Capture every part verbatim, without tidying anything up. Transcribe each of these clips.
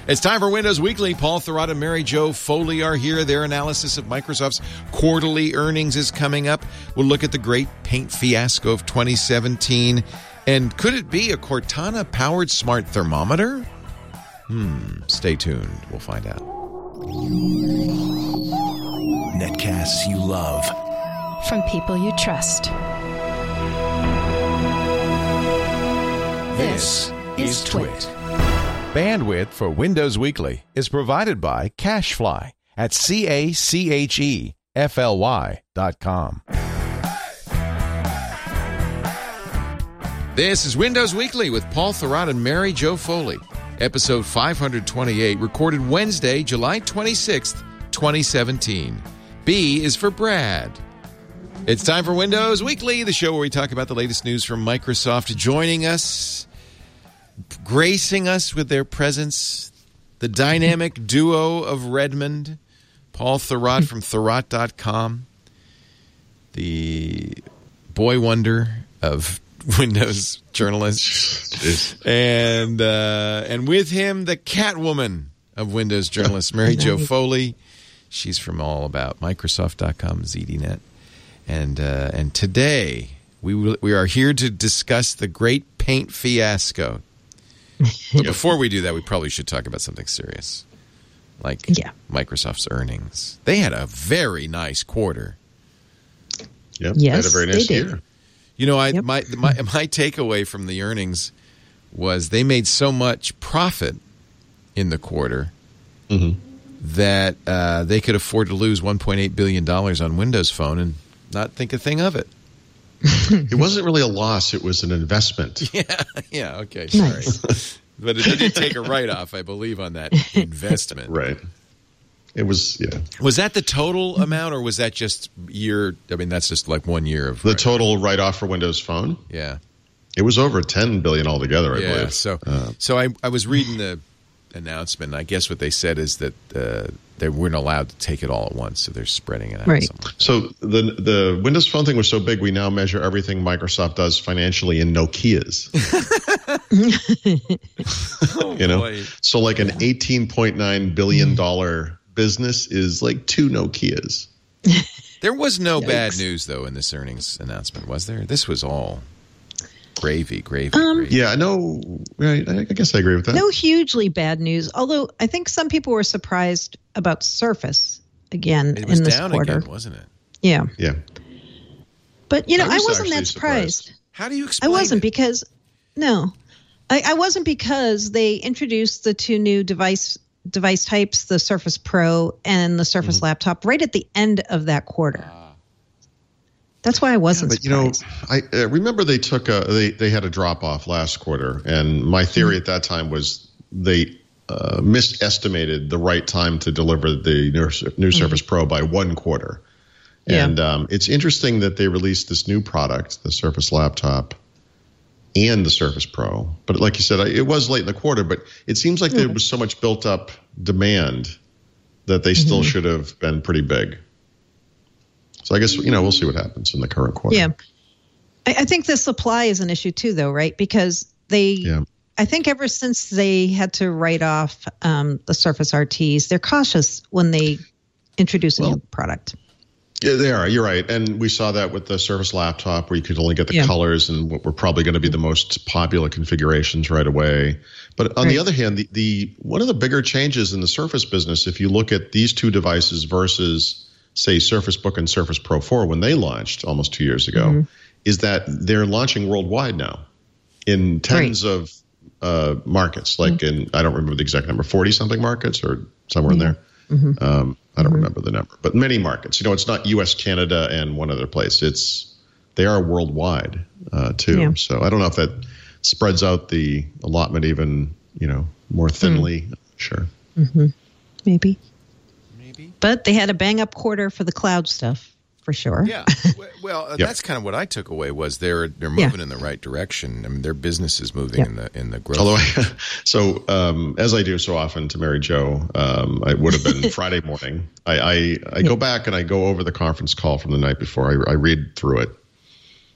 It's time for Windows Weekly. Paul Thurrott and Mary Jo Foley are here. Their analysis of Microsoft's quarterly earnings is coming up. We'll look at the great paint fiasco of twenty seventeen. And could it be a Cortana-powered smart thermometer? Hmm, stay tuned. We'll find out. Netcasts you love. From people you trust. This is Twit. Bandwidth for Windows Weekly is provided by CacheFly at C A C H E F L Y dot com. This is Windows Weekly with Paul Thurrott and Mary Jo Foley. Episode five twenty-eight, recorded Wednesday, July twenty-sixth, twenty seventeen. B is for Brad. It's time for Windows Weekly, the show where we talk about the latest news from Microsoft. Joining us, gracing us with their presence, the dynamic duo of Redmond, Paul Thurrott from Thurrott dot com, the boy wonder of Windows journalists, and uh, and with him, the Catwoman of Windows journalists, Mary Jo Foley. She's from all about Microsoft dot com, Z D Net. And uh, and today, we will, we are here to discuss the great paint fiasco. But before we do that, we probably should talk about something serious, like yeah. Microsoft's earnings. They had a very nice quarter. Yep, yes, they had a very nice they year. did. You know, I Yep. my, my my takeaway from the earnings was they made so much profit in the quarter Mm-hmm. that uh, they could afford to lose one point eight billion dollars on Windows Phone and not think a thing of it. It wasn't really a loss; it was an investment. Yeah, yeah, okay, sorry. Nice. But they did take a write-off, I believe, on that investment. Right. It was, yeah. Was that the total amount, or was that just year? I mean, that's just like one year of The write-off. total write-off for Windows Phone? Yeah. It was over ten billion dollars altogether, I yeah, believe. so Uh, so I, I was reading the announcement. I guess what they said is that uh, they weren't allowed to take it all at once, so they're spreading it out. Right. somewhere. So the the Windows Phone thing was so big, we now measure everything Microsoft does financially in Nokias. Oh, you know, boy. so like an eighteen point nine billion dollars business is like two Nokias. There was no Yikes. bad news, though, in this earnings announcement, was there? This was all gravy, gravy, Um, gravy. Yeah, I know. Right, I guess I agree with that. No hugely bad news, although I think some people were surprised about Surface again It was in this down quarter. again, wasn't it? Yeah. Yeah. But, you know, I I, was wasn't actually that surprised. surprised. How do you I explain wasn't it? because, no, I, I wasn't because they introduced the two new device device types, the Surface Pro and the Surface Mm-hmm. Laptop, right at the end of that quarter. That's why I wasn't But you know, surprised. I uh, remember they took a they they had a drop off last quarter, and my theory at that time was they uh, misestimated the right time to deliver the new, new Surface Pro by one quarter. Yeah. And um, it's interesting that they released this new product, the Surface Laptop, and the Surface Pro. But like you said, it was late in the quarter, but it seems like there was so much built up demand that they still should have been pretty big. So I guess, you know, we'll see what happens in the current quarter. Yeah. I, I think the supply is an issue too, though, right? Because they, Yeah. I think ever since they had to write off um, the Surface R Ts, they're cautious when they introduce a Well, new product. Yeah, they are. You're right. And we saw that with the Surface Laptop where you could only get the Yeah. colors and what were probably going to be the most popular configurations right away. But on Right. the other hand, the, the one of the bigger changes in the Surface business, if you look at these two devices versus, say, Surface Book and Surface Pro four when they launched almost two years ago, Mm-hmm. is that they're launching worldwide now in tens of uh, markets. Like Mm-hmm. in, I don't remember the exact number, forty-something markets or somewhere in there. Mm-hmm. Um, I don't remember the number, but many markets. You know, it's not U S, Canada, and one other place. It's they are worldwide uh, too. Yeah. So I don't know if that spreads out the allotment even, you know, more thinly. Mm. Sure. Mm-hmm. Maybe. Maybe. But they had a bang up quarter for the cloud stuff, for sure. Yeah. Well, uh, Yeah. that's kind of what I took away was they're they're Yeah. moving in the right direction. I mean, their business is moving Yeah. in the in the growth. Although, I, so um, as I do so often to Mary Jo, um, it would have been Friday morning. I, I, I go back and I go over the conference call from the night before. I, I read through it.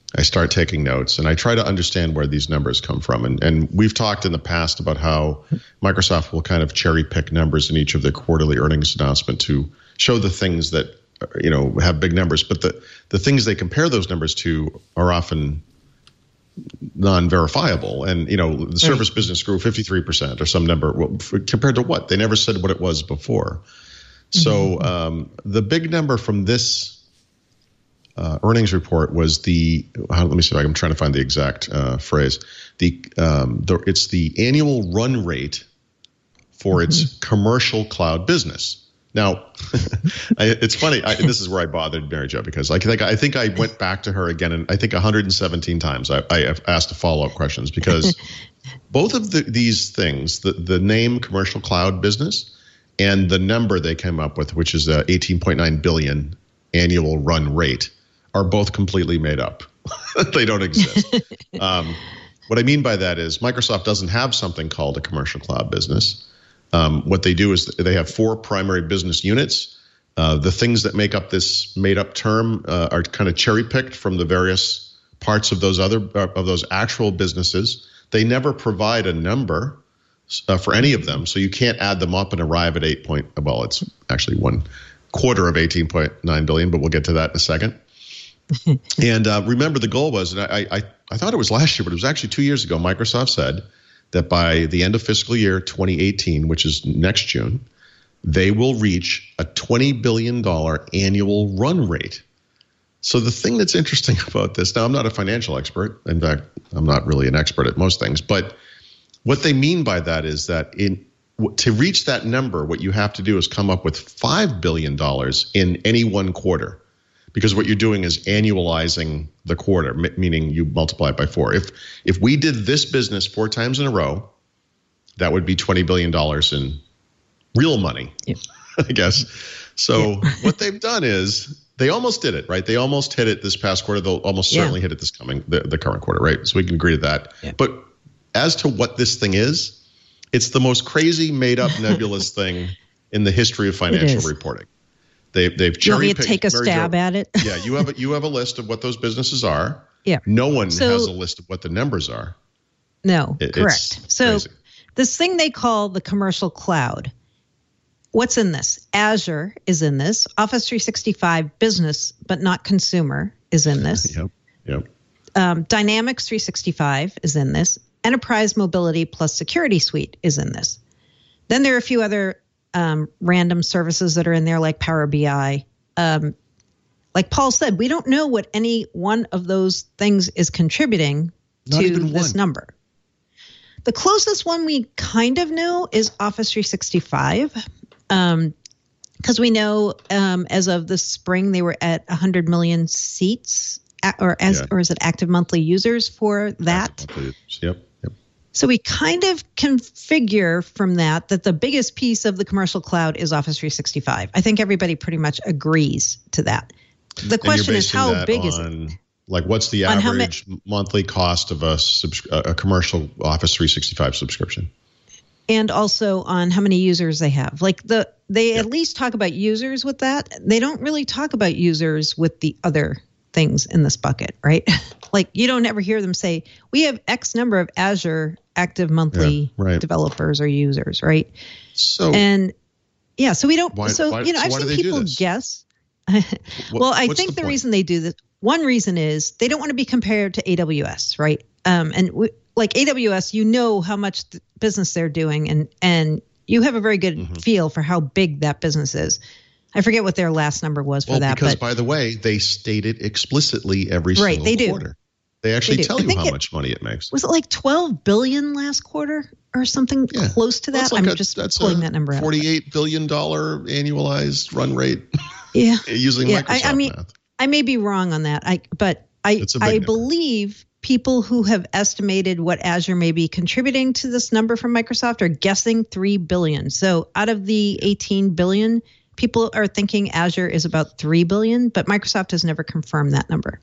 I start taking notes, and I try to understand where these numbers come from. And, and we've talked in the past about how Microsoft will kind of cherry pick numbers in each of their quarterly earnings announcement to show the things that, you know, have big numbers. But the, the things they compare those numbers to are often non-verifiable. And, you know, the service right. business grew fifty-three percent or some number. Well, compared to what? They never said what it was before. Mm-hmm. So um, the big number from this Uh, earnings report was the, uh, let me see if I'm trying to find the exact uh, phrase. The, um, the It's the annual run rate for its mm-hmm. commercial cloud business. Now, I, it's funny. I, this is where I bothered Mary Jo, because I think I think I went back to her again, and I think one hundred seventeen times I, I have asked follow-up questions, because both of the, these things, the, the name commercial cloud business and the number they came up with, which is uh, eighteen point nine billion annual run rate, are both completely made up. They don't exist. um, what I mean by that is Microsoft doesn't have something called a commercial cloud business. Um, what they do is they have four primary business units. Uh, the things that make up this made up term uh, are kind of cherry picked from the various parts of those other uh, of those actual businesses. They never provide a number uh, for any of them, so you can't add them up and arrive at eight point. Well, it's actually one quarter of eighteen point nine billion, but we'll get to that in a second. And uh, remember, the goal was, and I, I I thought it was last year, but it was actually two years ago, Microsoft said that by the end of fiscal year twenty eighteen, which is next June, they will reach a twenty billion dollars annual run rate. So the thing that's interesting about this, now I'm not a financial expert. In fact, I'm not really an expert at most things. But what they mean by that is that in to reach that number, what you have to do is come up with five billion dollars in any one quarter. Because what you're doing is annualizing the quarter, m- meaning you multiply it by four. If if we did this business four times in a row, that would be twenty billion dollars in real money, yeah. I guess. So yeah. What they've done is they almost did it, right? They almost hit it this past quarter. They'll almost yeah. certainly hit it this coming, the, the current quarter, right? So we can agree to that. Yeah. But as to what this thing is, it's the most crazy, made-up, nebulous thing in the history of financial reporting. They, they've cherry picked. Take a Mary stab Jo, at it. Yeah, you have a, you have a list of what those businesses are. Yeah. No one so, has a list of what the numbers are. No, it, correct. So crazy. This thing they call the commercial cloud, what's in this? Azure is in this. Office three sixty-five Business, but not consumer, is in this. Yep. Yep. Um, Dynamics three sixty-five is in this. Enterprise Mobility plus Security Suite is in this. Then there are a few other um, random services that are in there, like Power B I. Um, like Paul said, we don't know what any one of those things is contributing Not to this one. number. The closest one we kind of know is Office three sixty-five, um, because we know um, as of the spring they were at one hundred million seats, or as yeah. or is it active monthly users for that? Yep. Yep. So we kind of can figure from that that the biggest piece of the commercial cloud is Office three sixty-five. I think everybody pretty much agrees to that. The question is, how big is it? Like, what's the On average ma- monthly cost of a, subs- a commercial Office three sixty-five subscription? And also on how many users they have. Like the they yep. at least talk about users with that. They don't really talk about users with the other things in this bucket, right? Like you don't ever hear them say, we have X number of Azure active monthly yeah, right. developers or users, right? So and yeah, so we don't. Why, so why, you know, so I've why seen people guess. what, well, I think the, the reason they do this, one reason is they don't want to be compared to A W S, right? Um, and we, like A W S, you know how much business they're doing, and and you have a very good mm-hmm. feel for how big that business is. I forget what their last number was for well, that. Because, but, by the way, they state it explicitly every right, single they do. quarter. They actually they tell you how it, much money it makes. Was it like twelve billion last quarter or something yeah. close to that? Well, like I'm a, just that's pulling that number out. forty-eight billion dollars annualized run rate. Yeah. using yeah. Microsoft I, I mean, math. I may be wrong on that. I but I I number. believe people who have estimated what Azure may be contributing to this number from Microsoft are guessing three billion. So out of the eighteen billion, people are thinking Azure is about three billion, but Microsoft has never confirmed that number.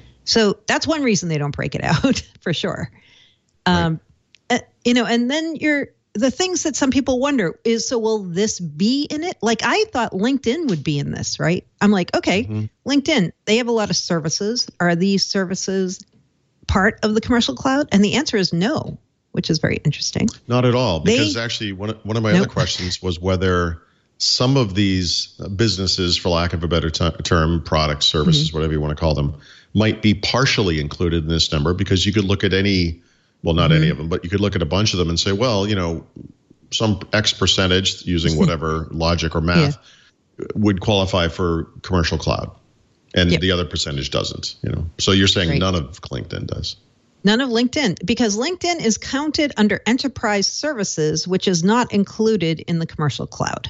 So that's one reason they don't break it out for sure. Um, right. uh, you know, and then you're the things that some people wonder is, so will this be in it? Like, I thought LinkedIn would be in this, right? I'm like, okay, mm-hmm. LinkedIn, they have a lot of services. Are these services part of the commercial cloud? And the answer is no, which is very interesting. Not at all. Because they, actually, one, one of my nope. other questions was whether some of these businesses, for lack of a better t- term, products, services, mm-hmm. whatever you want to call them, might be partially included in this number, because you could look at any, well, not mm-hmm. any of them, but you could look at a bunch of them and say, well, you know, some X percentage using whatever logic or math yeah. would qualify for commercial cloud, and yep. the other percentage doesn't, you know. So you're saying right. none of LinkedIn does. None of LinkedIn, because LinkedIn is counted under enterprise services, which is not included in the commercial cloud.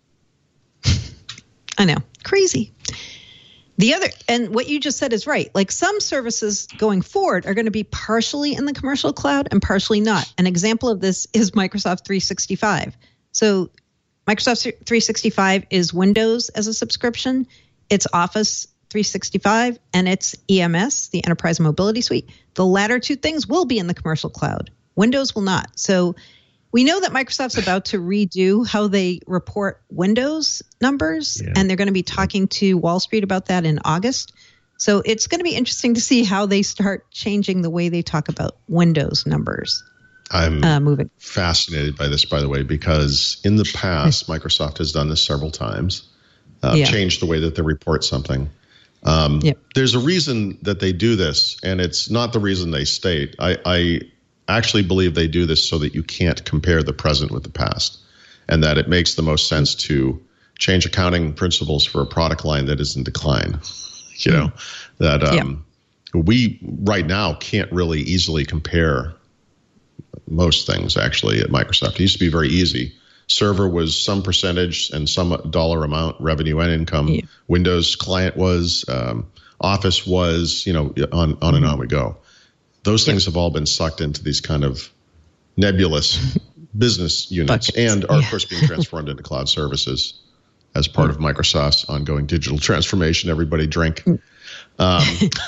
I know, crazy. The other, and what you just said is right. Like, some services going forward are going to be partially in the commercial cloud and partially not. An example of this is Microsoft three sixty-five. So Microsoft three sixty-five is Windows as a subscription. It's Office three sixty-five, and it's E M S, the Enterprise Mobility Suite. The latter two things will be in the commercial cloud. Windows will not. So we know that Microsoft's about to redo how they report Windows numbers, yeah. and they're going to be talking to Wall Street about that in August. So it's going to be interesting to see how they start changing the way they talk about Windows numbers. I'm uh, moving. fascinated by this, by the way, because in the past, Microsoft has done this several times, uh, yeah. changed the way that they report something. Um, yep. There's a reason that they do this, and it's not the reason they state. I, I actually believe they do this so that you can't compare the present with the past, and that it makes the most sense to change accounting principles for a product line that is in decline. You know, mm. that um, yeah. we right now can't really easily compare most things actually at Microsoft. It used to be very easy. Server was some percentage and some dollar amount, revenue and income. Yeah. Windows client was, um, Office was, you know, on, on and on we go. Those things yeah. have all been sucked into these kind of nebulous business units Buckets. and are, yeah. of course, being transformed into cloud services as part mm. of Microsoft's ongoing digital transformation. Everybody drink. Mm. Um,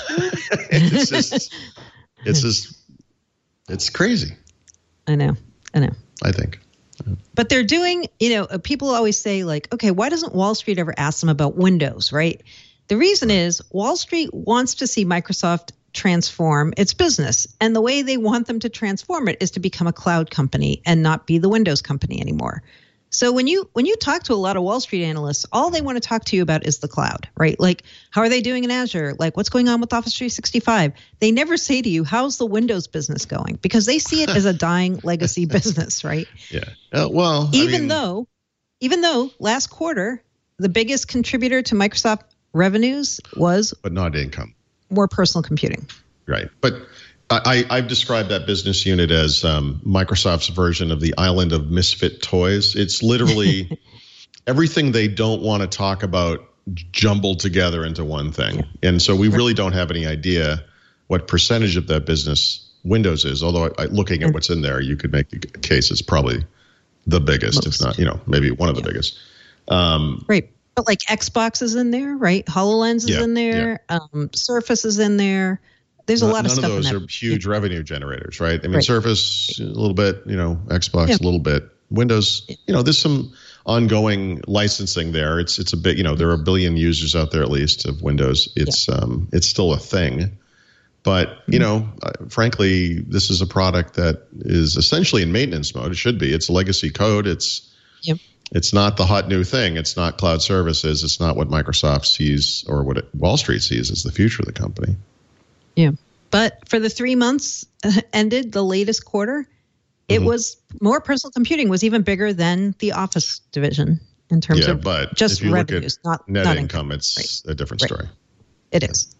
it's just, it's just, it's crazy. I know. I know. I think. But they're doing, you know, people always say, like, okay, why doesn't Wall Street ever ask them about Windows, right? The reason is Wall Street wants to see Microsoft transform its business. And the way they want them to transform it is to become a cloud company and not be the Windows company anymore. So when you when you talk to a lot of Wall Street analysts, all they want to talk to you about is the cloud, right? Like, how are they doing in Azure? Like, what's going on with Office three sixty-five? They never say to you, how's the Windows business going? Because they see it as a dying legacy business, right? Yeah. Uh, well, even I mean, though, even though last quarter, the biggest contributor to Microsoft revenues was, but not income, more personal computing. Right. But I, I've described that business unit as um, Microsoft's version of the island of misfit toys. It's literally everything they don't want to talk about jumbled together into one thing. Yeah. And so we really don't have any idea what percentage of that business Windows is. Although I, looking at what's in there, you could make the case it's probably the biggest, Most. if not, you know, maybe one of the yeah. biggest. Um, right. But like Xbox is in there, right? HoloLens is yeah, in there. Yeah. Um, Surface is in there. There's a Not, lot of stuff in there. None of those are huge yeah. revenue generators, right? I mean, right. Surface a little bit, you know, Xbox yeah. a little bit, Windows, you know, there's some ongoing licensing there. It's it's a bit, you know, there are a billion users out there at least of Windows. It's yeah. um it's still a thing, but mm-hmm. you know, uh, frankly, this is a product that is essentially in maintenance mode. It should be. It's legacy code. It's yep. It's not the hot new thing. It's not cloud services. It's not what Microsoft sees or what it, Wall Street sees as the future of the company. Yeah. But for the three months ended, the latest quarter, it mm-hmm. was more personal computing was even bigger than the Office division in terms yeah, of but just if you revenues, look at not net not income. income. It's right. a different right. story. It is.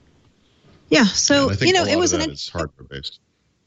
Yeah. So, and I think you know, a lot it was of that an. It's hardware based.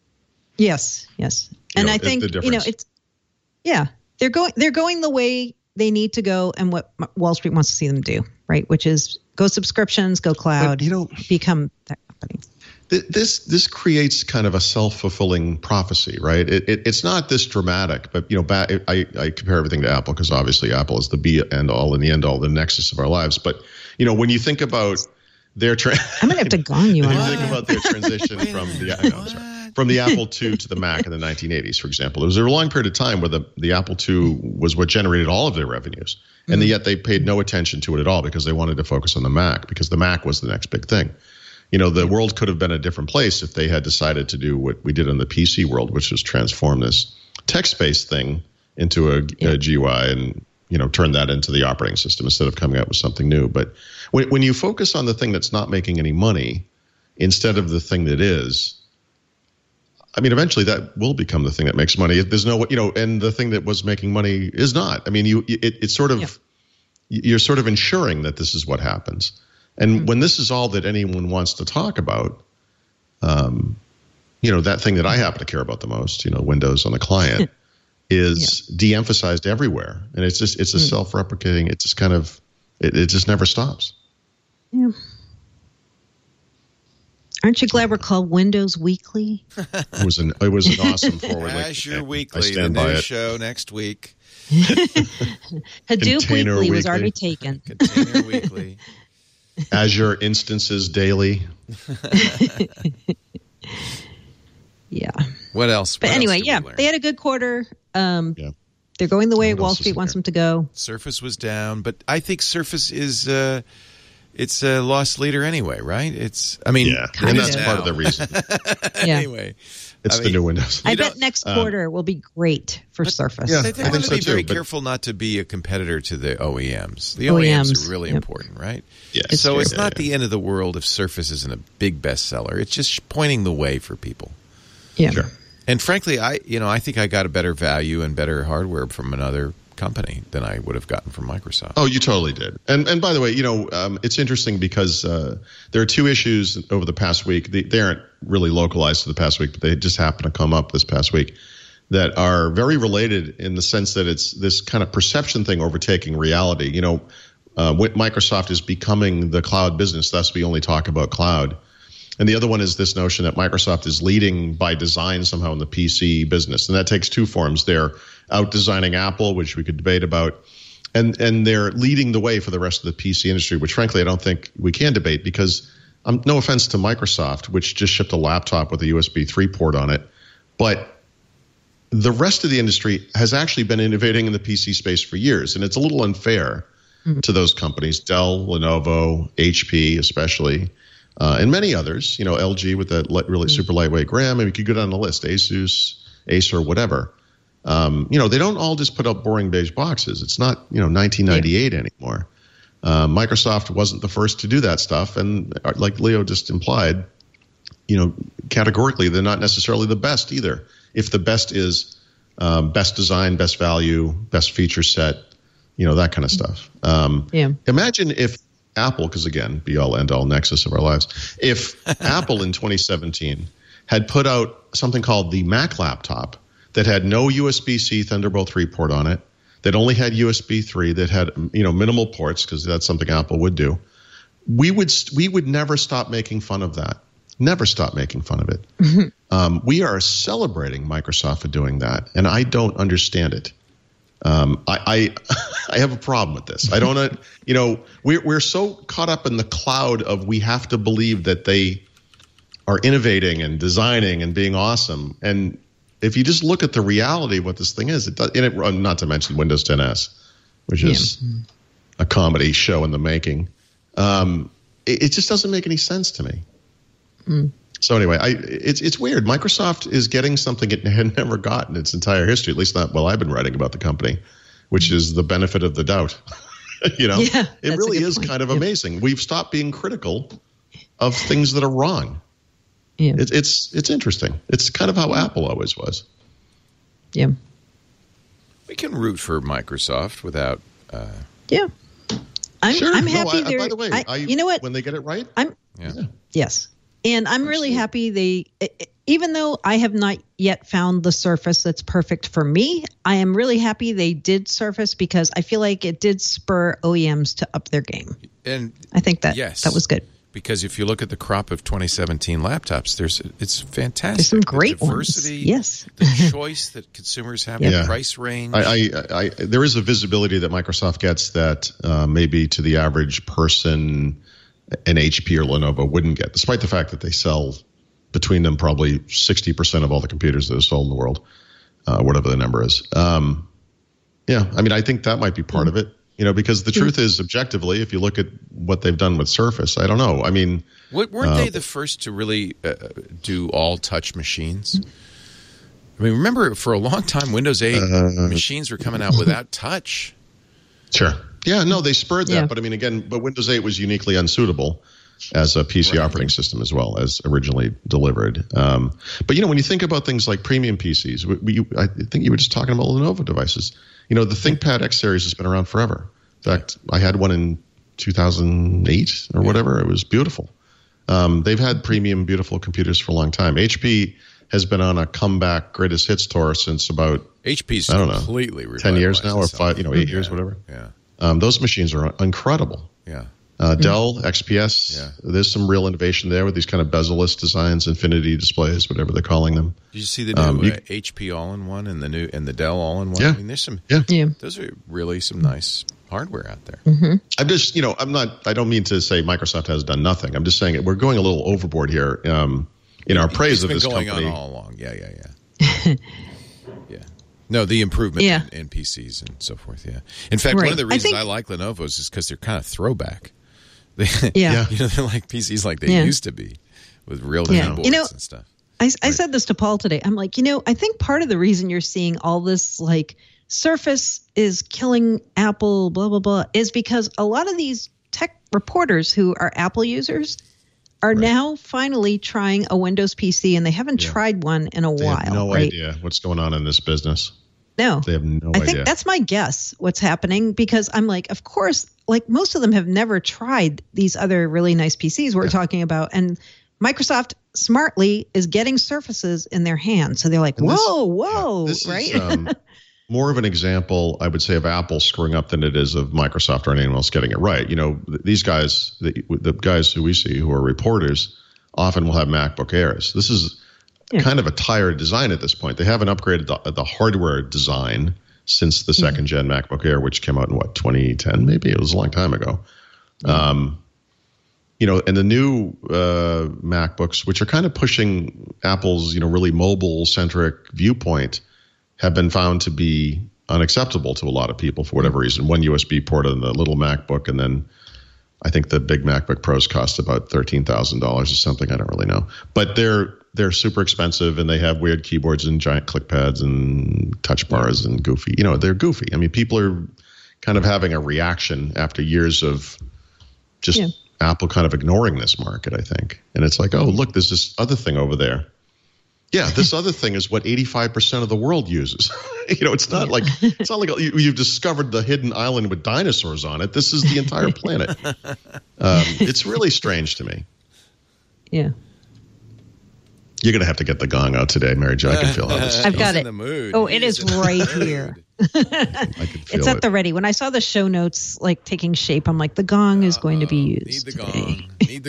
Yes. Yes. And know, I think, the you know, it's, yeah, they're going, they're going the way they need to go and what Wall Street wants to see them do, right? Which is go subscriptions, go cloud, but, you know, become that company. This this creates kind of a self-fulfilling prophecy, right? It, it it's not this dramatic, but you know, ba- I I compare everything to Apple because obviously Apple is the be and all and the end all, the nexus of our lives. But you know, when you think about their tra- I'm gonna have to gong you on. on You think about their transition from the. I know, I'm sorry. from the Apple two to the Mac in the nineteen eighties, for example. There was a long period of time where the, the Apple two was what generated all of their revenues. And mm-hmm. yet they paid no attention to it at all because they wanted to focus on the Mac because the Mac was the next big thing. You know, the world could have been a different place if they had decided to do what we did in the P C world, which was transform this text-based thing into a, yeah. a G U I and, you know, turn that into the operating system instead of coming out with something new. But when, when you focus on the thing that's not making any money instead of the thing that is, I mean, eventually that will become the thing that makes money. There's no, you know, and the thing that was making money is not. I mean, you, it, it's sort of, yeah. you're sort of ensuring that this is what happens. And mm-hmm. when this is all that anyone wants to talk about, um, you know, that thing that I happen to care about the most, you know, Windows on the client, is yeah. de-emphasized everywhere. And it's just, it's a mm. self-replicating, it just kind of, it, it just never stops. Yeah. Aren't you glad we're called Windows Weekly? It was an it was an awesome forward. Azure link. Weekly, I stand the by new it. show next week. Hadoop Container Weekly was Weekly. already taken. Container Weekly. Azure Instances Daily. Yeah. What else? But what anyway, else yeah, they had a good quarter. Um, yeah. They're going the way What Wall else is Street wants there? them to go. Surface was down, but I think Surface is uh, it's a lost leader anyway, right? It's, I mean, Yeah, Kind and of that's now. part of the reason. Yeah. Anyway, It's I the mean, new Windows. I You bet know, next um, quarter will be great for Surface. yeah. They, I they think want to so be very too, but- careful not to be a competitor to the O E Ms. The O O E E Ms, Ms, are really yep. important, right? Yes. So Yeah, it's yeah, not yeah. the end of the world if Surface isn't a big bestseller. It's just pointing the way for people. Yeah. Sure. And frankly, I you know I think I got a better value and better hardware from another company than I would have gotten from Microsoft. Oh, you totally did. And and by the way, you know, um, it's interesting because uh, there are two issues over the past week. They, they aren't really localized to the past week, but they just happen to come up this past week that are very related in the sense that it's this kind of perception thing overtaking reality. You know, uh, Microsoft is becoming the cloud business, thus we only talk about cloud. And the other one is this notion that Microsoft is leading by design somehow in the P C business. And that takes two forms. They're out-designing Apple, which we could debate about, and and they're leading the way for the rest of the P C industry, which frankly I don't think we can debate because, um, no offense to Microsoft, which just shipped a laptop with a U S B three port on it, but the rest of the industry has actually been innovating in the P C space for years, and it's a little unfair mm-hmm. to those companies, Dell, Lenovo, H P especially, Uh, and many others, you know, L G with that li- really super lightweight RAM, and we could go down the list, Asus, Acer, whatever. Um, you know, they don't all just put up boring beige boxes. It's not, you know, nineteen ninety-eight yeah. anymore. Uh, Microsoft wasn't the first to do that stuff, and like Leo just implied, you know, categorically, they're not necessarily the best either. If the best is um, best design, best value, best feature set, you know, that kind of stuff. Um, yeah. Imagine if Apple, because again, be all end all nexus of our lives. If Apple in twenty seventeen had put out something called the Mac laptop that had no U S B C Thunderbolt three port on it, that only had U S B three, that had you know minimal ports, because that's something Apple would do, we would we would never stop making fun of that. Never stop making fun of it. Mm-hmm. Um, we are celebrating Microsoft for doing that, and I don't understand it. Um, I, I I have a problem with this. I don't, you know, we're we're so caught up in the cloud of we have to believe that they are innovating and designing and being awesome. And if you just look at the reality of what this thing is, it does, and it, not to mention Windows ten S, which is yeah. a comedy show in the making. Um, it, it just doesn't make any sense to me. Mm. So anyway, I, it's it's weird. Microsoft is getting something it had never gotten in its entire history, at least not while I've been writing about the company, which is the benefit of the doubt. you know, yeah, it really is point. kind of yep. amazing. We've stopped being critical of things that are wrong. Yeah. It, it's it's interesting. It's kind of how Apple always was. Yeah. We can root for Microsoft without. Uh, yeah. I'm, sure. I'm no, happy I, they're. By the way, I, I, you know what? When they get it right, I'm. yeah. yeah. Yes. And I'm really happy they, even though I have not yet found the Surface that's perfect for me, I am really happy they did Surface because I feel like it did spur O E Ms to up their game. And I think that yes, that was good. Because if you look at the crop of twenty seventeen laptops, there's it's fantastic. There's some great the diversity, ones. Yes. the choice that consumers have, yeah. the price range. I, I, I, there is a visibility that Microsoft gets that uh, maybe to the average person an H P or Lenovo wouldn't get, despite the fact that they sell between them, probably sixty percent of all the computers that are sold in the world, uh, whatever the number is. Um, yeah, I mean, I think that might be part mm-hmm. of it. You know, because the mm-hmm. truth is, objectively, if you look at what they've done with Surface, I don't know. I mean, what, weren't uh, they the first to really uh, do all touch machines? I mean, remember for a long time, Windows eight uh, machines were coming out without touch. Sure. Yeah, no, they spurred that. Yeah. But I mean, again, but Windows eight was uniquely unsuitable as a P C right. operating system as well as originally delivered. Um, but, you know, when you think about things like premium P Cs, we, we, I think you were just talking about Lenovo devices. You know, the ThinkPad X series has been around forever. In fact, I had one in two thousand eight or whatever. It was beautiful. Um, they've had premium, beautiful computers for a long time. H P has been on a comeback greatest hits tour since about H P's I don't know, completely ten years now or itself. five, you know, eight yeah. years, whatever. Yeah. Um, those machines are incredible. Yeah. Uh, Dell, X P S, Yeah. there's some real innovation there with these kind of bezel-less designs, infinity displays, whatever they're calling them. Did you see the new Um, you- uh, H P all-in-one and the new and the Dell all-in-one? Yeah. I mean, there's some. Yeah. Yeah. Those are really some nice hardware out there. Mm-hmm. I'm just, you know, I'm not, I don't mean to say Microsoft has done nothing. I'm just saying we're going a little overboard here um, in our praise It's of been this going company. on all along. Yeah, yeah, yeah. yeah. No, the improvement Yeah. in, in P Cs and so forth. Yeah. In fact, Right. one of the I reasons I, think- like Lenovo's is because they're kind of throwback. They, Yeah. You know, they're like P Cs like they Yeah. used to be with real Yeah. keyboards You know, and stuff. I, I said this to Paul today. I'm like, you know, I think part of the reason you're seeing all this like Surface is killing Apple, blah, blah, blah, is because a lot of these tech reporters who are Apple users are Right. now finally trying a Windows P C, and they haven't Yeah. tried one in a They while. have no right? idea what's going on in this business. No. They have no I idea. think that's my guess what's happening, because I'm like, of course, like most of them have never tried these other really nice P Cs we're Yeah. talking about. And Microsoft smartly is getting Surfaces in their hands. So they're like, And this- whoa, whoa, This right? is um, more of an example, I would say, of Apple screwing up than it is of Microsoft or anyone else getting it right. You know, th- these guys, the, the guys who we see who are reporters, often will have MacBook Airs. This is Yeah. kind of a tired design at this point. They haven't upgraded the, the hardware design since the second gen MacBook Air, which came out in what, twenty ten? Maybe it was a long time ago. Um, you know, and the new uh, MacBooks, which are kind of pushing Apple's, you know, really mobile centric viewpoint, have been found to be unacceptable to a lot of people for whatever reason. One U S B port on the little MacBook, and then I think the big MacBook Pros cost about thirteen thousand dollars or something. I don't really know, but they're they're super expensive, and they have weird keyboards and giant click pads and touch bars and goofy. You know, they're goofy. I mean, people are kind of having a reaction after years of just Yeah. Apple kind of ignoring this market, I think. And it's like, oh, look, there's this other thing over there. Yeah, this other thing is what eighty-five percent of the world uses. You know, it's not like it's not like you, you've discovered the hidden island with dinosaurs on it. This is the entire planet. Um, it's really strange to me. Yeah. You're going to have to get the gong out today, Mary Jo. I can feel how this. I've got He's it. in the mood. Oh, it He's is in the right mood. here. I can feel It's at it. the ready. When I saw the show notes like taking shape, I'm like, the gong is going to be Need used the today. gong. Need the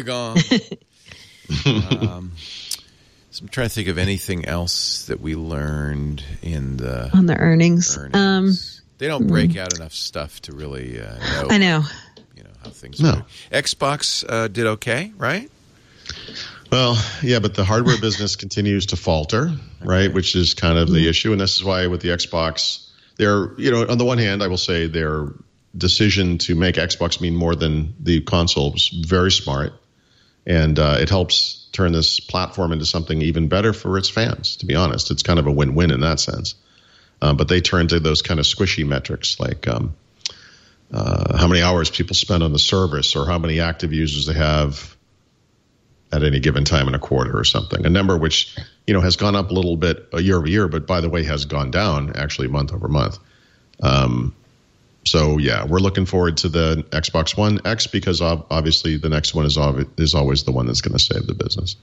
gong. um, so I'm trying to think of anything else that we learned in the On the earnings. earnings. Um, they don't break out enough stuff to really uh, know. I know. You know how things No. work. Xbox uh, did okay, right? Well, yeah, but the hardware business continues to falter, right? Which is kind of the issue, and this is why with the Xbox, they're, you know, on the one hand, I will say their decision to make Xbox mean more than the console was very smart, and uh, it helps turn this platform into something even better for its fans. To be honest, it's kind of a win-win in that sense. Um, but they turn to those kind of squishy metrics, like um, uh, how many hours people spend on the service, or how many active users they have at any given time in a quarter or something, a number which, you know, has gone up a little bit uh, year over year, but by the way, has gone down actually month over month. Um, so yeah, we're looking forward to the Xbox One X, because ob- obviously the next one is ob- is always the one that's going to save the business.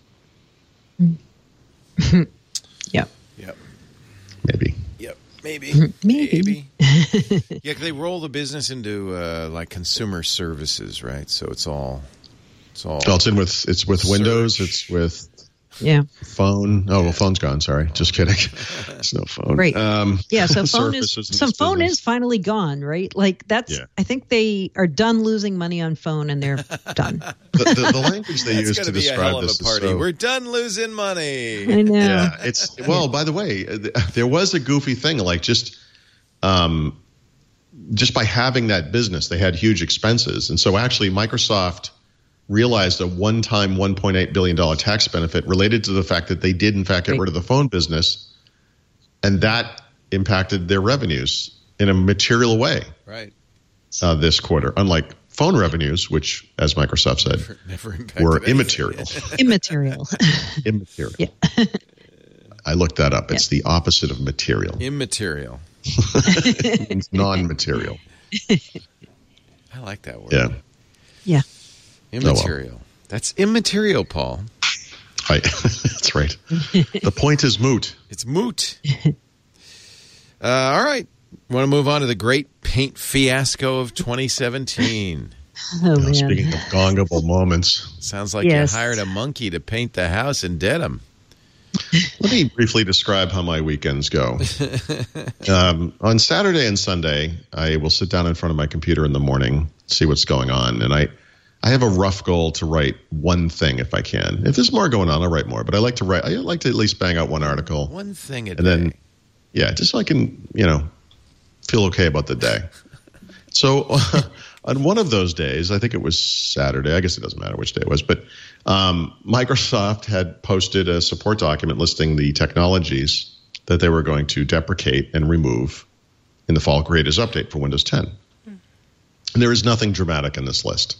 Yep. Yep. Maybe. Yep. Maybe. Maybe. Yeah, 'cause they roll the business into uh, like consumer services, right? So it's all, it's all. Well, it's in with it's with Search. Windows, it's with Yeah. Phone. Oh, well, phone's gone. Sorry. Just kidding. There's no phone. Right. Um, yeah. So phone is so phone business. is finally gone, right? Like that's, Yeah. I think they are done losing money on phone and they're done. The, the, the language they use to be describe a hell of this a party. is so, We're done losing money. I know. yeah, it's, well, by the way, there was a goofy thing, like just, um, just by having that business, they had huge expenses. And so actually Microsoft realized a one-time one point eight billion dollars tax benefit related to the fact that they did, in fact, get Right. rid of the phone business. And that impacted their revenues in a material way Right. uh, this quarter, unlike phone revenues, which, as Microsoft said, Never, never impacted were anything. immaterial. Immaterial. Immaterial. Yeah. I looked that up. It's the opposite of material. Immaterial. It means non-material. I like that word. Yeah. Yeah. Immaterial. That's immaterial, Paul. I, that's right. The point is moot. It's moot. Uh, all right. Want to move on to the great paint fiasco of twenty seventeen. Oh, Now, man. speaking of gongable moments, Sounds like Yes. you hired a monkey to paint the house in Dedham. let me briefly describe how my weekends go. Um, on Saturday and Sunday, I will sit down in front of my computer in the morning, see what's going on, and I, I have a rough goal to write one thing if I can. If there's more going on, I'll write more. But I like to write. I like to at least bang out one article, One thing a and day. then, yeah, just so I can, you know, feel okay about the day. So on one of those days, I think it was Saturday. I guess it doesn't matter which day it was, but um, Microsoft had posted a support document listing the technologies that they were going to deprecate and remove in the fall creators update for Windows ten. And there is nothing dramatic in this list.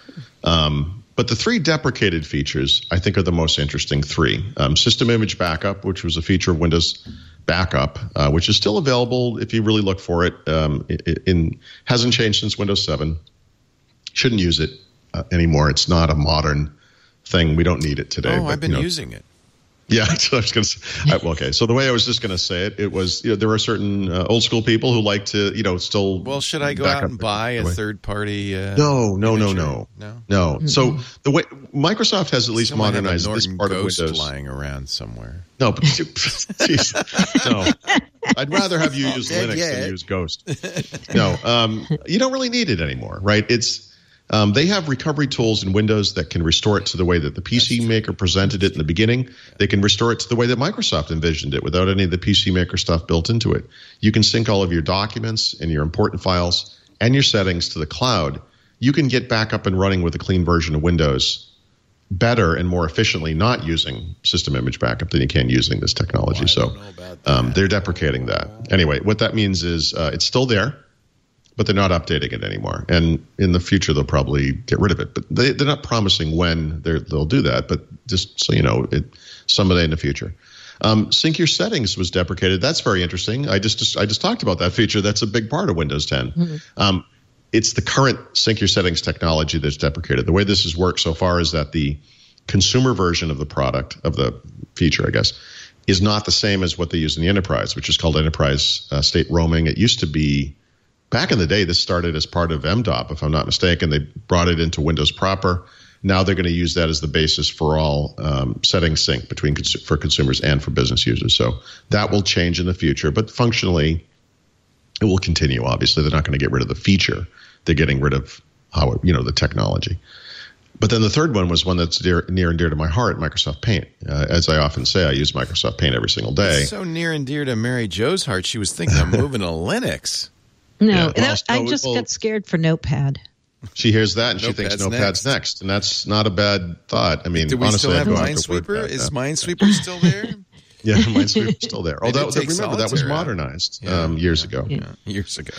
Um, but the three deprecated features, I think, are the most interesting three. Um, System Image Backup, which was a feature of Windows Backup, uh, which is still available if you really look for it. Um, it in, hasn't changed since Windows seven. Shouldn't use it uh, anymore. It's not a modern thing. We don't need it today. Oh, but, I've been you know, using it. Yeah, so I was going to say. I, okay, so the way I was just going to say it, it was, you know, there are certain uh, old school people who like to, you know, still. Well, should I go back out up and their- buy a way. third party? Uh, No, no, no, imagery? no, No. no. Mm-hmm. So the way Microsoft has at least Someone have a modernized this Norton part of Ghost Windows. lying around somewhere. No, but geez, no. I'd rather have you use dead Linux yet. than use Ghost. No, um, you don't really need it anymore, right? It's um, they have recovery tools in Windows that can restore it to the way that the P C Maker presented it in the beginning. They can restore it to the way that Microsoft envisioned it without any of the P C Maker stuff built into it. You can sync all of your documents and your important files and your settings to the cloud. You can get back up and running with a clean version of Windows better and more efficiently not using System Image Backup than you can using this technology. Well, I so don't know about that. um, they're deprecating that. Anyway, what that means is uh, it's still there, but they're not updating it anymore. And in the future, they'll probably get rid of it. But they, they're not promising when they're, they'll do that. But just so you know, it someday in the future. Um, sync your settings was deprecated. That's very interesting. I just, just I just talked about that feature. That's a big part of Windows ten. Mm-hmm. Um, it's the current sync your settings technology that's deprecated. The way this has worked so far is that the consumer version of the product, of the feature, I guess, is not the same as what they use in the enterprise, which is called enterprise uh, state roaming. It used to be, back in the day, this started as part of M D O P, if I'm not mistaken. They brought it into Windows proper. Now they're going to use that as the basis for all um, setting sync between cons- for consumers and for business users. So that will change in the future, but functionally, it will continue. Obviously, they're not going to get rid of the feature. They're getting rid of how it, you know, the technology. But then the third one was one that's dear, near and dear to my heart, Microsoft Paint. Uh, as I often say, I use Microsoft Paint every single day. It's so near and dear to Mary Jo's heart, she was thinking of moving to Linux. No, Yeah, well, that, I so- just well- got scared for Notepad. She hears that and she Notepad's thinks Notepad's next. next. And that's not a bad thought. I mean, Do we honestly, still have I'd go after Minesweeper? WordPad Is now. Minesweeper still there? Yeah, Minesweeper's still there. They Although, did take remember, that was Solitaire out. modernized Yeah, um, years yeah, ago. yeah, years ago.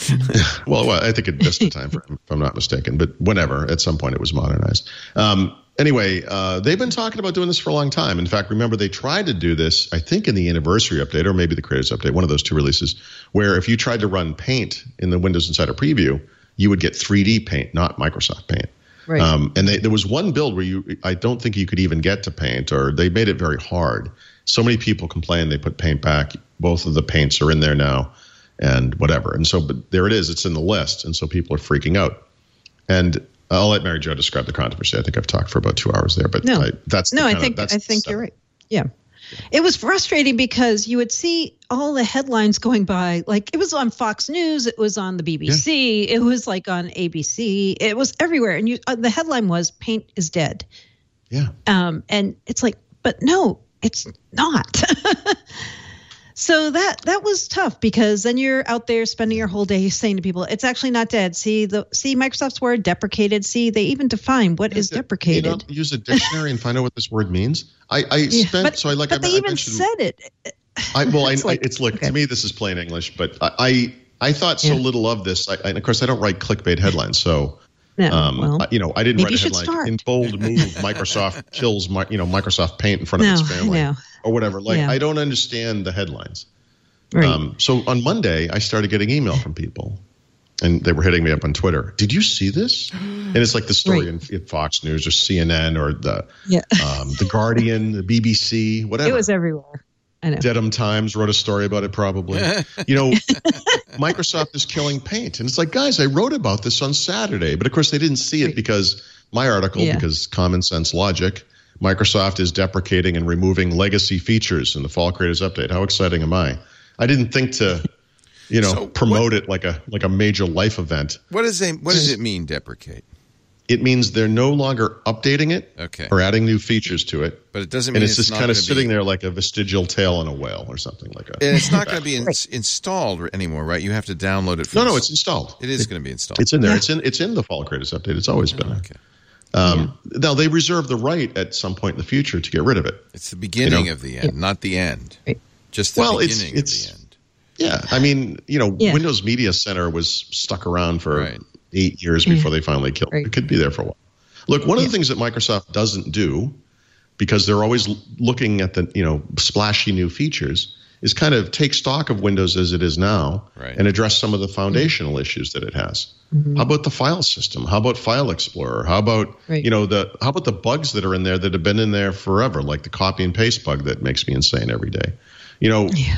Well, well, I think it missed a time frame, if I'm not mistaken. But whenever, at some point, it was modernized. Um, anyway, uh, they've been talking about doing this for a long time. In fact, remember, they tried to do this, I think, in the anniversary update or maybe the Creators Update, one of those two releases, where if you tried to run Paint in the Windows Insider Preview, you would get three D Paint, not Microsoft Paint. Right. Um, and they, there was one build where you, I don't think you could even get to Paint, or they made it very hard. So many people complained they put Paint back. Both of the paints are in there now and whatever. And so, but there it is. It's in the list. And so people are freaking out. And I'll let Mary Jo describe the controversy. I think I've talked for about two hours there, but no, I, that's no. the I kind think of, that's I think you're right. Yeah. It was frustrating because you would see all the headlines going by. Like it was on Fox News, it was on the B B C, yeah. It was like on A B C, it was everywhere. And you, uh, the headline was "Paint is dead." Yeah. Um, and it's like, but no, it's not. So that that was tough because then you're out there spending your whole day saying to people, it's actually not dead. See the see Microsoft's word deprecated. See, they even define what is deprecated. You know, use a dictionary and find out what this word means. I, I yeah, spent but, so I like but I, they I even said it. I well, it's I, like, I, it's look okay. to me this is plain English, but I I, I thought so yeah. little of this. I, and of course, I don't write clickbait headlines, so. No, um, well, you know, I didn't write a headline start. in bold move. Microsoft kills, my, you know, Microsoft Paint in front of no, its family no. or whatever. Like, yeah. I don't understand the headlines. Right. Um, so on Monday, I started getting email from people, and they were hitting me up on Twitter. Did you see this? And it's like the story right. in, in Fox News or C N N or the yeah. um, the Guardian, the B B C, whatever. It was everywhere. I know. Dedham Times wrote a story about it probably. You know, Microsoft is killing Paint. And it's like, guys, I wrote about this on Saturday. But, of course, they didn't see it because my article, yeah. because common sense logic, Microsoft is deprecating and removing legacy features in the Fall Creators Update. How exciting am I? I didn't think to, you know, so promote what, it like a like a major life event. What does they, what does it mean, deprecate? It means they're no longer updating it okay. or adding new features to it. But it doesn't mean and it's, it's just not kind of sitting be, there like a vestigial tail on a whale or something like that. And it's not going to be in, installed anymore, right? You have to download it. From no, no, it's installed. It is it, going to be installed. It's in there. Yeah. It's in It's in the Fall Creators Update. It's always been oh, there. Okay. Um, yeah. Now, they reserve the right at some point in the future to get rid of it. It's the beginning you know? of the end, yeah. not the end. Right. Just the well, beginning it's, it's, of the end. Yeah. I mean, you know, yeah. Windows Media Center was stuck around for right. eight years before yeah. they finally killed it. Right. It could be there for a while. Look, one of yeah. the things that Microsoft doesn't do, because they're always looking at the, you know, splashy new features, is kind of take stock of Windows as it is now right. and address some of the foundational mm-hmm. issues that it has. Mm-hmm. How about the file system? How about File Explorer? How about, right. you know, the how about the bugs that are in there that have been in there forever, like the copy and paste bug that makes me insane every day? You know, yeah.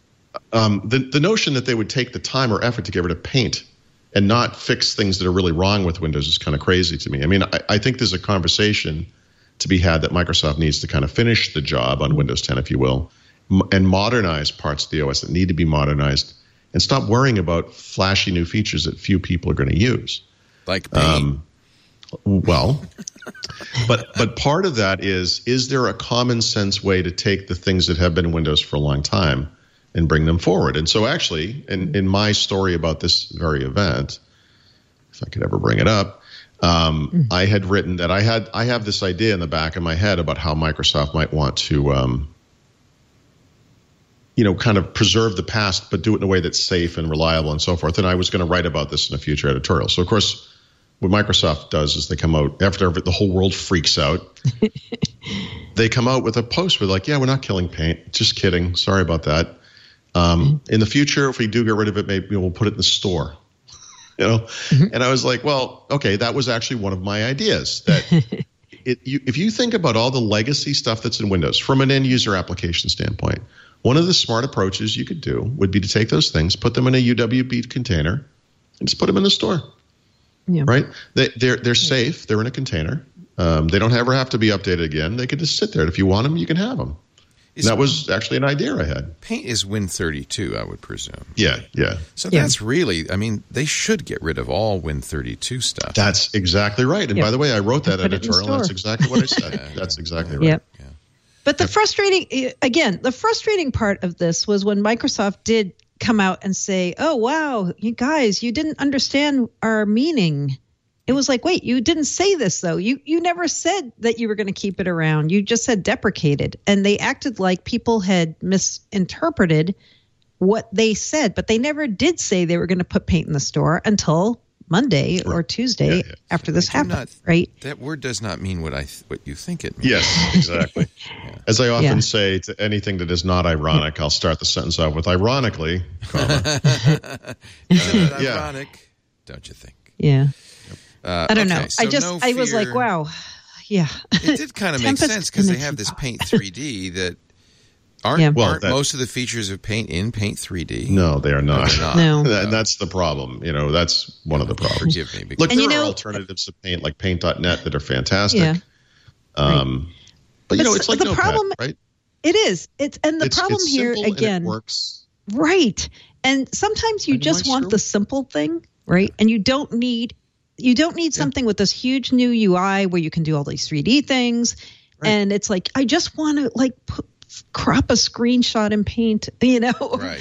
um, the the notion that they would take the time or effort to get rid of Paint and not fix things that are really wrong with Windows is kind of crazy to me. I mean, I, I think there's a conversation to be had that Microsoft needs to kind of finish the job on Windows ten, if you will, m- and modernize parts of the O S that need to be modernized and stop worrying about flashy new features that few people are going to use. Like Paint. Um, well, but but part of that is, is there a common sense way to take the things that have been Windows for a long time and bring them forward? And so actually, in, in my story about this very event, if I could ever bring it up, um, mm-hmm. I had written that I had I have this idea in the back of my head about how Microsoft might want to, um, you know, kind of preserve the past, but do it in a way that's safe and reliable and so forth. And I was going to write about this in a future editorial. So, of course, what Microsoft does is they come out after the whole world freaks out. They come out with a post where like, yeah, we're not killing Paint. Just kidding. Sorry about that. Um, in the future, if we do get rid of it, maybe we'll put it in the store, you know? Mm-hmm. And I was like, well, okay, that was actually one of my ideas that it, you, if you think about all the legacy stuff that's in Windows from an end user application standpoint, one of the smart approaches you could do would be to take those things, put them in a U W B container and just put them in the store, yeah. right? They, they're, they're safe. They're in a container. Um, they don't ever have to be updated again. They can just sit there. And if you want them, you can have them. Is, that was actually an idea I had. Paint is Win thirty-two, I would presume. Yeah, yeah. So yeah. that's really, I mean, they should get rid of all Win thirty-two stuff. That's exactly right. And yep. by the way, I wrote that put editorial. That's exactly what I said. yeah, that's yeah. exactly right. Yep. Yeah. But the frustrating, again, the frustrating part of this was when Microsoft did come out and say, oh, wow, you guys, you didn't understand our meaning. It was like, wait, you didn't say this, though. You you never said that you were going to keep it around. You just said deprecated. And they acted like people had misinterpreted what they said. But they never did say they were going to put Paint in the store until Monday or Tuesday yeah, yeah. after this happened, not, right? That word does not mean what I th- what you think it means. Yes, exactly. yeah. As I often yeah. say to anything that is not ironic, I'll start the sentence off with ironically, comma. Isn't it yeah. ironic? Don't you think? Yeah. Uh, I don't okay, know. so I just, no I was fear. like, wow. Yeah. It did kind of make Tempest sense because they in have the this teapot. Paint three D that Aren't, Yeah. Well, aren't that- most of the features of Paint in Paint three D? No, they are not. they're not. No. and that's the problem. You know, that's one of the problems. Forgive me. because- Look, And there you are know- alternatives to Paint, like Paint dot net, that are fantastic. Yeah. Um, But, you But know, it's like the Notepad, problem- right? It is. It's and the it's, problem it's here simple and again. it works. Right. And sometimes you And just why want screw the it? simple thing, right? And you don't need you don't need something with this huge new U I where you can do all these three D things. Right. And it's like I just want to like put, crop a screenshot in Paint, you know. Right.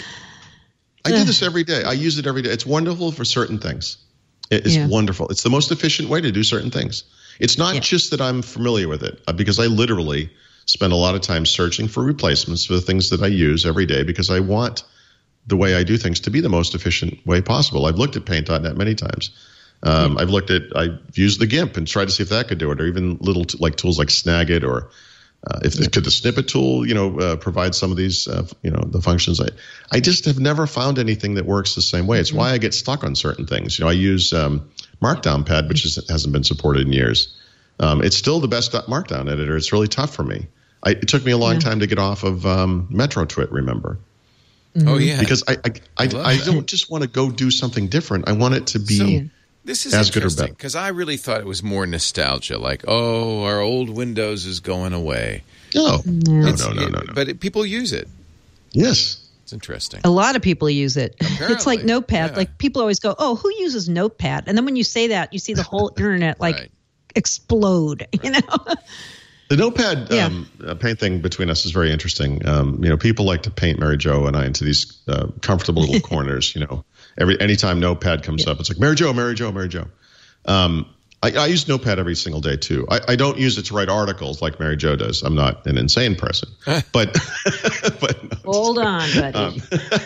I do this every day. I use it every day. It's wonderful for certain things. It is Yeah. wonderful. It's the most efficient way to do certain things. It's not Yeah. just that I'm familiar with it, uh, because I literally spend a lot of time searching for replacements for the things that I use every day, because I want the way I do things to be the most efficient way possible. I've looked at Paint dot net many times. Um, I've looked at, I've used the GIMP and tried to see if that could do it, or even little t- like tools like Snagit, or uh, if Yeah. could the snippet tool, you know, uh, provide some of these, uh, you know, the functions. I, I just have never found anything that works the same way. It's Mm-hmm. why I get stuck on certain things. You know, I use um, Markdown Pad, which is, hasn't been supported in years. Um, it's still the best Markdown editor. It's really tough for me. I, it took me a long Yeah. time to get off of um, MetroTwit, remember? Oh, yeah. Because I I, I, love I that. don't just want to go do something different. I want it to be So- This is as good or interesting better. because I really thought it was more nostalgia, like, oh, our old Windows is going away. no, no, It's- no, no, no, it- no. But it, people use it. Yes. It's interesting. A lot of people use it. It's like Apparently, Notepad. yeah. Like people always go, "Oh, who uses Notepad?" And then when you say that, you see the whole internet like Right. explode. You know? The Notepad Yeah. um, uh, Paint thing between us is very interesting. Um, you know, people like to paint Mary Jo and I into these uh, comfortable little corners. You know, every anytime Notepad comes up, it's like Mary Jo, Mary Jo, Mary Jo. Um, I, I use Notepad every single day too. I, I don't use it to write articles like Mary Jo does. I'm not an insane person, but but no, Hold on, buddy. um,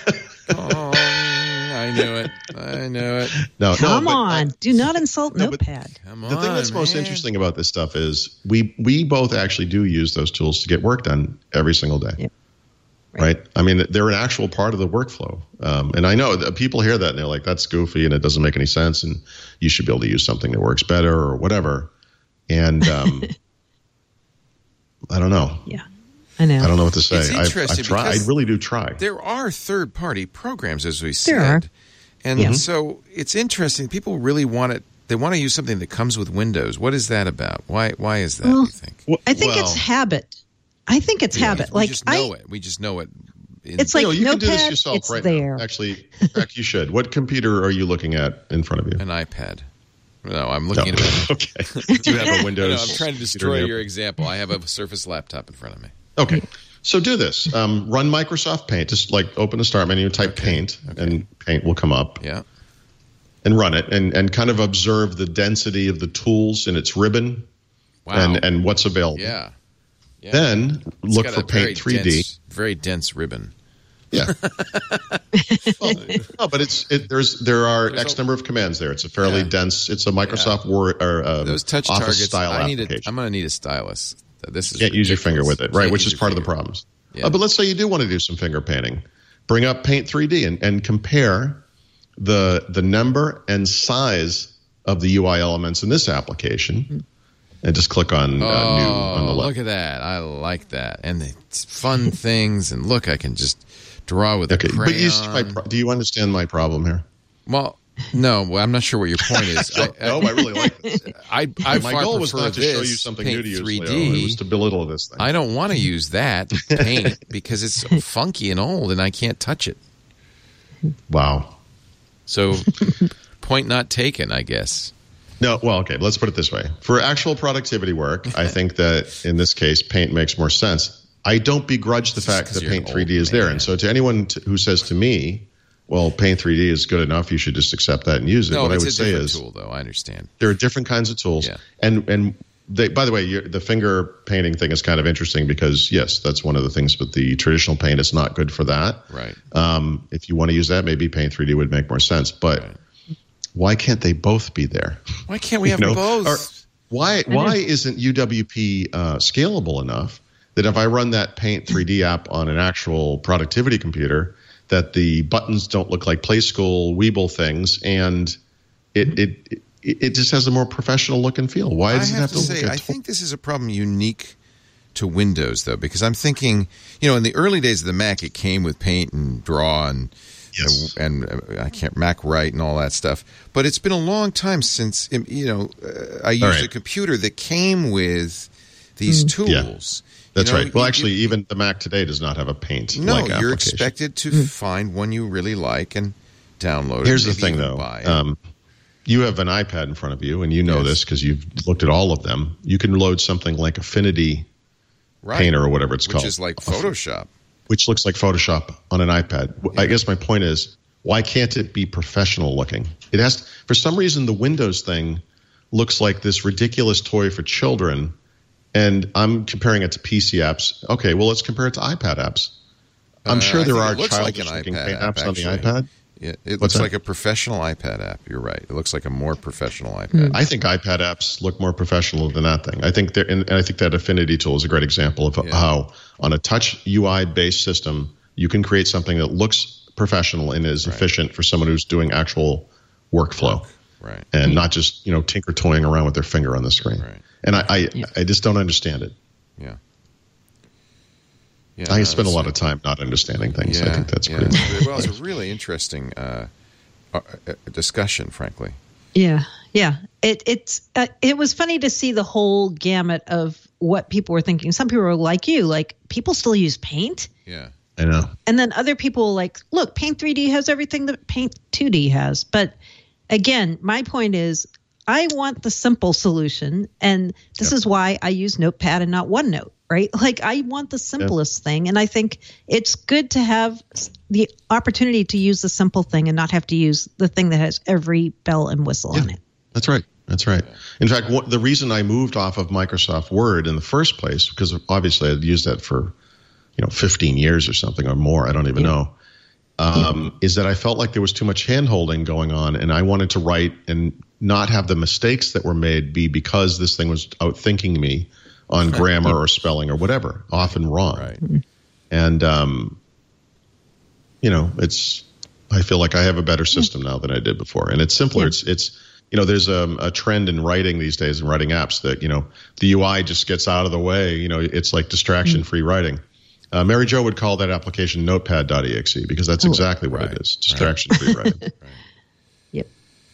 Oh, I knew it. I knew it. no, Come no, but on. I- Do not insult No, but- Notepad. Come on. The thing that's most man. interesting about this stuff is we we both actually do use those tools to get work done every single day. Yeah. Right. I mean, they're an actual part of the workflow. Um, and I know that people hear that and they're like, that's goofy and it doesn't make any sense. And you should be able to use something that works better or whatever. And um, I don't know. Yeah, I know. I don't know what to say. It's I've, interesting I've tried. I because really do try. There are third-party programs, as we said. There are. And Yeah. so it's interesting. People really want it. They want to use something that comes with Windows. What is that about? Why Why is that, do Well, you think? Well, I think well, it's habit. I think it's habit. We Like just know I, it. We just know it. in- It's like you know, you can do this Notepad, yourself it's right there. now. Actually, in fact, you should. What computer are you looking at in front of you? an iPad. No, I'm No. looking at it. Okay. Do you have a No, Windows? no, I'm trying to destroy your example. I have a Surface laptop in front of me. Okay. So do this. Um, run Microsoft Paint. Just like open the start menu, type Paint, and Paint will come up. Yeah. And run it, and, and kind of observe the density of the tools in its ribbon, Wow. and, and what's available. yeah. yeah. Then It's look got for a very Paint three D. dense- very dense ribbon. Yeah. well, no, but it's it, there's there are There's X a- number of commands there. It's a fairly Yeah. dense. It's a Microsoft Word or um, Those touch Office targets. style I need a, application. I'm going to need a stylus. This is Can't use your finger ridiculous. with it, right? Can't Which use is your part of the finger. problems. Yeah. Uh, but let's say you do want to do some finger painting. Bring up Paint three D and, and compare the the number and size of the U I elements in this application, and just click on uh, new on the Oh, left. look at that. I like that. And it's fun things. And look, I can just draw with Okay, a crayon. but you see my pro- do you understand my problem here? Well, no, well, I'm not sure what your point is. I, no, I really like this. I, I My far goal was prefer not to this, show you something Paint new to use, three D. Leo. It was to belittle this thing. I don't want to use that paint because it's funky and old and I can't touch it. Wow. So, point not taken, I guess. No, well, okay, let's put it this way. For actual productivity work, I think that in this case, Paint makes more sense. I don't begrudge the It's just fact 'cause that you're an Paint three D old is there. man. And so to anyone t- who says to me, well, Paint three D is good enough, you should just accept that and use it. No, what I it's would a say different is tool, though. I understand. there are different kinds of tools. Yeah. And and they, by the way, you're, the finger painting thing is kind of interesting because, yes, that's one of the things, but the traditional paint is not good for that. Right. Um, if you want to use that, maybe Paint three D would make more sense. But Right. why can't they both be there? Why can't we have You know, both? or why why isn't U W P uh, scalable enough that if I run that Paint three D app on an actual productivity computer, that the buttons don't look like Play School Weeble things, and it it it, it just has a more professional look and feel? Why I does it have have to to say, look I at think this is a problem unique to Windows, though, because I'm thinking, you know, in the early days of the Mac, it came with Paint and Draw and Yes. and, and uh, I can't Mac Write and all that stuff. But it's been a long time since, you know, uh, I used right. a computer that came with these Mm. tools. Yeah. That's You know, right. Well, you- actually, you- even the Mac today does not have a Paint. no, like you're application. expected to Mm. find one you really like and download it. Here's the maybe thing, even though. buy it. Um, you have an iPad in front of you, and you know Yes. this because you've looked at all of them. You can load something like Affinity right. Painter or whatever it's which called. is like Photoshop. Which looks like Photoshop on an iPad. I guess my point is, why can't it be professional looking? It has. For some reason, the Windows thing looks like this ridiculous toy for children, and I'm comparing it to P C apps. Okay, well, let's compare it to iPad apps. I'm Uh, sure I there think are it looks like an childish-looking iPad paint app, apps on the actually. iPad. Yeah, it What's looks that? like a professional iPad app. You're right. It looks like a more professional iPad. I think iPad apps look more professional than that thing. I think they're, and I think that Affinity tool is a great example of Yeah. how, on a touch U I-based system, you can create something that looks professional and is Right. efficient for someone who's doing actual workflow, Right. and not just you know tinker toying around with their finger on the screen. Right. And I, I, I just don't understand it. Yeah. Yeah, I no, spend a it's- lot of time not understanding things. Yeah, I think that's yeah. pretty. Well, it's a really interesting uh, uh, uh, discussion, frankly. Yeah, yeah. It it's uh, it was funny to see the whole gamut of what people were thinking. Some people were like you, like people still use Paint, Yeah. I know. and then other people were like, look, Paint three D has everything that Paint two D has. But again, my point is, I want the simple solution, and this is why I use Notepad and not OneNote. Right? Like I want the simplest thing, and I think it's good to have the opportunity to use the simple thing and not have to use the thing that has every bell and whistle on it. That's right. That's right. In fact, what, the reason I moved off of Microsoft Word in the first place, because obviously I'd used that for, you know, fifteen years or something or more, I don't even Yeah. know, um, yeah. is that I felt like there was too much hand-holding going on, and I wanted to write and not have the mistakes that were made be because this thing was outthinking me on grammar or spelling or whatever, often wrong. Right. And, um, you know, it's, I feel like I have a better system now than I did before. And it's simpler. Yeah. It's, it's, you know, there's a, a trend in writing these days and writing apps that, you know, the U I just gets out of the way. You know, it's like distraction free mm-hmm. writing. Uh, Mary Jo would call that application notepad dot E X E because that's exactly what right. it is. Distraction free writing. Right. Yep.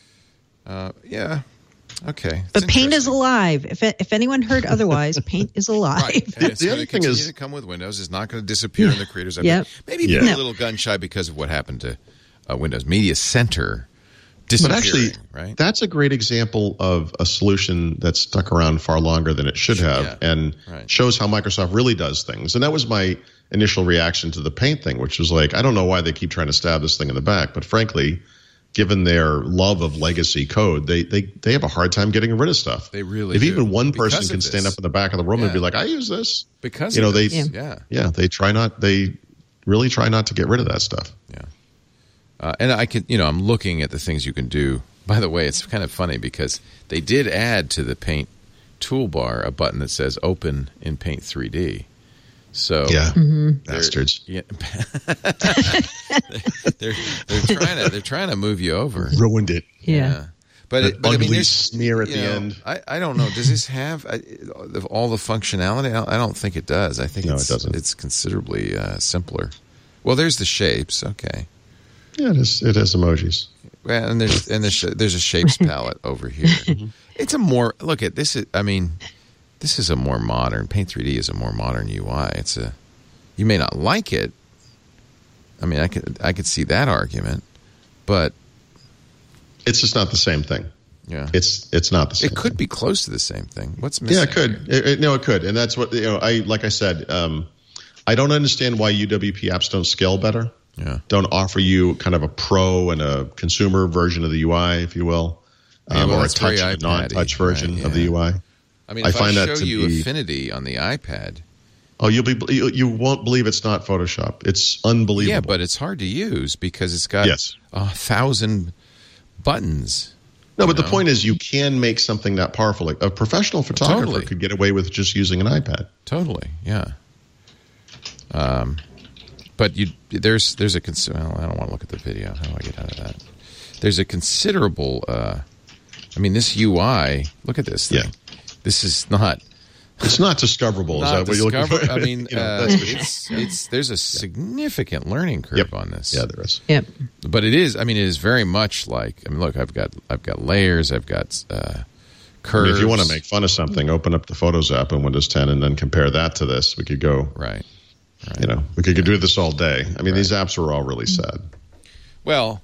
Uh, yeah. Okay. But It's Paint is interesting. alive. If if anyone heard otherwise, Paint is alive. Right. And it's The going other to thing continue is- to come with Windows. It's not going to disappear in the creators. Yep. Maybe Yeah. be a No. little gun shy because of what happened to uh, Windows Media Center disappearing. But actually, right? that's a great example of a solution that's stuck around far longer than it should have, Yeah. and Right. shows how Microsoft really does things. And that was my initial reaction to the Paint thing, which was like, I don't know why they keep trying to stab this thing in the back, but frankly, given their love of legacy code, they they they have a hard time getting rid of stuff. They really If do. even one Because person of can stand this. up in the back of the room Yeah. and be like, I use this. because you know, of they- this. Yeah. yeah. Yeah, they try not they really try not to get rid of that stuff. Yeah. Uh, and I could, you know, I'm looking at the things you can do. By the way, it's kind of funny because they did add to the Paint toolbar a button that says Open in Paint three D. So Yeah, Mm-hmm. they're- bastards. Yeah, they're they're trying to they're trying to move you over. Ruined it. Yeah. But, That it, but I mean, ugly there's smear at you the know, end. I, I don't know. Does this have uh, all the functionality? I don't, I don't think it does. I think No, it's, it doesn't. It's considerably uh, simpler. Well, there's the shapes. Okay. Yeah, it is. It has emojis. Well, and there's and there's, there's a shapes palette over here. It's a more look at this. Is, I mean, this is a more modern Paint three D is a more modern U I. It's a you may not like it. I mean, I could I could see that argument, but It's just not the same thing. yeah, It's it's not the same. it could thing. be close to the same thing. What's missing? Yeah, it could. here? It, it, no, it could, and that's what you know. I like I said. Um, I don't understand why U W P apps don't scale better. Yeah. Don't offer you kind of a pro and a consumer version of the U I, if you will, Yeah, um, well, or a that's very touch and iPad-y, non-touch version right, of the yeah. U I. I mean, I if I, find that show to you be- Affinity on the iPad, Oh, you'll be you, you won't believe it's not Photoshop. It's unbelievable. yeah, but it's hard to use because it's got Yes. a thousand buttons. no, but you the know? point is, you can make something that powerful. Like a professional photographer Totally. could get away with just using an iPad. Totally, yeah. Um, but you there's there's a cons- well, I don't want to look at the video. How do I get out of that? There's a considerable. Uh, I mean, this U I. Look at this thing. Yeah. This is not. It's not discoverable. Not Is that what you're looking discover- for? I mean, You know, uh, that's for sure. it's, it's there's a significant learning curve Yep. on this. Yeah, there is. Yep. But it is. I mean, it is very much like. I mean, look, I've got I've got layers. I've got uh, I curves. mean, if you want to make fun of something, open up the Photos app in Windows ten and then compare that to this. We could go, right, right. you know, we could, could do this all day. I mean, Right. these apps are all really sad. Well,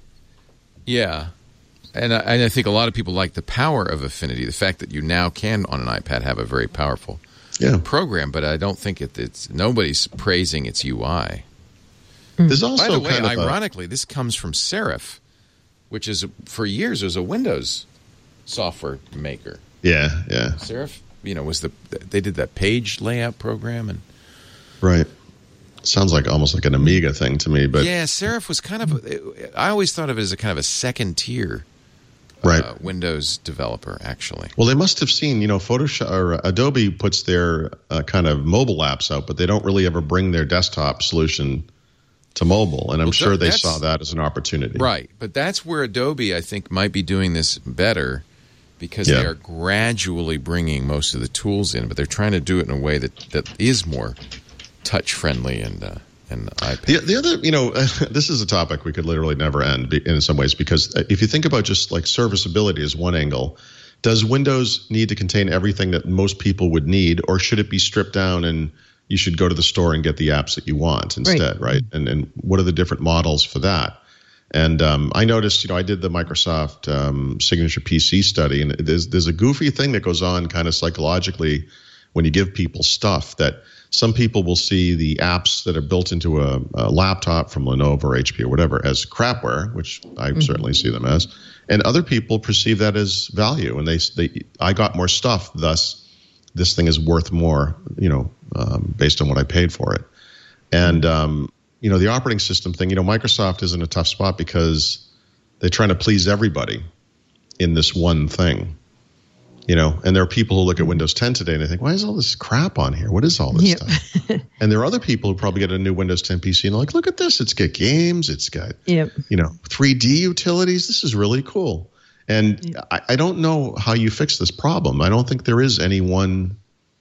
yeah, and I, and I think a lot of people like the power of Affinity, the fact that you now can on an iPad have a very powerful Yeah. program. But I don't think it, it's nobody's praising its U I. There's also By the way, kind of a- ironically, this comes from Serif, which is for years was a Windows software maker. yeah, yeah, Serif, you know, was the they did that page layout program, and right. Sounds like almost like an Amiga thing to me, but yeah, Serif was kind of. I always thought of it as a kind of a second tier, right. uh, Windows developer. Actually, Well, they must have seen, you know, Photoshop or Adobe puts their uh, kind of mobile apps out, but they don't really ever bring their desktop solution to mobile. And I'm Well, sure they that's- saw that as an opportunity. right? But that's where Adobe, I think, might be doing this better because Yeah. they are gradually bringing most of the tools in, but they're trying to do it in a way that, that is more touch friendly and uh, and iPad. The, the other, you know, this is a topic we could literally never end be- in some ways, because if you think about just like serviceability as one angle, does Windows need to contain everything that most people would need, or should it be stripped down and you should go to the store and get the apps that you want instead, right? right? And and what are the different models for that? And um, I noticed, you know, I did the Microsoft um, Signature P C study, and there's there's a goofy thing that goes on kind of psychologically when you give people stuff, that some people will see the apps that are built into a, a laptop from Lenovo or H P or whatever as crapware, which I mm-hmm. certainly see them as, and other people perceive that as value, and they they I got more stuff, thus this thing is worth more, you know, um, based on what I paid for it. And um, you know, the operating system thing, you know, Microsoft is in a tough spot because they're trying to please everybody in this one thing. You know, and there are people who look at Windows ten today and they think, why is all this crap on here? What is all this yep. stuff? And there are other people who probably get a new Windows ten P C and they're like, look at this. It's got games. It's got, yep. you know, three D utilities. This is really cool. And yep. I, I don't know how you fix this problem. I don't think there is any one,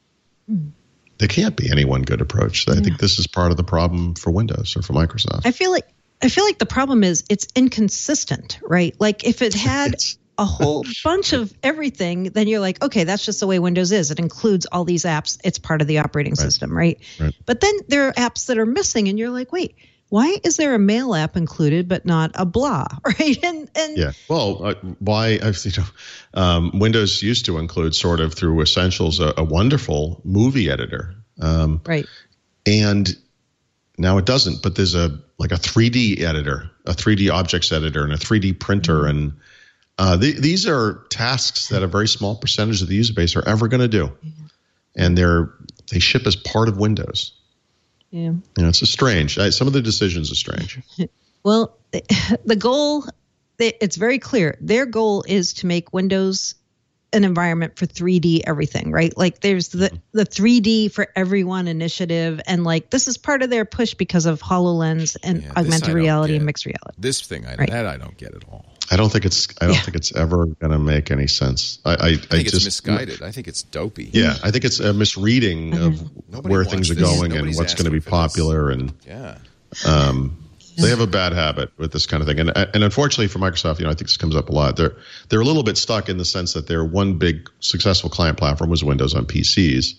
mm. there can't be any one good approach. I yeah. think this is part of the problem for Windows or for Microsoft. I feel like, I feel like the problem is it's inconsistent, right? Like if it had a whole bunch of everything, then you're like, okay, that's just the way Windows is. It includes all these apps. It's part of the operating right. system, right? right? But then there are apps that are missing, and you're like, wait, why is there a mail app included but not a blah, right? And and yeah, well, uh, why? You know, um, Windows used to include sort of through Essentials a, a wonderful movie editor, um, right? And now it doesn't. But there's a like a three D editor, a three D objects editor, and a three D printer, mm-hmm. and Uh, the, these are tasks that a very small percentage of the user base are ever going to do, yeah. and they're they ship as part of Windows. Yeah, you know, it's a strange. I, some of the decisions are strange. Well, the goal, it's very clear. Their goal is to make Windows an environment for three D everything, right? Like there's the the three D for everyone initiative, and like this is part of their push because of HoloLens and yeah, augmented reality and mixed reality. This thing, I, right. that I don't get at all. I don't think it's. I don't yeah. think it's ever going to make any sense. I. I, I think I it's just, misguided. I think it's dopey. Yeah, I think it's a misreading mm-hmm. of Nobody where things are this. going Nobody's and what's going to be popular, this. and yeah, um, they have a bad habit with this kind of thing. And and unfortunately for Microsoft, you know, I think this comes up a lot. They're they're a little bit stuck in the sense that their one big successful client platform was Windows on P Cs,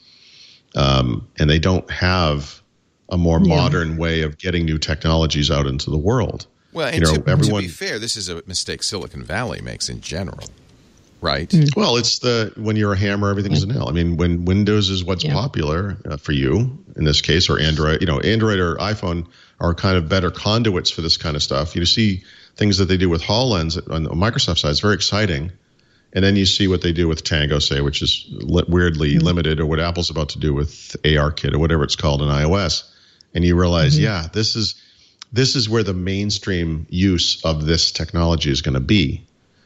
um, and they don't have a more yeah. modern way of getting new technologies out into the world. Well, and you know, to, everyone, to be fair, this is a mistake Silicon Valley makes in general, right? Mm. Well, it's the when you're a hammer, everything's mm. a nail. I mean, when Windows is what's yeah. popular uh, for you in this case, or Android, you know, Android or iPhone are kind of better conduits for this kind of stuff. You see things that they do with HoloLens on the Microsoft side is very exciting, and then you see what they do with Tango, say, which is li- weirdly mm. limited, or what Apple's about to do with ARKit or whatever it's called in iOS, and you realize, mm-hmm. yeah, this is. This is where the mainstream use of this technology is going to be.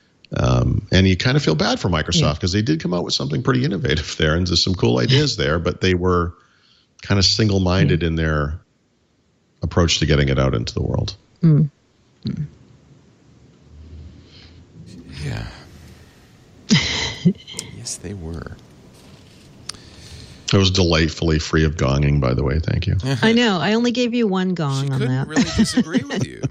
Um, and you kind of feel bad for Microsoft because yeah. they did come out with something pretty innovative there, and there's some cool ideas there, but they were kind of single-minded mm. in their approach to getting it out into the world. Mm. Mm. Yeah. Yes, they were. It was delightfully free of gonging, by the way. Thank you. I know. I only gave you one gong She on couldn't that. really disagree with you.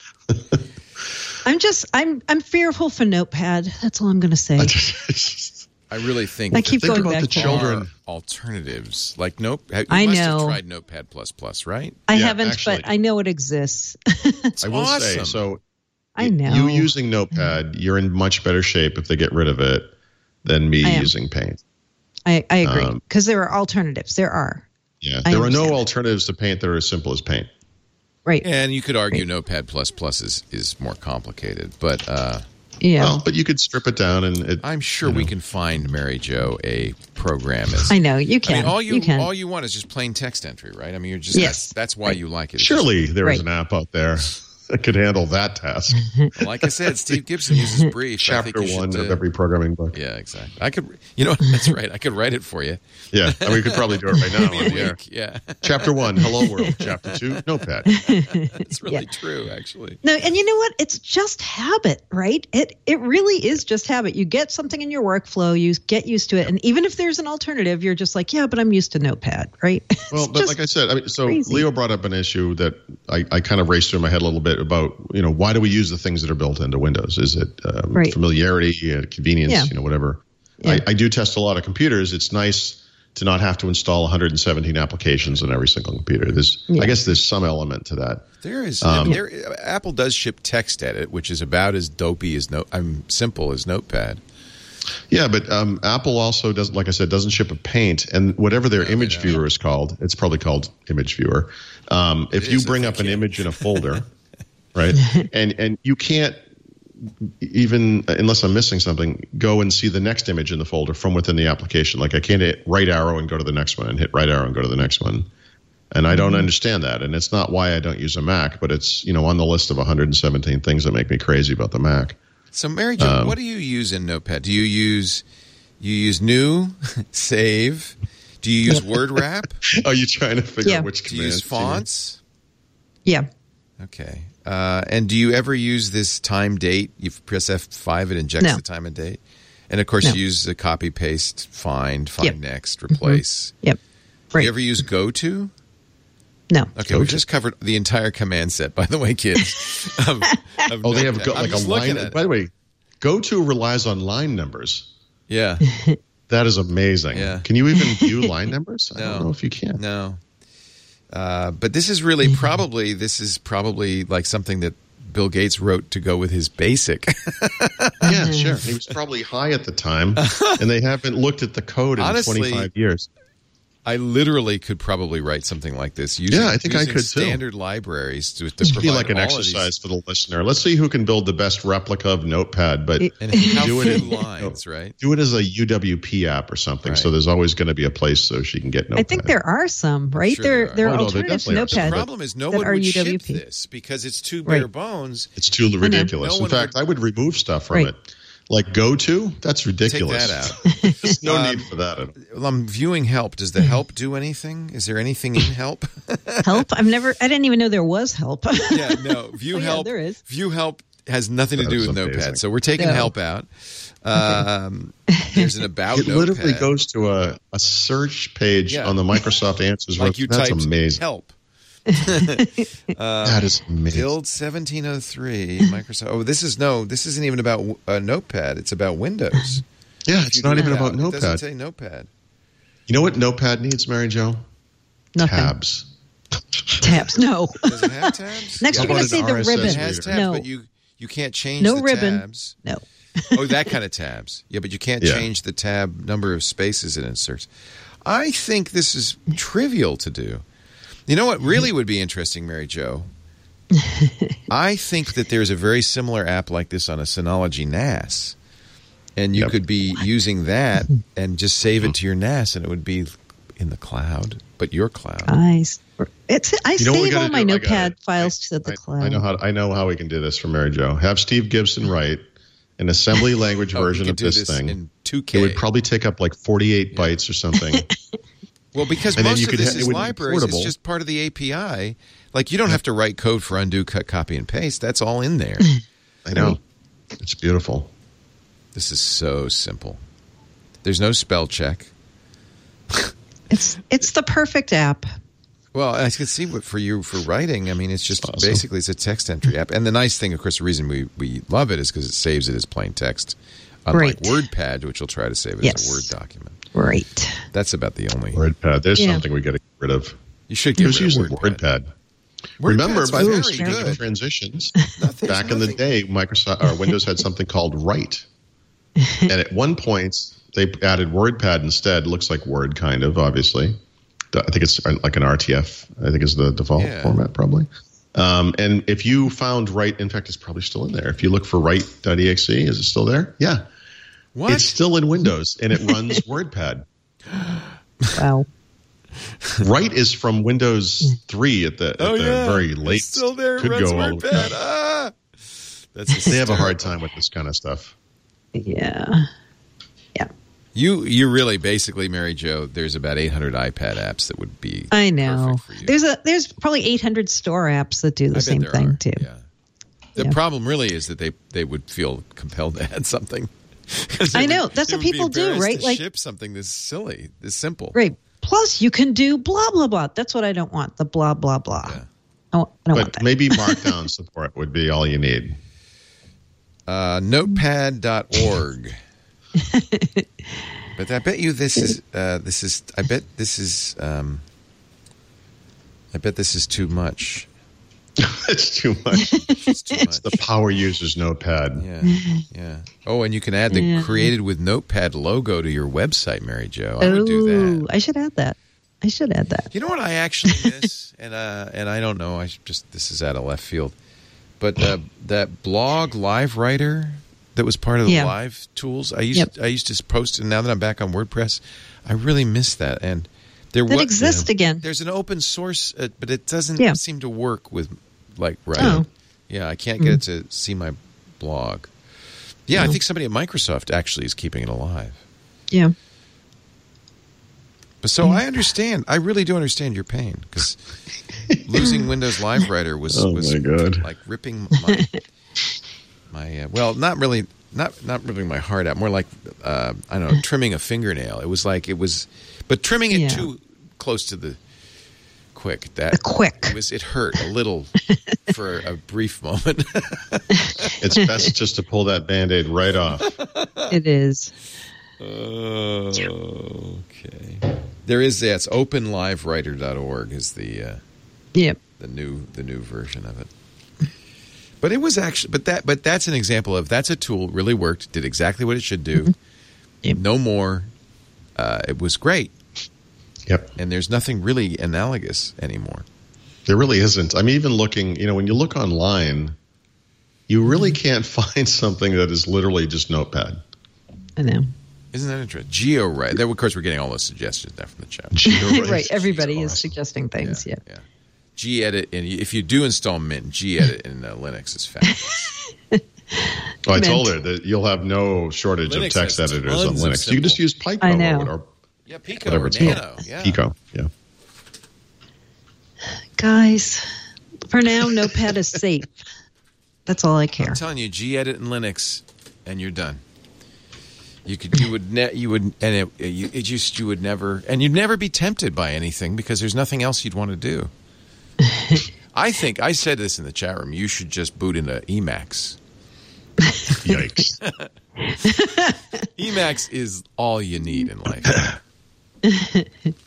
I'm just, I'm, I'm fearful for Notepad. That's all I'm going to say. I really think I keep that going about back the to children. that. alternatives like Note. You I must know. have tried Notepad plus plus, right? I Yeah, haven't, actually. but I know it exists. It's I will say, awesome. so I y- know. you using Notepad, you're in much better shape if they get rid of it than me I am. using Paint. I, I agree Um, because there are alternatives. There are. Yeah, I there are understand no that. alternatives to Paint that are as simple as Paint. Right. And you could argue Notepad plus plus is, is more complicated, but uh, Yeah. Well, but you could strip it down, and it, I'm sure we can find Mary Jo a program. As, I know you can. I mean, all you, can. all you want is just plain text entry, right? I mean, you're just Yes. that's, that's why you like it. It's surely there is Right. an app out there that could handle that task. just- like I said, Steve Gibson uses Brief. I think Chapter you should, one of uh, every programming book. Yeah, exactly. I could, you know, that's right. I could write it for you. Yeah, and we could probably do it right now. Maybe on a the air. week. Yeah, Chapter one, Hello World. Chapter two, Notepad. it's really Yeah. true, actually. No, and you know what? It's just habit, right? It it really is just habit. You get something in your workflow, you get used to it, and even if there's an alternative, you're just like, yeah, but I'm used to Notepad, right? Well, It's but just like I said, I mean, so crazy. Leo brought up an issue that I, I kind of raced through my head a little bit about, you know, why do we use the things that are built into Windows? Is it um, Right. familiarity, uh, convenience, Yeah. you know, whatever? Yeah. I, I do test a lot of computers. It's nice to not have to install one hundred seventeen applications on every single computer. There's, Yeah. I guess, there's some element to that. There is Um, there, Apple does ship TextEdit, which is about as dopey as no, I'm simple as Notepad. Yeah, but um, Apple also doesn't, like I said, doesn't ship a Paint, and whatever their image know. viewer is called, it's probably called Image Viewer. Um, if It you is, bring I up an think. image in a folder, right, and and you can't even, unless I'm missing something, go and see the next image in the folder from within the application. Like I can't hit right arrow and go to the next one, and hit right arrow and go to the next one. And I don't understand that, and it's not why I don't use a Mac, but it's, you know, on the list of one hundred seventeen things that make me crazy about the Mac. So, Mary Jo, Um, what do you use in Notepad? Do you use you use new, save? Do you use word wrap? Are you trying to figure Yeah. out which Do you use commands? fonts? yeah. Okay. Uh, and do you ever use this time date? You press F five, it injects No. the time and date. And of course, No. you use the copy, paste, find, find Yep. next, replace. Yep. Do Right. you ever use goto? No. Okay, we just covered the entire command set, by the way, kids. of, of Oh, they have Notepad. go, I'm like a just looking line. at it. By the way, GoTo relies on line numbers. Yeah. That is amazing. Yeah. Can you even view line numbers? I No. don't know if you can. No. Uh, but this is really probably this is probably like something that Bill Gates wrote to go with his BASIC. Yeah, sure. He was probably high at the time, and they haven't looked at the code in Honestly, twenty-five years. I literally could probably write something like this using, Yeah, I think I using could, too. standard libraries to, to This would provide be like an all of exercise for the listener. Let's see who can build the best replica of Notepad, but these, and how do few it in- lines, right? do it as a U W P app or something. So Right. there's always going to be a place so she can get Notepad. I think there are some, right? sure there there are. there Oh, are no, there alternatives to definitely are. The Notepad. The problem is no that one are would U ship W P. this because it's too bare Right. bones. It's too ridiculous. No In one fact, would- I would remove stuff from Right. it. Like GoTo, that's ridiculous. Take that out. There's no Um, need for that at all. Well, I'm viewing help. Does the help do anything? Is there anything in help? Help? I've never. I didn't even know there was help. yeah, no. View Oh, yeah, help. there is. View help has nothing to That do is with amazing. Notepad. So we're taking No. help out. Um, there's an about It Notepad. literally goes to a, a search page Yeah. on the Microsoft Answers. like website. you That's typed amazing. help. that is amazing. Build seventeen oh three Microsoft. Oh, this is no. This isn't even about uh, Notepad. It's about Windows. yeah, If it's you not do even that, about It doesn't Notepad. say Notepad. You know what Notepad needs, Mary Jo? Nothing. Tabs. Tabs. No. Does it have tabs? Next, How you're going about to an see the R S S It ribbon. reader? has tabs, No. but you you can't change No the ribbon. tabs. No. Oh, that kind of tabs. Yeah, but you can't Yeah. change the tab number of spaces it inserts. I think this is trivial to do. You know what really would be interesting, Mary Jo? I think that there's a very similar app like this on a Synology N A S. And you Yep. could be using that and just save it to your N A S and it would be in the cloud, but your cloud. I, it's, I You know what we save gotta all my do? I got Notepad it. files to the I, cloud. I know how I know how we can do this for Mary Jo. Have Steve Gibson write an assembly language Oh, we version could of do this, this thing. in two K. It would probably take up like forty-eight bytes or something. Well, because And then most you of could this ha- is it would be libraries. It's portable. just part of the A P I. Like, you don't have to write code for undo, cut, copy, and paste. That's all in there. I know. It's beautiful. This is so simple. There's no spell check. It's it's the perfect app. Well, I can see what for you for writing. I mean, it's just Awesome. basically it's a text entry app. And the nice thing, of course, the reason we, we love it is because it saves it as plain text. Unlike Right. WordPad, which will try to save it Yes. as a Word document. Right. That's about the only. WordPad. There's Yeah. something we got to get rid of. You should get Who's rid using of WordPad. WordPad? Remember, WordPad's by the very way, speaking good. of transitions, Nothing- back in the nothing- day, Microsoft or Windows had something called Write, and at one point they added WordPad instead. Looks like Word, kind of, obviously. I think it's like an R T F. I think is the default Yeah. format, probably. Um, and if you found Write, in fact, it's probably still in there. If you look for Write.exe, is it still there? Yeah, What? it's still in Windows, and it runs WordPad. Wow. Write is from Windows three at the, at oh, the yeah. very late. It's still there. It Could runs go all- WordPad. Ah! That's They have a hard hysterical. time with this kind of stuff. Yeah. Yeah. You you really basically, Mary Jo, there's about eight hundred iPad apps that would be I know. perfect for you. There's a there's probably eight hundred store apps that do the I bet same there thing are. too. Yeah. The Yeah. problem really is that they, they would feel compelled to add something. 'Cause they I know. would- That's they what would be people do, embarrassed right? to Like- ship something this silly, this simple. Right. Plus, you can do blah blah blah. That's what I don't want. The blah blah blah. Yeah. I don't, I don't want But that. maybe Markdown support would be all you need. Uh, notepad dot org. But I bet you this is uh, this is I bet this is um, I bet this is too much. It's too much. It's too much. The power user's Notepad. Yeah, yeah. Oh, and you can add the Yeah. created with Notepad logo to your website, Mary Jo. I oh, would do that. I should add that. I should add that. You know what I actually miss, and uh, and I don't know. I just this is out of left field, but uh, that blog Live Writer that was part of the Yeah. Live tools. I used Yep. I used to post, and now that I'm back on WordPress, I really miss that. And there That wa- exists again. There's an open source, uh, but it doesn't Yeah. seem to work with like writing. Oh. Yeah, I can't get it to see my blog. Yeah, I think somebody at Microsoft actually is keeping it alive. Yeah. But so I understand. I really do understand your pain because losing Windows Live Writer was Oh, was my God. like ripping my my uh, well, not really, not not ripping my heart out. More like uh, I don't know, trimming a fingernail. It was like it was, but trimming it Yeah. too close to the quick. That The quick. It was. It hurt a little for a brief moment. It's best just to pull that Band-Aid right off. It is. Okay. There is that's open live writer dot org is the uh, Yep. the new the new version of it. But it was actually but that but that's an example of that's a tool really worked, did exactly what it should do. Mm-hmm. Yep. No more. Uh, it was great, Yep. and there's nothing really analogous anymore. There really isn't. I'm even looking, you know, when you look online, you really can't find something that is literally just Notepad. I know. Isn't that interesting? GeoWrite. There, of course, we're getting all those suggestions now from the chat. GeoWrite. Right. Everybody Jeez, is awesome. suggesting things. Yeah. Yeah. Gedit, and if you do install Mint, Gedit in uh, Linux is fabulous. Oh, I told Mint. her that you'll have no shortage Linux of text has editors on tons of Linux. You can just simple- use Pico I know. or, or Yeah, Pico whatever or it's Nano. called. Yeah. Pico, yeah. Guys, for now, Notepad is safe. That's all I care. I'm telling you, Gedit and Linux, and you're done. You could, you would, ne- you would, and it, you, it just, you would never, and you'd never be tempted by anything because there's nothing else you'd want to do. I think I said this in the chat room. You should just boot into Emacs. Yikes. Emacs is all you need in life.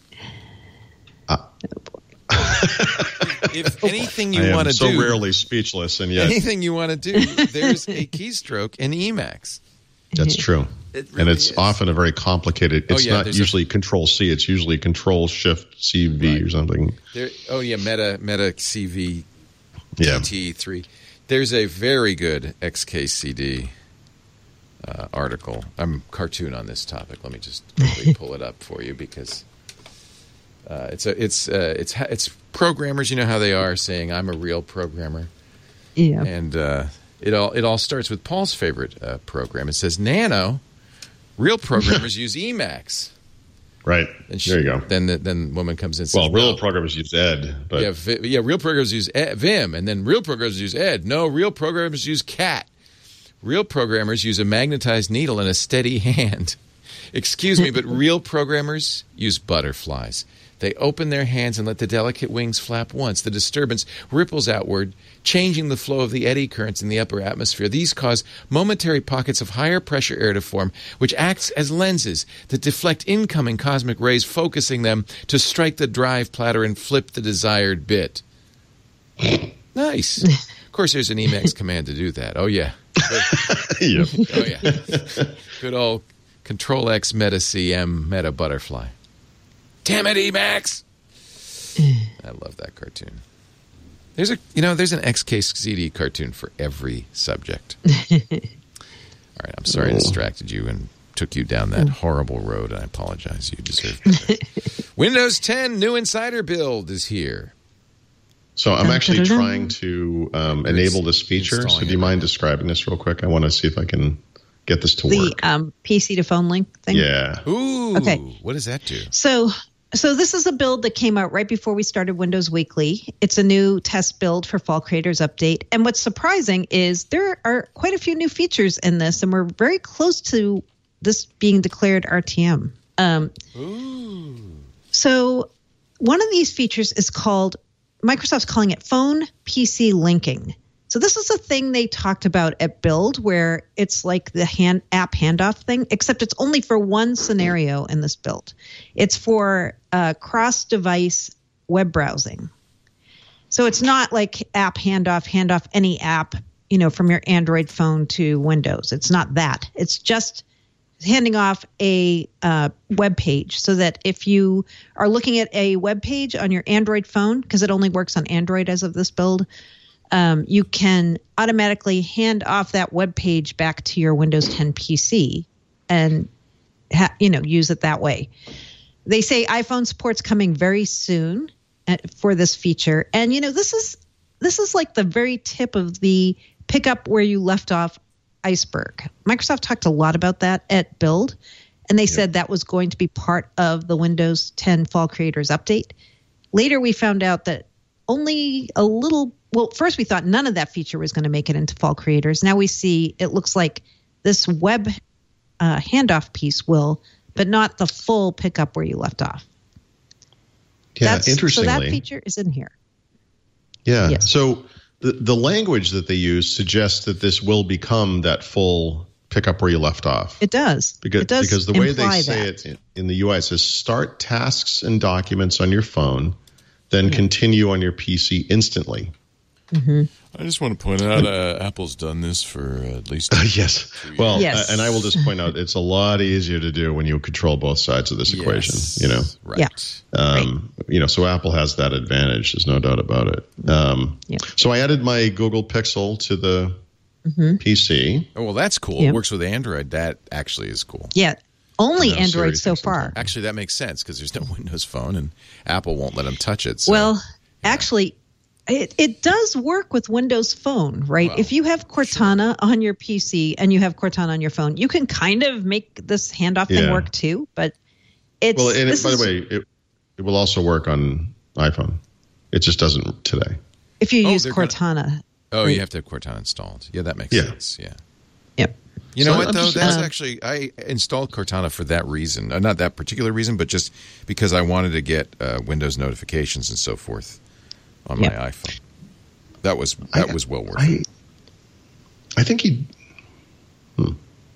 If anything I you am want to so do, rarely speechless, and yet anything you want to do, there's a keystroke in Emacs. that's true. It and really it's is. often a very complicated. Oh, It's yeah, not there's a- usually Control C. It's usually Control Shift C V Right. or something. There, oh yeah, Meta Meta C V Yeah. T T three. There's a very good X K C D uh, article. I'm cartoon on this topic. Let me just quickly pull it up for you because uh, it's a it's uh, it's ha- it's programmers. You know how they are saying I'm a real programmer, Yeah. and uh, it all it all starts with Paul's favorite uh, program. It says Nano. Real programmers use Emacs. Right. And she, there you go. Then the then woman comes in and says, Well, real "No." programmers use Ed, but Yeah, vi- yeah. Real programmers use Ed, Vim, and then real programmers use Ed. No, real programmers use Cat. Real programmers use a magnetized needle and a steady hand. Excuse me, but real programmers use butterflies. They open their hands and let the delicate wings flap once. The disturbance ripples outward, changing the flow of the eddy currents in the upper atmosphere. These cause momentary pockets of higher pressure air to form, which acts as lenses that deflect incoming cosmic rays, focusing them to strike the drive platter and flip the desired bit. Nice. Of course, there's an Emacs command to do that. Oh, yeah. Yep. Oh, yeah. Good old Control X Meta C M Meta Butterfly. Damn it, Emacs! I love that cartoon. There's a, you know, there's an X K C D cartoon for every subject. All right, I'm sorry I distracted you and took you down that horrible road, and I apologize. You deserve better. Windows ten New Insider Build is here. So I'm actually trying to um, enable this feature. So do you mind describing this real quick? I want to see if I can get this to the, work. The um, P C to phone link thing? Yeah. Ooh. Okay. What does that do? So... So this is a build that came out right before we started Windows Weekly. It's a new test build for Fall Creators Update. And what's surprising is there are quite a few new features in this, and we're very close to this being declared R T M. Um, Ooh. So one of these features is called, Microsoft's calling it Phone P C Linking. So this is a thing they talked about at Build, where it's like the hand app handoff thing, except it's only for one scenario in this build. It's for uh, cross-device web browsing. So it's not like app handoff, handoff any app, you know, from your Android phone to Windows. It's not that. It's just handing off a uh, web page, so that if you are looking at a web page on your Android phone, because it only works on Android as of this build, Um, you can automatically hand off that web page back to your Windows ten P C and, ha- you know, use it that way. They say iPhone support's coming very soon at, for this feature. And, you know, this is this is like the very tip of the pick up where you left off iceberg. Microsoft talked a lot about that at Build, and they yep. said that was going to be part of the Windows ten Fall Creators Update. Later, we found out that only a little Well, first we thought none of that feature was going to make it into Fall Creators. Now we see it looks like this web uh, handoff piece will, but not the full pickup where you left off. Yeah, That's, interestingly. So that feature is in here. Yeah. Yes. So the the language that they use suggests that this will become that full pickup where you left off. It does. Because, it does because the way they say that. it in, in the U I, it says start tasks and documents on your phone, then yeah. continue on your P C instantly. Mm-hmm. I just want to point out uh, Apple's done this for uh, at least uh, yes. Well, yes. Uh, and I will just point out it's a lot easier to do when you control both sides of this yes. equation. You know, right? Yeah. Um, right. You know, so Apple has that advantage. There's no doubt about it. Um, yeah. So I added my Google Pixel to the mm-hmm. P C. Oh well, that's cool. Yeah. It works with Android. That actually is cool. Yeah. Only no, Android so far. Actually, that makes sense because there's no Windows Phone, and Apple won't let them touch it. So, well, yeah. actually. It it does work with Windows Phone, right? Well, if you have Cortana sure. on your P C and you have Cortana on your phone, you can kind of make this handoff yeah. thing work too. But it's well, and it, by is, the way, it it will also work on iPhone. It just doesn't today. If you oh, use Cortana. Gonna, oh, right? you have to have Cortana installed. Yeah, that makes yeah. sense. Yeah. Yep. You know so, what though? That's uh, actually I installed Cortana for that reason. Uh, not that particular reason, but just because I wanted to get uh, Windows notifications and so forth on yep. my iPhone. That was that I, was well worth I, it. I think he. Hmm.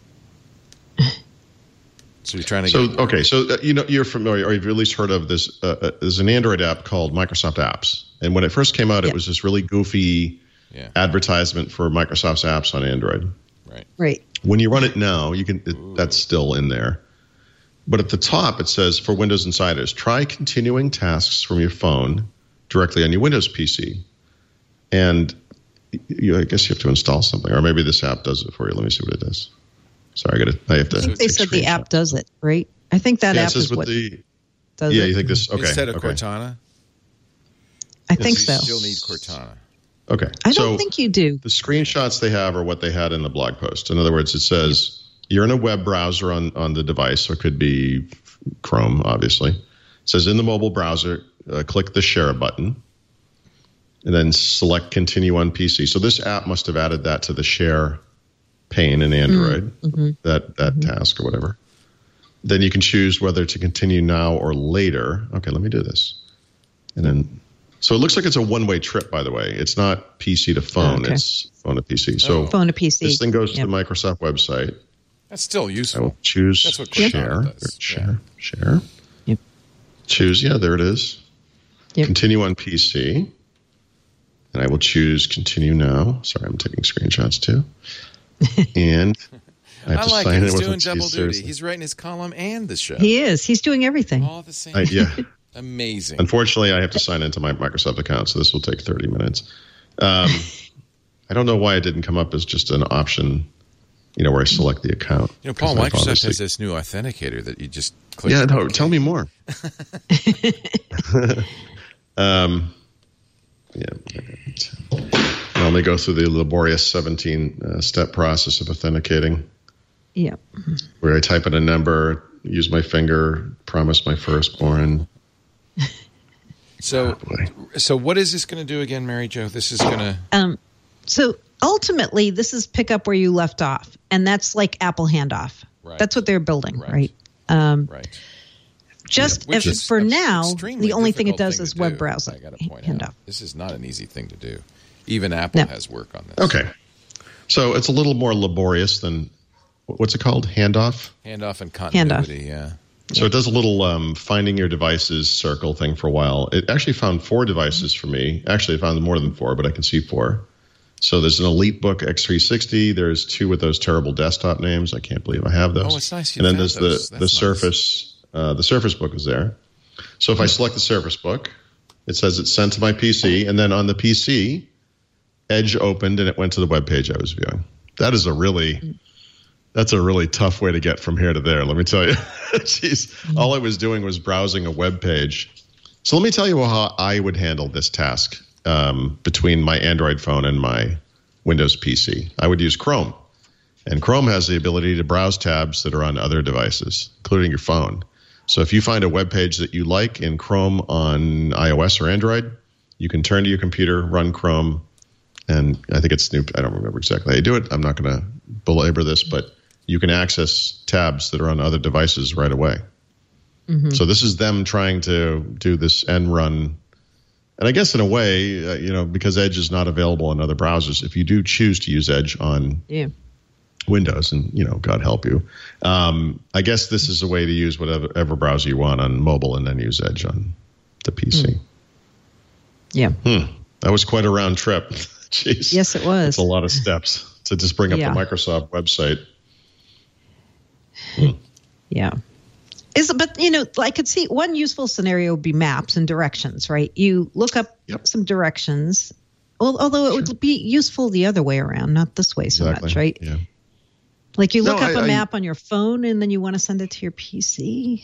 So you're trying to so get, okay. So uh, you know you're familiar, or you've at least heard of this. Uh, uh, there's an Android app called Microsoft Apps, and when it first came out, yep. it was this really goofy yeah. advertisement for Microsoft's apps on Android. Right. Right. When you run it now, you can. It, that's still in there. But at the top, it says for Windows Insiders, try continuing tasks from your phone directly on your Windows P C. And you, I guess you have to install something, or maybe this app does it for you. Let me see what it is. Sorry, I got to. I have to. I think they said the app does it, right? I think that yeah, app is what the, does yeah, it. you think this? Okay, Instead of okay. Cortana, I think you so. still need Cortana. Okay, I don't so think you do. The screenshots they have are what they had in the blog post. In other words, it says you're in a web browser on on the device, so it could be Chrome, obviously. It says in the mobile browser, uh, click the share button. And then select continue on P C. So this app must have added that to the share pane in Android, mm-hmm. that that mm-hmm. task or whatever. then you can choose whether to continue now or later. Okay, let me do this. And then, so it looks like it's a one-way trip, by the way. It's not P C to phone. Okay. It's phone to P C. So oh. phone to P C. This thing goes yep. to the Microsoft website. That's still I useful. will choose That's what share. Cortana does. Share. Yeah. Share. Yep. Choose. Yeah, there it is. Yep. Continue on P C. And I will choose continue now. Sorry, I'm taking screenshots too. And I have I to like sign it. in He's with doing a T, double duty. seriously. He's writing his column and the show. He is. He's doing everything. All the same. I, yeah. Amazing. Unfortunately, I have to sign into my Microsoft account, so this will take thirty minutes. Um, I don't know why it didn't come up as just an option, you know, where I select the account. You know, Paul, 'Cause I've Microsoft obviously- has this new authenticator that you just click. Yeah, no, OK. tell me more. um, yeah. Now, let me go through the laborious seventeen-step process of authenticating, Yep. where I type in a number, use my finger, promise my firstborn. So, boy. so what is this going to do again, Mary Jo? This is going to. Um, so ultimately, this is pick up where you left off, and that's like Apple handoff. Right. That's what they're building, Right. right? Um, Right. Just Which if, is for an now, extremely the only thing it difficult does thing is to web do, browsing. I got to point handoff. out, this is not an easy thing to do. Even Apple No. has work on this. Okay. So it's a little more laborious than, what's it called? Handoff? Handoff and continuity, yeah. So it does a little um, finding your devices circle thing for a while. It actually found four devices for me. Actually, it found more than four, but I can see four. So there's an EliteBook X three sixty. There's two with those terrible desktop names. I can't believe I have those. Oh, it's nice you And then found there's those. the, the That's nice. Surface. Uh, the Surface Book is there. So if I select the Surface Book, it says it's sent to my P C. And then on the P C, Edge opened and it went to the web page I was viewing. That is a really... That's a really tough way to get from here to there, let me tell you. Jeez, all I was doing was browsing a web page. So let me tell you how I would handle this task um, between my Android phone and my Windows P C. I would use Chrome. And Chrome has the ability to browse tabs that are on other devices, including your phone. So if you find a web page that you like in Chrome on iOS or Android, you can turn to your computer, run Chrome, and I think it's Snoop. I don't remember exactly how you do it. I'm not going to belabor this, but you can access tabs that are on other devices right away. Mm-hmm. So this is them trying to do this end run. And I guess in a way, uh, you know, because Edge is not available on other browsers, if you do choose to use Edge on Yeah. Windows, and, you know, God help you, um, I guess this is a way to use whatever, whatever browser you want on mobile and then use Edge on the P C. Mm. Yeah. Hmm. That was quite a round trip. Jeez. Yes, it was. It's a lot of steps to just bring up Yeah. the Microsoft website. Yeah. Is but you know, I could see one useful scenario would be maps and directions, right? You look up Yep. some directions, al- although it would be useful the other way around, not this way so Exactly. much, right? Yeah. Like you look No, up I- a I- map on your phone and then you want to send it to your P C.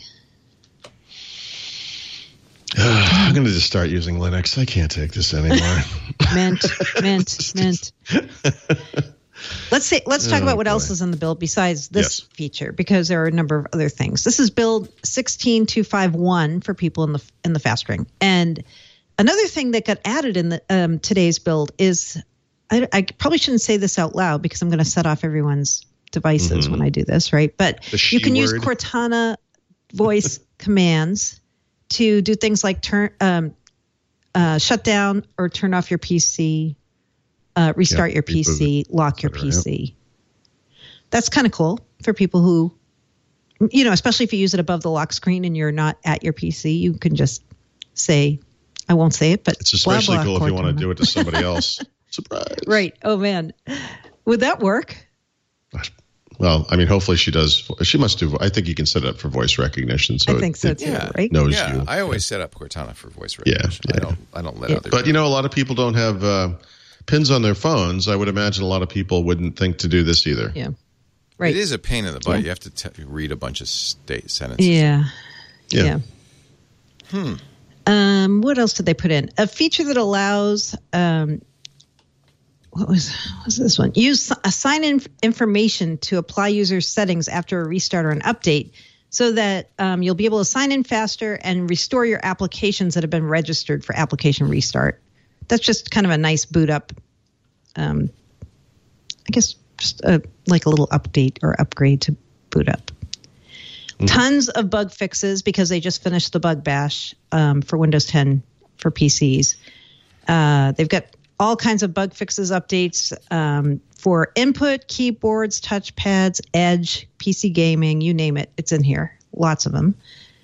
I'm going to just start using Linux. I can't take this anymore. Mint, mint, mint. Let's say let's talk Oh, about what boy. else is in the build besides this Yes. feature, because there are a number of other things. This is build sixteen two fifty-one for people in the in the fast ring. And another thing that got added in the um, today's build is I, I probably shouldn't say this out loud because I'm going to set off everyone's devices when I do this, right? But The you can she use word. Cortana voice commands to do things like turn um, uh, shut down or turn off your P C. Uh, restart Yep, your P C, lock your Whatever, P C. That's kind of cool for people who, you know, especially if you use it above the lock screen and you're not at your P C, you can just say, I won't say it, but It's especially blah, blah, cool if you want to Cortana. do it to somebody else. Surprise. Right. Oh, man. Would that work? Well, I mean, hopefully she does. She must do. I think you can set it up for voice recognition. So I think so it, too, Yeah. right? knows Yeah, you. I always set up Cortana for voice Yeah, recognition. yeah. I don't. I don't let Yeah. other. But, you know, a lot of people don't have uh, pins on their phones. I would imagine a lot of people wouldn't think to do this either. Yeah. Right. It is a pain in the butt. Yeah. You have to t- read a bunch of state sentences. Yeah. Yeah. Yeah. Hmm. Um, what else did they put in? A feature that allows um, what was what was this one? Use assign in information to apply user settings after a restart or an update, so that um, you'll be able to sign in faster and restore your applications that have been registered for application restart. That's just kind of a nice boot up. Um, I guess just a, like a little update or upgrade to boot up. Tons of bug fixes because they just finished the bug bash um, for Windows ten for P Cs. Uh, they've got all kinds of bug fixes, updates um, for input, keyboards, touchpads, Edge, P C gaming, you name it. It's in here. Lots of them.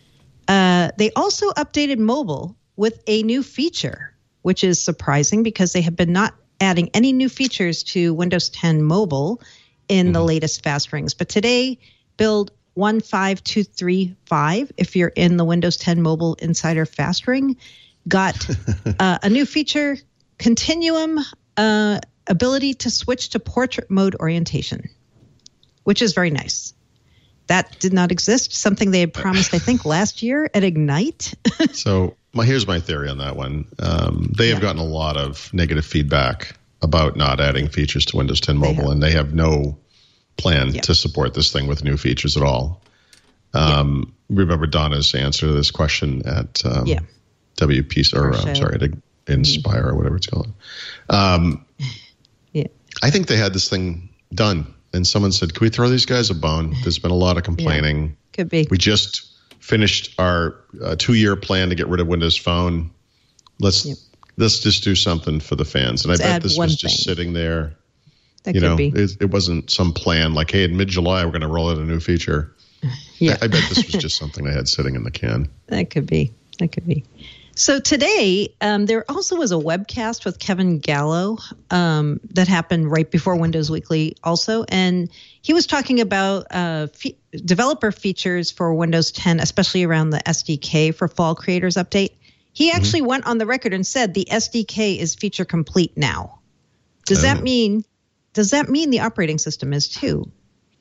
Uh, they also updated mobile with a new feature, which is surprising because they have been not adding any new features to Windows ten Mobile in mm-hmm. the latest fast rings. But today, build one five two three five, if you're in the Windows ten Mobile Insider Fast Ring, got uh, a new feature, Continuum uh, ability to switch to portrait mode orientation, which is very nice. That did not exist, something they had promised, I think, last year at Ignite. So my, here's my theory on that one. Um, they have yeah. gotten a lot of negative feedback about not adding features to Windows ten Mobile, they and they have no plan yeah. to support this thing with new features at all. Um, yeah. Remember Donna's answer to this question at um, yeah. W P C, or uh, sorry, at Inspire mm-hmm. or whatever it's called. Um, yeah. I think they had this thing done. And someone said, can we throw these guys a bone? There's been a lot of complaining. Yeah, could be. We just finished our uh, two-year plan to get rid of Windows Phone. Let's yep. let's just do something for the fans. And let's I bet this was just thing. sitting there. That you could know, be. It, it wasn't some plan like, hey, in mid-July, we're going to roll out a new feature. Yeah. I, I bet this was just something they had sitting in the can. That could be. That could be. So today, um, there also was a webcast with Kevin Gallo um, that happened right before Windows Weekly also. And he was talking about uh, fe- developer features for Windows ten, especially around the S D K for Fall Creators Update. He actually mm-hmm. went on the record and said the S D K is feature complete now. Does oh. that mean, does that mean the operating system is too?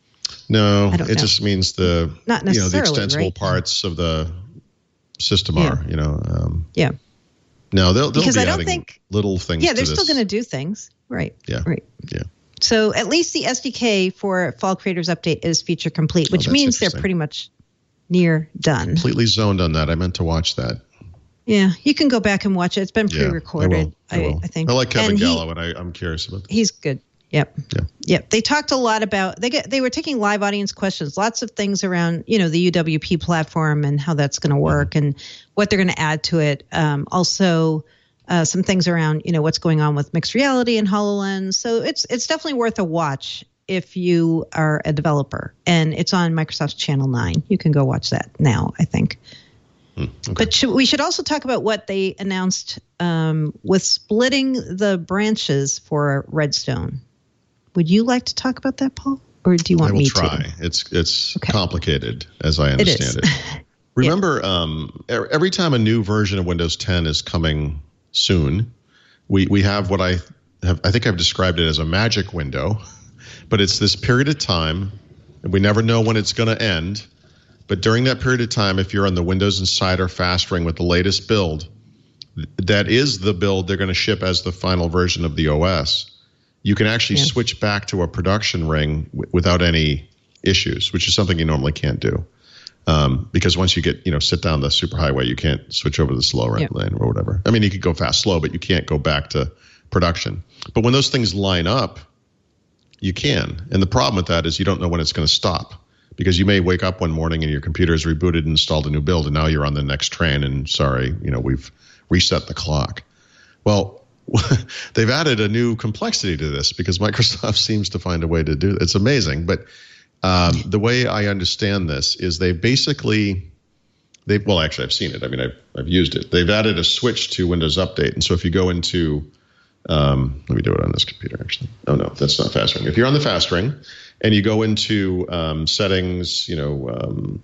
No, it know. just means the, Not you know, the extensible right? parts of the system yeah. are, you know. Um, yeah. No, they'll, they'll because be I don't adding think, little things Yeah, they're to still this. going to do things. Right. Yeah. Right. Yeah. So at least the S D K for Fall Creators Update is feature complete, which oh, means they're pretty much near done. Completely zoned on that. I meant to watch that. Yeah, you can go back and watch it. It's been Yeah, pre-recorded, I, will. I, will. I, I think. I like Kevin and Gallo, he, and I, I'm curious about that. He's good. Yep. Yeah. Yep. They talked a lot about they get they were taking live audience questions, lots of things around, you know, the U W P platform and how that's going to work mm-hmm. and what they're going to add to it. Um, also, uh, some things around, you know, what's going on with mixed reality and HoloLens. So it's it's definitely worth a watch if you are a developer, and it's on Microsoft's Channel nine. You can go watch that now, I think. Mm, okay. But should, we should also talk about what they announced um, with splitting the branches for Redstone. Would you like to talk about that, Paul, or do you want I will me try. to? It's it's Okay. complicated, as I understand it. it. Remember, um, er- every time a new version of Windows ten is coming soon, we we have what I have. I think I've described it as a magic window, but it's this period of time, and we never know when it's going to end. But during that period of time, if you're on the Windows Insider Fast Ring with the latest build, th- that is the build they're going to ship as the final version of the O S. You can actually Yeah. switch back to a production ring w- without any issues, which is something you normally can't do. Um, because once you get, you know, sit down the superhighway, you can't switch over to the slow Yeah. lane or whatever. I mean, you could go fast, slow, but you can't go back to production. But when those things line up, you can. And the problem with that is you don't know when it's going to stop, because you may wake up one morning and your computer is rebooted and installed a new build, and now you're on the next train, and sorry, you know, we've reset the clock. Well, they've added a new complexity to this because Microsoft seems to find a way to do it. It's amazing. But um, the way I understand this is they basically, they well, actually, I've seen it. I mean, I've, I've used it. They've added a switch to Windows Update. And so if you go into, um, let me do it on this computer, actually. Oh, no, that's not Fast Ring. If you're on the Fast Ring and you go into um, settings, you know, um,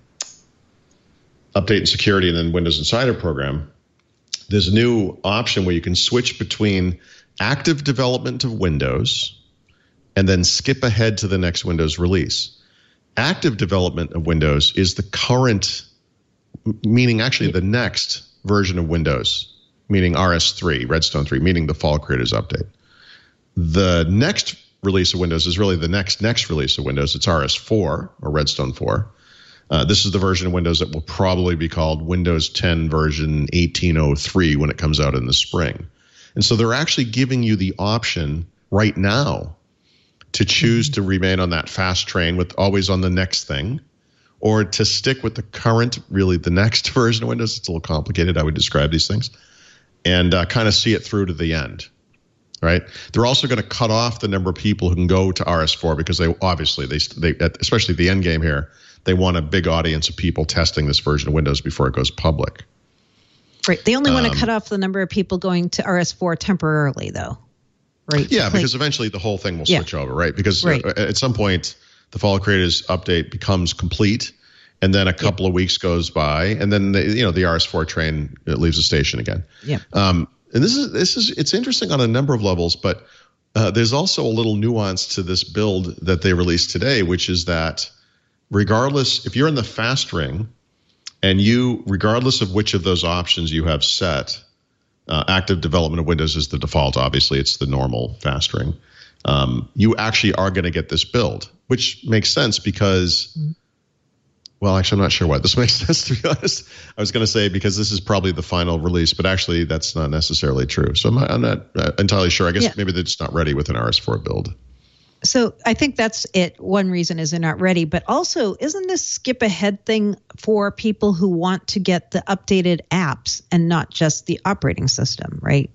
update and security, and then Windows Insider Program, there's a new option where you can switch between active development of Windows and then skip ahead to the next Windows release. Active development of Windows is the current, meaning actually the next version of Windows, meaning R S three, Redstone three, meaning the Fall Creators Update. The next release of Windows is really the next next release of Windows. It's R S four, or Redstone four. Uh, this is the version of Windows that will probably be called Windows ten version eighteen oh three when it comes out in the spring. And so they're actually giving you the option right now to choose to remain on that fast train with always on the next thing, or to stick with the current, really the next version of Windows. It's a little complicated how we describe these things, and uh, kind of see it through to the end. Right? They're also going to cut off the number of people who can go to R S four because they obviously they they especially the end game here, they want a big audience of people testing this version of Windows before it goes public. Right. They only want to Um, cut off the number of people going to R S four temporarily, though. Right. Yeah, Like- because eventually the whole thing will Yeah. switch over, right? Because Right. uh, at some point the Fallout Creators update becomes complete, and then a couple of weeks goes by, and then the, you know the R S four train leaves the station again. Yeah. Um, and this is this is it's interesting on a number of levels, but uh, there's also a little nuance to this build that they released today, which is that regardless, if you're in the fast ring, and you, regardless of which of those options you have set, uh, active development of Windows is the default. Obviously, it's the normal fast ring. Um, you actually are going to get this build, which makes sense because. Well, actually, I'm not sure why this makes sense, to be honest. I was going to say because this is probably the final release, but actually that's not necessarily true. So I'm not, I'm not uh, entirely sure. I guess Yeah. maybe they're just not ready with an R S four build. So I think that's it. One reason is they're not ready, but also isn't this skip ahead thing for people who want to get the updated apps and not just the operating system, right?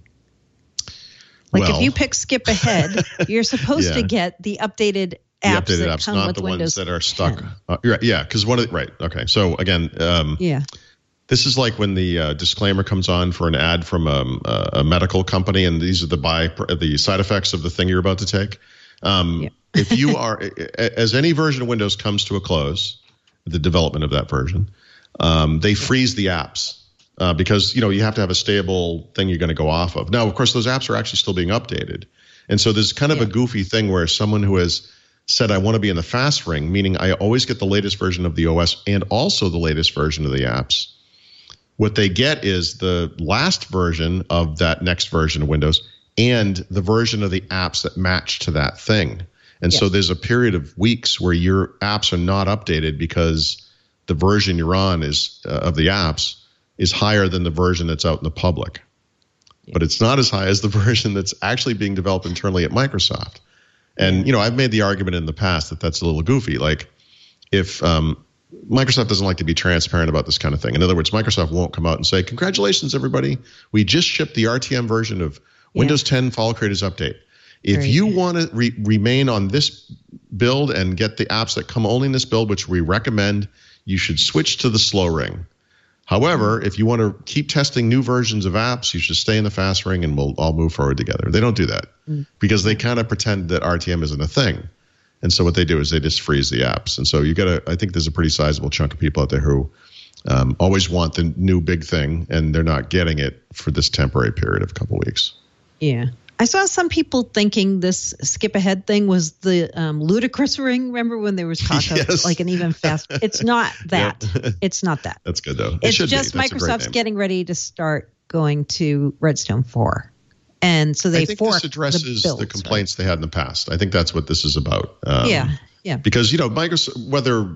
Like Well- if you pick skip ahead, you're supposed to Yeah. get the updated The apps updated that apps, come not with the Windows ones that are stuck. ten. Uh, you're right, yeah, because one of the, right. Okay, so again, um, Yeah. this is like when the uh, disclaimer comes on for an ad from um, a, a medical company, and these are the by the side effects of the thing you're about to take. Um, Yeah. if you are, as any version of Windows comes to a close, the development of that version, um, they freeze the apps uh, because you know you have to have a stable thing you're going to go off of. Now, of course, those apps are actually still being updated, and so there's kind of Yeah. a goofy thing where someone who has said, I want to be in the fast ring, meaning I always get the latest version of the O S and also the latest version of the apps. What they get is the last version of that next version of Windows and the version of the apps that match to that thing. And so Yes. there's a period of weeks where your apps are not updated because the version you're on is uh, of the apps is higher than the version that's out in the public. But it's not as high as the version that's actually being developed internally at Microsoft. And, you know, I've made the argument in the past that that's a little goofy. Like, if um, Microsoft doesn't like to be transparent about this kind of thing. In other words, Microsoft won't come out and say, congratulations, everybody. We just shipped the R T M version of Windows ten Fallout Creators Update. If Very you good. want to re- remain on this build and get the apps that come only in this build, which we recommend, you should switch to the slow ring. However, if you want to keep testing new versions of apps, you should stay in the fast ring and we'll all move forward together. They don't do that because they kind of pretend that R T M isn't a thing. And so what they do is they just freeze the apps. And so you got to, I think there's a pretty sizable chunk of people out there who um, always want the new big thing and they're not getting it for this temporary period of a couple weeks. Yeah. I saw some people thinking this skip ahead thing was the um, ludicrous ring. Remember when there was talk Yes. of like an even faster? It's not that. Yep. It's not that. That's good though. It It's should be. just That's a great Microsoft's name. getting ready to start going to Redstone four. And so they I think fork this addresses the, the, builds, complaints they had in the past. I think that's what this is about. Um, Right? Yeah. Yeah. Because, you know, Microsoft, whether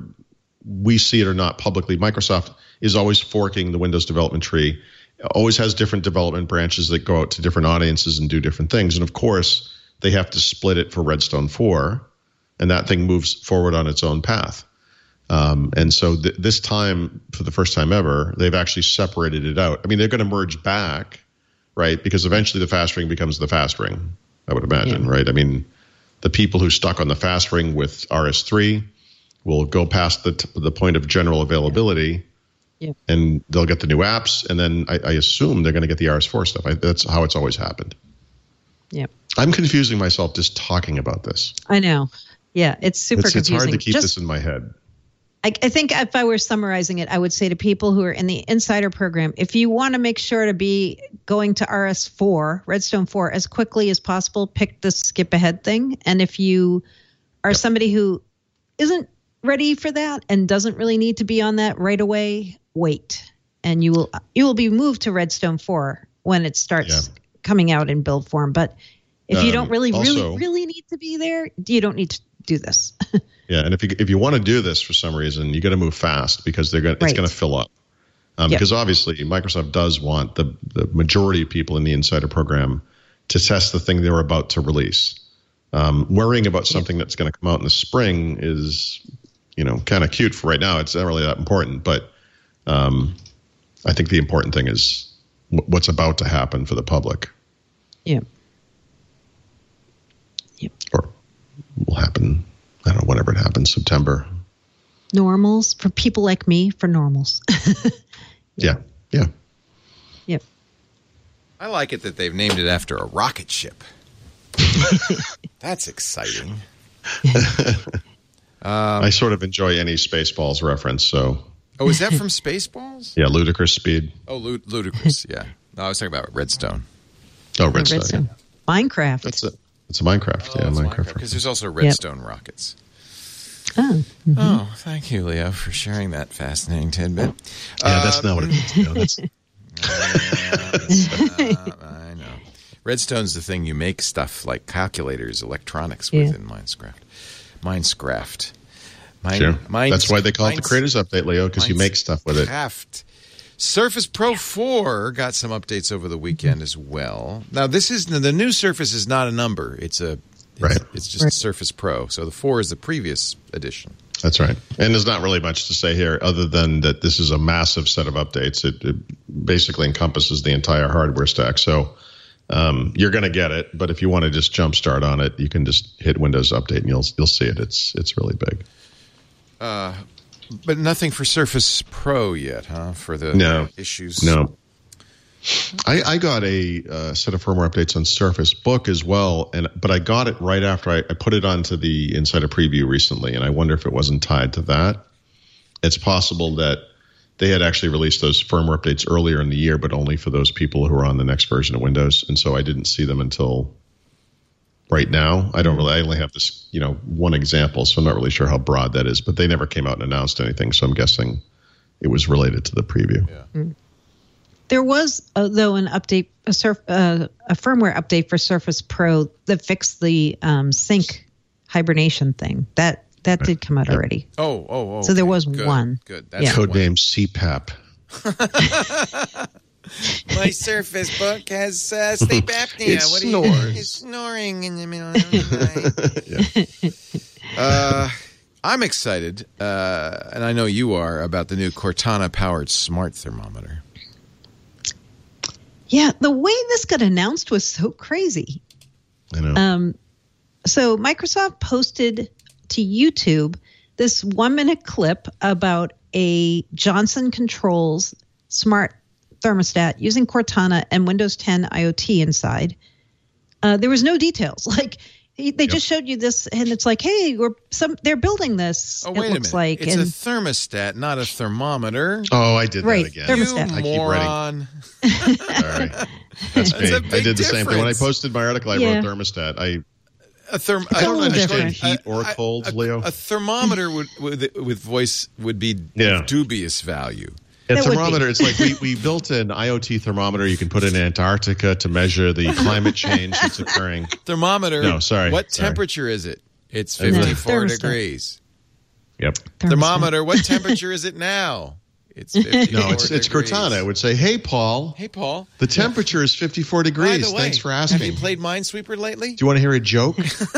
we see it or not publicly, Microsoft is always forking the Windows development tree, always has different development branches that go out to different audiences and do different things. And of course, they have to split it for Redstone four, and that thing moves forward on its own path. Um, and so th- this time, for the first time ever, they've actually separated it out. I mean, they're going to merge back, right? Because eventually the fast ring becomes the fast ring, I would imagine, Yeah. right? I mean, the people who stuck on the fast ring with R S three will go past the t- the point of general availability, Yeah. and they'll get the new apps, and then I, I assume they're going to get the R S four stuff. I, that's how it's always happened. Yeah. I'm confusing myself just talking about this. I know. Yeah. It's super It's, it's confusing. hard to keep Just- this in my head. I, I think if I were summarizing it, I would say to people who are in the insider program, if you want to make sure to be going to R S four, Redstone four, as quickly as possible, pick the skip ahead thing. And if you are Yep. somebody who isn't ready for that and doesn't really need to be on that right away, wait. And you will you will be moved to Redstone four when it starts Yeah. coming out in build form. But if you Um, don't really, also- really, really need to be there, you don't need to do this. Yeah, and if you if you want to do this for some reason, you got to move fast because they're going it's Right. going to fill up. Um, Yep. Because obviously Microsoft does want the the majority of people in the insider program to test the thing they're about to release. Um, worrying about something that's going to come out in the spring is you know, kind of cute for right now. It's not really that important, but um, I think the important thing is w- what's about to happen for the public. Yeah. Yep. Or will happen, I don't know, whenever it happens, September. Normals for people like me, for normals. yeah. Yeah. Yep. I like it that they've named it after a rocket ship. That's exciting. Um, I sort of enjoy any Spaceballs reference, so. Oh, is that from Spaceballs? Yeah, ludicrous speed. Oh, lud- ludicrous, yeah. No, I was talking about Redstone. Oh, Redstone. Redstone. Yeah. Minecraft. That's a, it's a Minecraft, oh, yeah, Minecraft. Because there's also Redstone yep. rockets. Oh. Mm-hmm. Oh, thank you, Leo, for sharing that fascinating tidbit. Yeah, uh, that's not what it is. No, that's... uh, I know. Redstone's the thing you make stuff like calculators, electronics with yeah. in Minecraft. Minecraft. Mine, sure. Mine, That's why they call Mine, it the Creators Update, Leo, because you make stuff with it. Craft. Surface Pro four got some updates over the weekend as well. Now, this is the new Surface is not a number. It's a it's, right. It's just right. Surface Pro. So the four is the previous edition. That's right. And there's not really much to say here other than that this is a massive set of updates. It, it basically encompasses the entire hardware stack. So um, you're going to get it, but if you want to just jumpstart on it, you can just hit Windows Update and you'll you'll see it. It's it's really big. Uh, but nothing for Surface Pro yet, huh? For the no. issues. No. I, I got a uh, set of firmware updates on Surface Book as well, and but I got it right after I, I put it onto the Insider Preview recently, and I wonder if it wasn't tied to that. It's possible that they had actually released those firmware updates earlier in the year, but only for those people who are on the next version of Windows, and so I didn't see them until right now. I don't really. I only have this, you know, one example, so I'm not really sure how broad that is. But they never came out and announced anything, so I'm guessing it was related to the preview. Yeah. Mm. There was, uh, though, an update, a, surf, uh, a firmware update for Surface Pro that fixed the um, sync hibernation thing. That that right. did come out yep. already. Oh, oh, oh. So there was good, one. Good. That's yeah. Codename C PAP. My Surface Book has uh, sleep apnea. It what snores. Are you, it's snoring in the middle of the night. uh, I'm excited, uh, and I know you are, about the new Cortana-powered smart thermometer. Yeah, the way this got announced was so crazy. I know. Um, so Microsoft posted to YouTube this one-minute clip about a Johnson Controls smart thermostat using Cortana and Windows ten IoT inside. Uh, there was no details. Like they yep. just showed you this, and it's like, hey, we're some they're building this. Oh, it wait looks a minute! Like, it's and, a thermostat, not a thermometer. Oh, I did right, that again. Thermostat. You I keep moron! Sorry, that's me. That's a I big did the same thing when I difference. posted my article. I Yeah. wrote thermostat. I A therm- I don't little understand different. heat or cold, a, a, Leo. A thermometer would, with with voice would be Yeah. of dubious value. A That would thermometer, be. it's like we, we built an IoT thermometer you can put in Antarctica to measure the climate change that's occurring. Thermometer. No, sorry. What Sorry. temperature is it? It's No, fifty-four thermostat. degrees. Yep. Thermostat. Thermometer. What temperature is it now? It's fifty-four No, it's it's degrees. Cortana. It would say, hey, Paul, Hey, Paul. the temperature is fifty-four By degrees. the way, Thanks for have asking. you played Minesweeper lately? Do you want to hear a joke?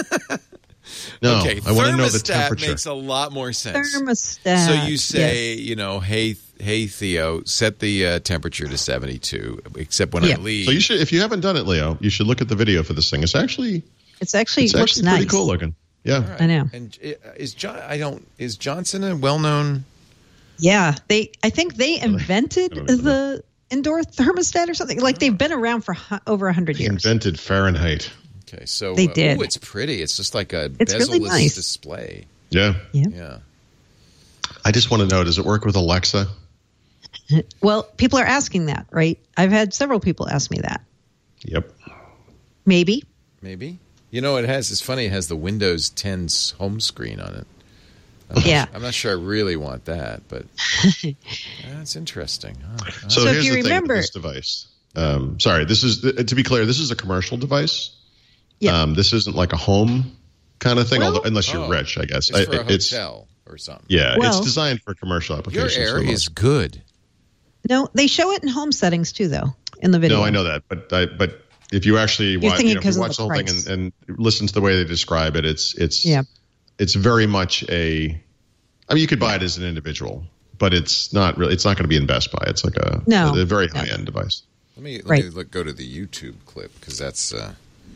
No, okay, I want to know the thermostat temperature. makes a lot more sense. Thermostat. So you say, yes. you know, hey, hey, Theo, set the uh, temperature to seventy-two, except when Yeah. I leave. So you should, if you haven't done it, Leo, you should look at the video for this thing. It's actually, It's actually it's looks actually nice. pretty cool looking. Yeah. All right. I know. And uh, is John? I don't. Is Johnson a well-known? Yeah, they. I think they I invented don't even the indoor thermostat or something. Like they've been around for hu- over a hundred He years. invented Fahrenheit. Okay, so They uh, did. Ooh, it's pretty. It's just like a It's really bezel-less nice. display. Yeah. Yeah. Yeah. I just want to know, does it work with Alexa? Well, people are asking that, right? I've had several people ask me that. Yep. Maybe. Maybe. You know, it has. It's funny. It has the Windows ten's home screen on it. I'm not, Yeah. I'm not sure I really want that, but that's interesting. Huh? So, So if here's you the thing remember- with this device. Um, sorry, this is to be clear. This is a commercial device. Yeah. Um, this isn't like a home kind of thing, Well- although, unless you're Oh, rich, I guess. It's for I- a it's hotel or something. yeah, Well- it's designed for commercial Your applications. air for the is most- good. No, they show it in home settings too, though, in the video. No, I know that, but I, but if you actually watch, thinking you know, if because you of watch the the whole thing price. and, and listen to the way they describe it, it's it's Yeah. it's very much a I mean, you could buy it as an individual, but it's not really. It's not going to be in Best Buy. It's like a, No. a very No. high end device. Let me let Right. me look, go to the YouTube clip because that's uh,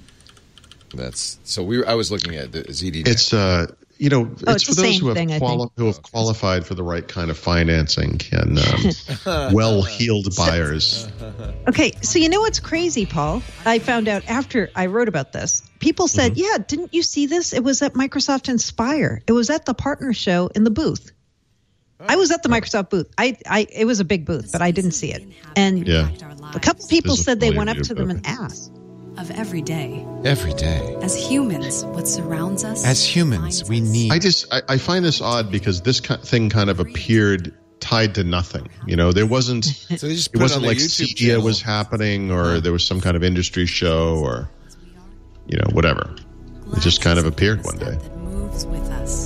that's so we. I was looking at the Z D. It's uh, you know, Oh, it's it's for the those same who have thing, I quali- think. who have qualified for the right kind of financing and um, well-heeled buyers. Okay, so you know what's crazy, Paul? I found out after I wrote about this. People said, Mm-hmm. yeah, didn't you see this? It was at Microsoft Inspire. It was at the partner show in the booth. I was at the Microsoft booth. I, I, it was a big booth, but I didn't see it. And Yeah. a couple people There's a said they familiar went up view to of them it. and asked. Of every day. every day. As humans, what surrounds us. As humans, we need. I just I, I find this odd because this ki- thing kind of appeared tied to nothing. You know, there wasn't. So they just It put it wasn't on the like YouTube C E A channel. was happening, or there was some kind of industry show, or you know, whatever. It just kind of appeared one day. That moves with us.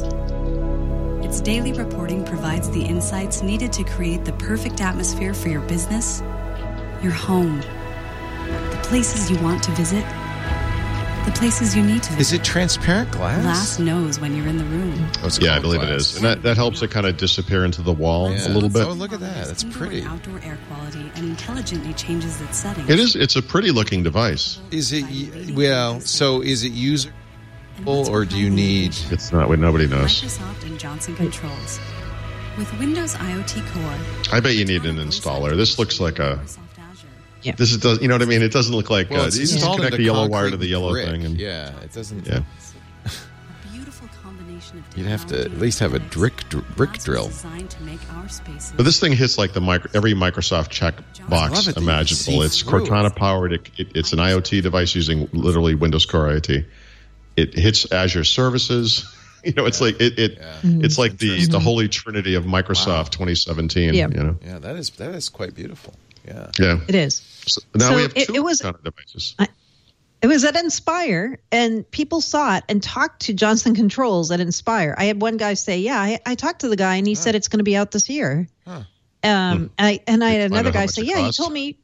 Its daily reporting provides the insights needed to create the perfect atmosphere for your business, your home, the places you want to visit, the places you need to visit. Is it transparent glass? Glass knows when you're in the room. Oh, it's Yeah, I called believe it glass. is, and that, that helps it kind of disappear into the wall Yeah. a little bit. Oh, look at that. That's Indoor pretty. and outdoor air quality and intelligently changes its settings. It is. It's a pretty looking device. Is it y- well? So is it usable, or do you need? It's not. Nobody knows. Microsoft and Johnson Controls. With Windows IoT Core. I bet you need an installer. This looks like a. Microsoft Azure. Yeah. This is. does- You know what I mean? It doesn't look like. Well, uh, it's you just installed connect into the yellow wire to concrete the yellow brick. thing, and Yeah, it doesn't. yeah. A beautiful combination of You'd have to technology at least have a and brick dr- brick glass was drill. designed to make our spaces. But this thing hits like the micro, every Microsoft check I love box it that you imaginable. see It's through it. Cortana powered. It, it, it's an IoT device using literally Windows Core IoT. It hits Azure services. You know, it's like it. it It's like the the holy trinity of Microsoft Wow. twenty seventeen. Yeah. You know. Yeah, that is that is quite beautiful. Yeah. Yeah. It is. So now So we have it- two it was- Cortana devices. It was at Inspire, and people saw it and talked to Johnson Controls at Inspire. I had one guy say, "Yeah, I, I talked to the guy, and he said it's going to be out this year." Huh. Um, I, and I had Find another out how guy much say, it "Yeah, he costs? told me."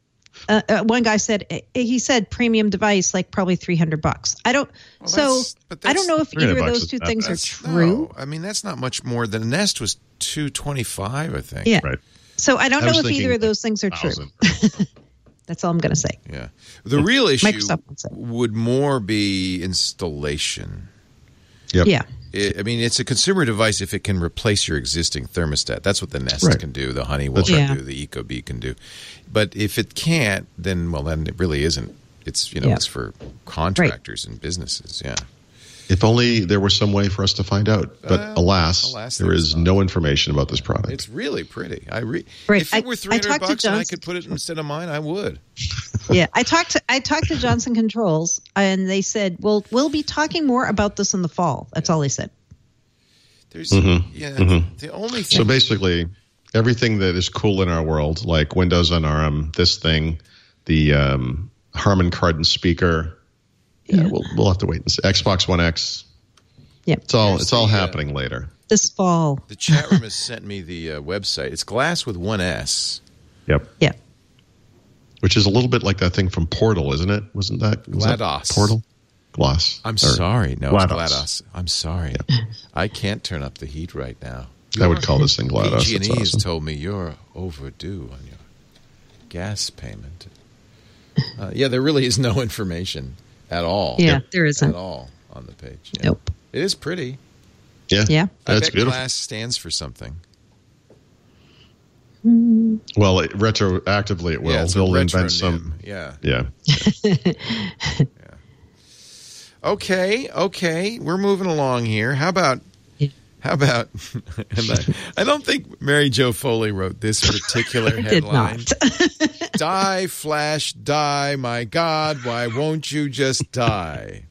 Uh, uh, one guy said uh, he said premium device like probably three hundred bucks. I don't. Well, so that's- but I don't know if three hundred either of bucks those is two not things bad. are That's- true. No, I mean that's not much more. The Nest was two twenty five, I think. Yeah. Right. So I don't I know was if thinking either of like those things are true. thousand. That's all I'm going to say. Yeah. The real issue Microsoft wants it. would more be installation. Yep. Yeah. It, I mean, it's a consumer device if it can replace your existing thermostat. That's what the Nest Right. can do, the Honeywell That's can right. do, the Ecobee can do. But if it can't, then well, then it really isn't. It's you know, Yeah. it's for contractors and businesses. Yeah. If only there was some way for us to find out. But Uh, alas, alas, there there's is not. no information about this product. It's really pretty. I re- Right. If it were I- I three hundred talked to bucks and I Johnson- could put it instead of mine, I would. Yeah, I talked to I talked to Johnson Controls, and they said, "Well, we'll be talking more about this in the fall." That's all they said. There's Mm-hmm. yeah. The only thing So basically, everything that is cool in our world, like Windows on ARM, this thing, the um, Harman Kardon speaker, yeah, Yeah. we'll we'll have to wait and see. Xbox One X, Yeah, it's all Here's it's all the, uh, happening later. this fall. the chat room has sent me the uh, website. It's Glass with one S. Yep. Yeah, Which is a little bit like that thing from Portal, isn't it? Wasn't that was that GLaDOS. Portal? Gloss. I'm Or- sorry. No, it's GLaDOS. GLaDOS. I'm sorry. I can't turn up the heat right now. I would call this thing GLaDOS. P G and E That's has awesome. told me you're overdue on your gas payment. Uh, yeah, there really is no information at all. Yeah, there isn't. At all on the page. Yeah. Nope. It is pretty. Yeah, Yeah. I that's bet beautiful. Glass stands for something. Well, it, retroactively, it will. Yeah, it's a They'll retronym. invent some. Yeah. Yeah. Okay, okay, we're moving along here. How about, Yeah. how about? And I, I don't think Mary Jo Foley wrote this particular I did headline. not. Die, Flash, die! My God, why won't you just die?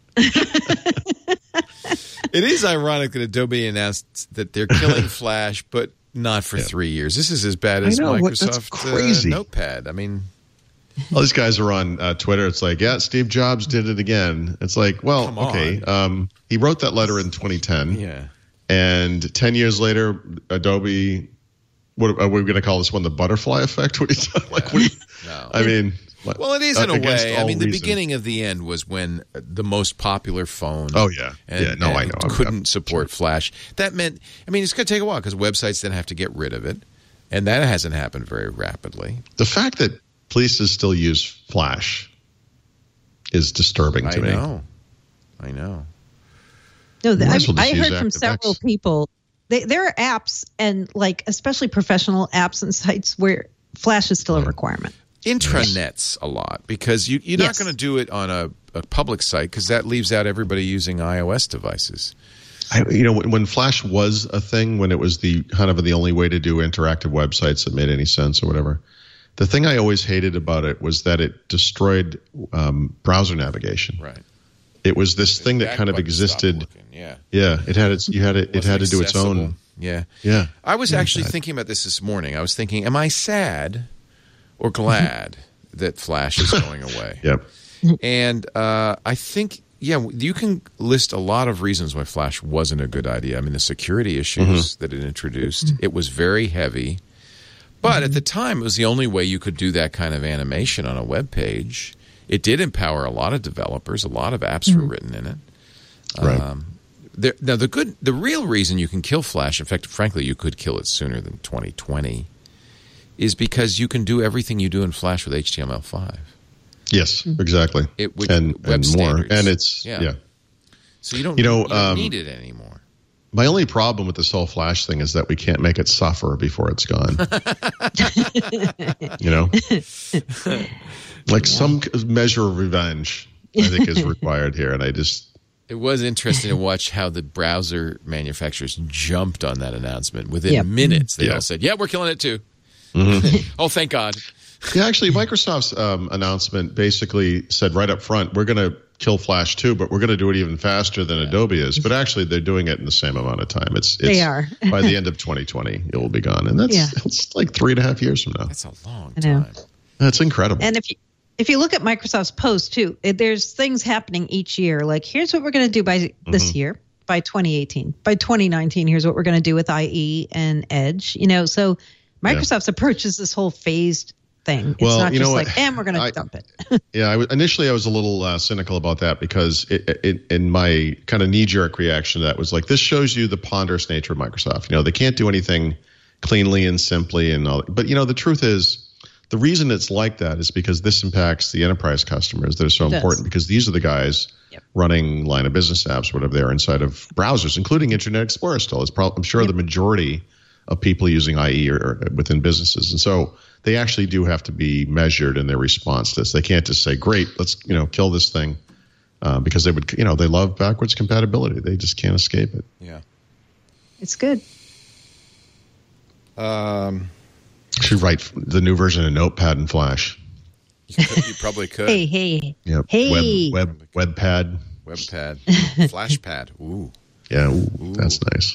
It is ironic that Adobe announced that they're killing Flash, but not for three years. This is as bad as I know, what- that's Microsoft crazy. uh, Notepad. I mean, All these guys are on uh, Twitter. It's like, yeah, Steve Jobs did it again. It's like, well, Come on. okay. Um, he wrote that letter in twenty ten. yeah. And ten years later, Adobe what are we going to call this one? The butterfly effect? What are you like? What, No. I mean, Well, it is in a against way. all I mean, the reason. beginning of the end was when the most popular phone. Oh, yeah. and, Yeah, no, I and know. I'm- couldn't I'm- support Flash. That meant, I mean, it's going to take a while because websites then have to get rid of it, and that hasn't happened very rapidly. The fact that places still use Flash is disturbing to I me. know. I know. No, the, Might I, as well just I use heard from ActiveX. several people. They, there are apps and like especially professional apps and sites where Flash is still a requirement. Intranets a lot because you, you're not Yes. going to do it on a, a public site because that leaves out everybody using iOS devices. I, you know, when, when Flash was a thing, when it was the kind of the only way to do interactive websites that made any sense or whatever, the thing I always hated about it was that it destroyed um, browser navigation. Right. It was this thing that Back kind of button existed. stopped working, Yeah. Yeah, it had its. You had it. It had to Wasn't do its own. accessible. Yeah. Yeah. I was Yeah, actually that- thinking about this this morning. I was thinking, am I sad or glad that Flash is going away? Yep. And uh, I think, yeah, you can list a lot of reasons why Flash wasn't a good idea. I mean, the security issues that it introduced, it was very heavy. But at the time, it was the only way you could do that kind of animation on a web page. It did empower a lot of developers. A lot of apps were written in it. Right. Um, there, now, the good, the real reason you can kill Flash, in fact, frankly, you could kill it sooner than twenty twenty, is because you can do everything you do in Flash with H T M L five. Yes, exactly. It would- and web and more. standards. And it's Yeah. yeah. So you don't, You know, you don't um, need it anymore. My only problem with this whole Flash thing is that we can't make it suffer before it's gone. You know, like some measure of revenge, I think, is required here, and I just. It was interesting to watch how the browser manufacturers jumped on that announcement. Within Yep. minutes, they Yeah. all said, yeah, we're killing it too. Mm-hmm. Oh, thank God. Yeah, actually, Microsoft's um, announcement basically said right up front, we're going to kill Flash too, but we're going to do it even faster than Adobe is. But actually, they're doing it in the same amount of time. It's, it's They are. by the end of twenty twenty, it will be gone, and that's Yeah. it's like three and a half years from now. That's a long I know. time. That's incredible. And if you if you look at Microsoft's post too, it, there's things happening each year. Like here's what we're going to do by this year, by twenty eighteen, by twenty nineteen. Here's what we're going to do with I E and Edge. You know, so Microsoft's approach is this whole phased thing. It's Well, not you just know what? like, and we're going I- to dump it. Yeah, I w- initially I was a little uh, cynical about that because it, it, in my kind of knee-jerk reaction to that was like, this shows you the ponderous nature of Microsoft. You know, they can't do anything cleanly and simply and all. But you know, the truth is, the reason it's like that is because this impacts the enterprise customers that are so It does. important because these are the guys Yep. running line of business apps, whatever they're inside of browsers, including Internet Explorer. Still, it's probably I'm sure the majority of people using I E are within businesses, and so they actually do have to be measured in their response to this. They can't just say, "Great, let's you know kill this thing," uh, because they would you know they love backwards compatibility. They just can't escape it. Yeah. It's good. Um, Should write the new version of Notepad and Flash. you, could, you probably could. Hey, hey, Yep. Hey. Web web webpad. Webpad. Flashpad. Ooh. Yeah, ooh, that's nice.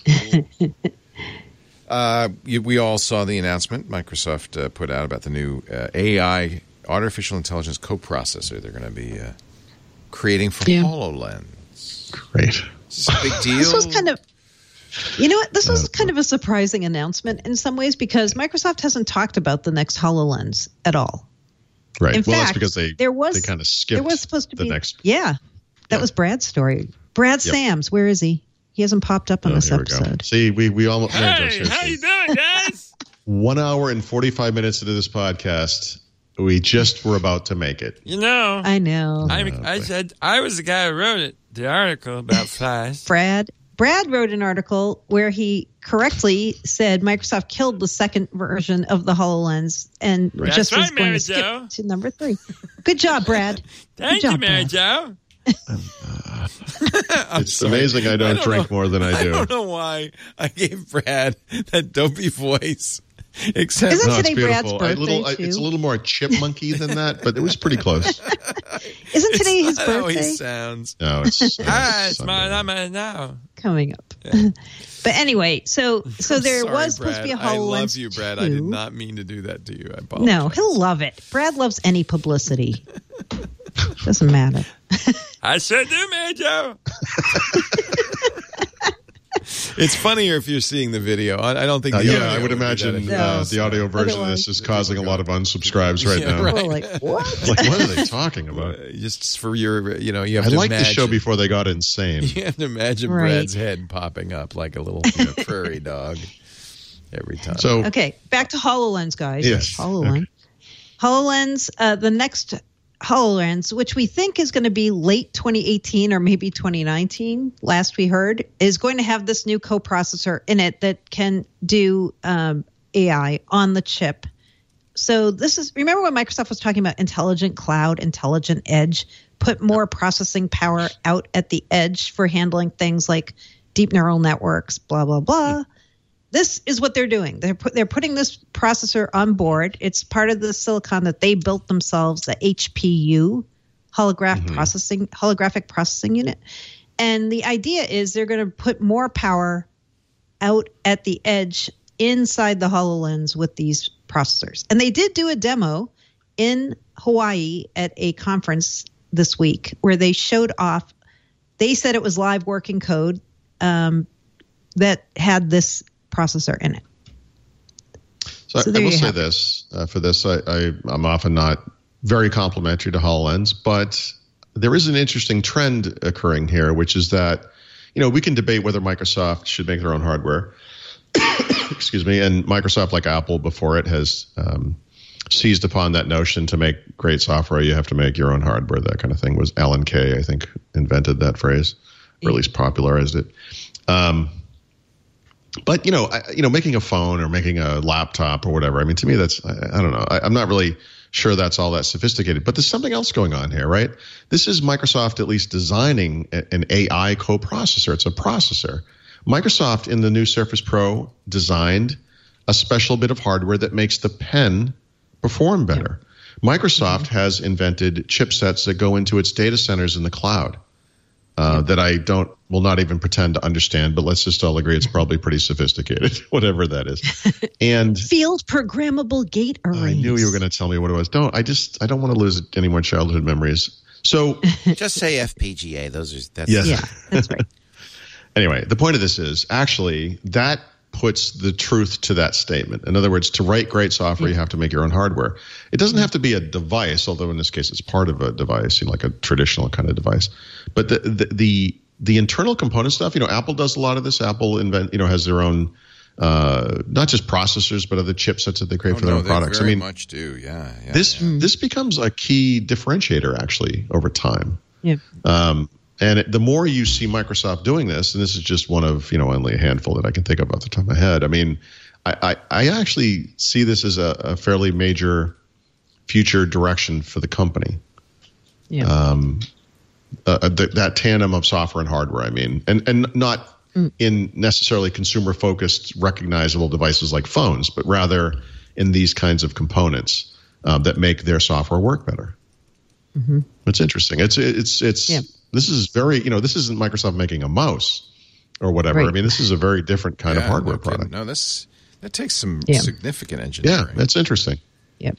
Uh, you, we all saw the announcement Microsoft uh, put out about the new uh, A I, artificial intelligence coprocessor they're going to be uh, creating for Yeah. HoloLens. Great. Is this a big deal? This was kind of, you know what? This was kind of a surprising announcement in some ways because Microsoft hasn't talked about the next HoloLens at all. Right. In well, fact, that's because they there was they kind of skipped there was supposed to the be next. yeah, that Yeah. was Brad's story. Brad Yep. Sams, where is he? He hasn't popped up on Oh, this here we go. episode. See, we we almost. there you go, Hey, seriously. how you doing, guys? One hour and forty-five minutes into this podcast, we just were about to make it. You know, I know. I, I said I was the guy who wrote it, the article about Flash. Brad Brad wrote an article where he correctly said Microsoft killed the second version of the HoloLens and That's just was right, going Mary to skip Jo. to number three. Good job, Brad. Thank Good you, job, Mary Brad. Jo. It's amazing I don't, I don't drink know- more than I I do. don't know why I gave Brad that dopey voice. Except Isn't No, it's today Brad's beautiful. I birthday, little, I, too? it's a little more chipmunky than that, but it was pretty close. Isn't today his not how birthday? he sounds. No, it's, uh, Ah, it's Sunday. my number now. Coming up. But anyway, so so there Sorry, was supposed to be a Brad. HoloLens I love you, Brad. I did two. not mean to do that to you. I apologize. No, he'll love it. Brad loves any publicity. Doesn't matter. I sure do, Mary Jo. It's funnier if you're seeing the video. I, I don't think. Uh, The yeah, audio I would do that imagine if- uh, the audio version of this is causing a lot of unsubscribes right Yeah, now. right. We're like, what? Like, what are they talking about? Uh, Just for your, you know, you have I to liked the imagine. show before they got insane. You have to imagine Right. Brad's head popping up like a little you know, prairie dog every time. So Okay, back to HoloLens, guys. Yes. HoloLens. HoloLens, uh, the next HoloLens, which we think is going to be late twenty eighteen or maybe twenty nineteen, last we heard, is going to have this new coprocessor in it that can do um, A I on the chip. So this is, remember when Microsoft was talking about intelligent cloud, intelligent edge, put more processing power out at the edge for handling things like deep neural networks, blah, blah, blah. This is what they're doing. They're put, they're putting this processor on board. It's part of the silicon that they built themselves, the H P U, holograph Mm-hmm. processing, holographic processing unit. And the idea is they're going to put more power out at the edge inside the HoloLens with these processors. And they did do a demo in Hawaii at a conference this week where they showed off. They said it was live working code um, that had this processor in it. So, So I, there I will you say have it. this uh, for this, I, I, I'm often not very complimentary to HoloLens, but there is an interesting trend occurring here, which is that, you know, we can debate whether Microsoft should make their own hardware. Excuse me. And Microsoft, like Apple before it, has um, seized upon that notion to make great software. You have to make your own hardware. That kind of thing was Alan Kay, I think, invented that phrase, or at least popularized it. Um, But, you know, I, you know, making a phone or making a laptop or whatever, I mean, to me, that's, I, I don't know. I, I'm not really sure that's all that sophisticated. But there's something else going on here, right? This is Microsoft at least designing a, an A I coprocessor. It's a processor. Microsoft in the new Surface Pro designed a special bit of hardware that makes the pen perform better. Microsoft mm-hmm. has invented chipsets that go into its data centers in the cloud. Uh, that I don't, will not even pretend to understand, but let's just all agree it's probably pretty sophisticated, whatever that is. And Field programmable gate arrays. I knew you were going to tell me what it was. Don't, I just, I don't want to lose any more childhood memories. So just say F P G A. Those are, that's, yes. Yeah, that's right. Anyway, the point of this is actually that puts the truth to that statement. In other words, to write great software, yeah. you have to make your own hardware. It doesn't have to be a device, although in this case it's part of a device, you know, like a traditional kind of device. But the, the the the internal component stuff, you know, Apple does a lot of this. Apple invent, you know, has their own uh, not just processors, but other chipsets that they create Oh, for their no, own they products. very I mean, much do. Yeah. yeah this yeah. this becomes a key differentiator actually over time. Yeah. Um, And it, the more you see Microsoft doing this, and this is just one of, you know, only a handful that I can think of off the top of my head. I mean, I, I, I actually see this as a, a fairly major future direction for the company. Yeah. Um, uh, th- that tandem of software and hardware, I mean, and, and not mm. in necessarily consumer-focused, recognizable devices like phones, but rather in these kinds of components uh, that make their software work better. Mm-hmm. It's interesting. It's, it's, it's, yeah. This is very, you know, this isn't Microsoft making a mouse or whatever. Right. I mean, this is a very different kind yeah, of hardware no kidding. product. No, this that takes some Yeah. significant engineering. Yeah, that's interesting. Yep.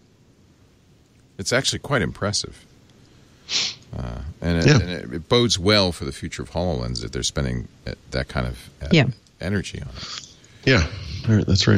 It's actually quite impressive. Uh, and it, Yeah. and it, it bodes well for the future of HoloLens that they're spending that kind of uh, Yeah. energy on it. Yeah, all right, that's right.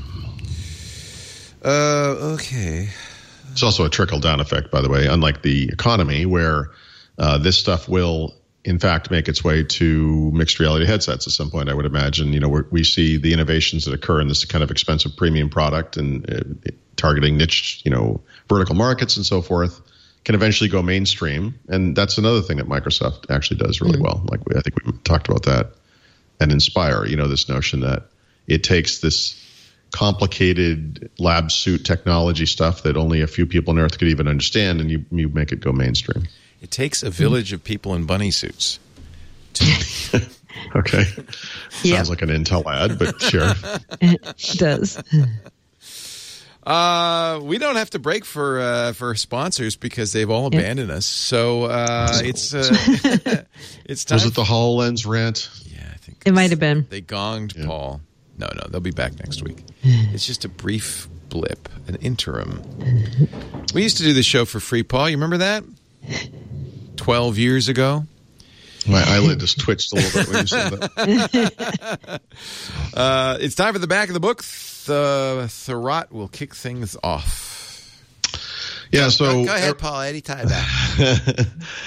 Uh, okay. It's also a trickle-down effect, by the way, unlike the economy, where uh, this stuff will, in fact, make its way to mixed reality headsets at some point, I would imagine. You know, we're, we see the innovations that occur in this kind of expensive premium product and uh, targeting niche, you know, vertical markets and so forth, can eventually go mainstream. And that's another thing that Microsoft actually does really mm-hmm. well. Like we, I think we talked about that. And Inspire, you know, this notion that it takes this complicated lab suit technology stuff that only a few people on Earth could even understand, and you, you make it go mainstream. It takes a village of people in bunny suits. Okay. Yep. Sounds like an Intel ad, but sure. It does. Uh, we don't have to break for uh, for sponsors because they've all abandoned us. So uh, it's uh, it's time. Was it the HoloLens rant? Yeah, I think It might have been. they gonged Yeah. Paul. No, no, they'll be back next week. It's just a brief blip, an interim. We used to do this show for free, Paul. You remember that? Twelve years ago. My eyelid just twitched a little bit when you said that. uh, it's time for the back of the book. The Thurrott will kick things off. Yeah, so Go, go ahead, Paul. Anytime. Back.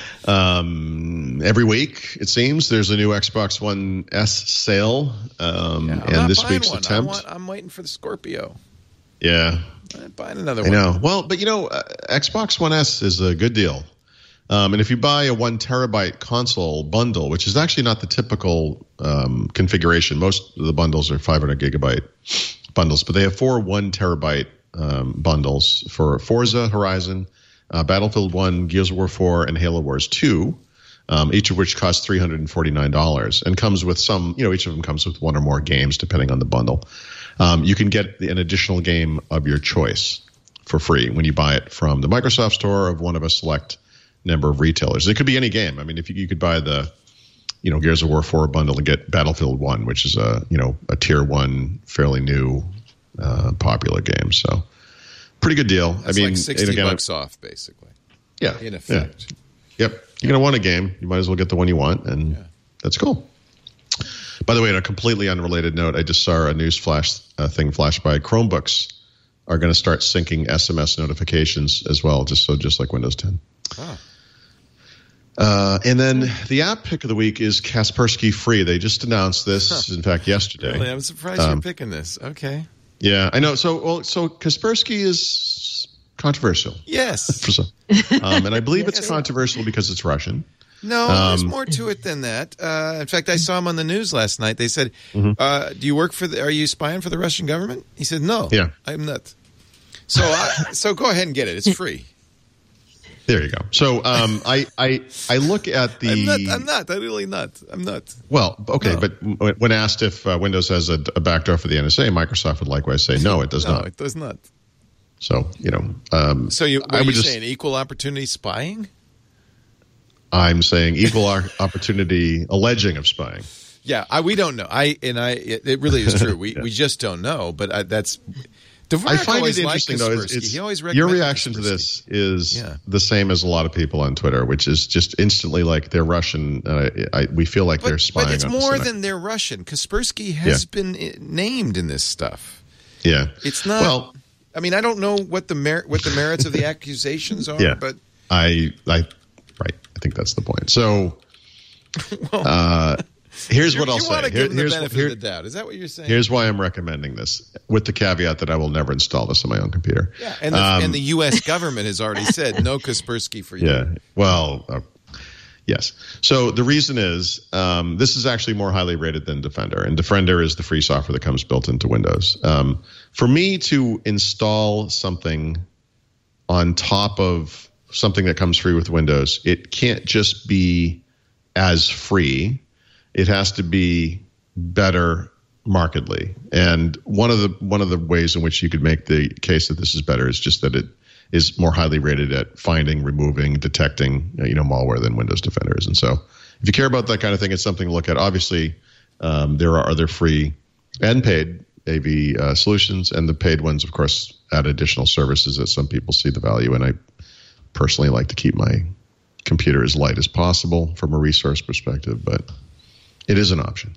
um, every week, it seems, there's a new Xbox One S sale. Um, Yeah, I'm and not this buying week's one. attempt. I want, I'm waiting for the Scorpio. Yeah. I'm buying another I one. know. Well, but you know, uh, Xbox One S is a good deal. Um, and if you buy a one terabyte console bundle, which is actually not the typical um, configuration, most of the bundles are five hundred gigabyte bundles, but they have four one terabyte um, bundles for Forza Horizon, uh, Battlefield one, Gears of War four, and Halo Wars two, um, each of which costs three hundred forty-nine dollars and comes with some, you know, each of them comes with one or more games depending on the bundle. Um, you can get an additional game of your choice for free when you buy it from the Microsoft Store of one of a select number of retailers. It could be any game. I mean, if you, you could buy the, you know, Gears of War four bundle and get Battlefield one, which is a, you know, a tier one, fairly new, uh, popular game. So pretty good deal. That's I mean, like sixty again, bucks off, basically. Yeah. In effect. Yeah. Yep. You're going to want a game. You might as well get the one you want. And yeah. That's cool. By the way, on a completely unrelated note, I just saw a news flash uh, thing flash by. Chromebooks are going to start syncing S M S notifications as well, just so just like Windows ten. Oh. Uh, and then the app pick of the week is Kaspersky Free. They just announced this, huh. in fact, yesterday. Really? I'm surprised um, you're picking this. Okay. Yeah, I know. So, well, so Kaspersky is controversial. Yes. For some. Um, and I believe it's controversial because it's Russian. No, um, there's more to it than that. Uh, in fact, I saw him on the news last night. They said, mm-hmm. uh, "Do you work for? The, are you spying for the Russian government?" He said, "No, yeah, I'm not." So, I, so go ahead and get it. It's free. There you go. So, um, I, I, I look at the. I'm not. I'm not. I'm really not. I'm not. Well, okay, no. but when asked if uh, Windows has a, a backdoor for the N S A, Microsoft would likewise say, "No, it does no, not." It does not. So, you know. Um, so, you, what I are you just, saying? Equal opportunity spying? I'm saying equal opportunity alleging of spying. Yeah, I, we don't know. I and I. It, it really is true. We yeah. we just don't know. But I, that's. Dvorak I find it interesting though. It's, it's, he always your reaction Kaspersky. to this is yeah. the same as a lot of people on Twitter, which is just instantly like they're Russian. Uh, I, we feel like but, they're spying. But it's on more us than they're Russian. Kaspersky has yeah. been named in this stuff. Yeah, it's not. Well, I mean, I don't know what the mer- what the merits of the accusations are. Yeah, but I, I, right. I think that's the point. So, well, uh, here's what I'll you say. Want to Here, give them the here's, benefit here, of the doubt. Is that what you're saying? Here's why I'm recommending this, with the caveat that I will never install this on my own computer. Yeah, and the, um, and the U S government has already said no Kaspersky for you. Yeah. Well, uh, yes. So the reason is um, this is actually more highly rated than Defender, and Defender is the free software that comes built into Windows. Um, for me to install something on top of something that comes free with Windows, it can't just be as free. It has to be better markedly. And one of the one of the ways in which you could make the case that this is better is just that it is more highly rated at finding, removing, detecting, you know, malware than Windows Defender is. And so if you care about that kind of thing, it's something to look at. Obviously, um, there are other free and paid A V uh, solutions, and the paid ones, of course, add additional services that some people see the value in. I personally like to keep my computer as light as possible from a resource perspective, but it is an option.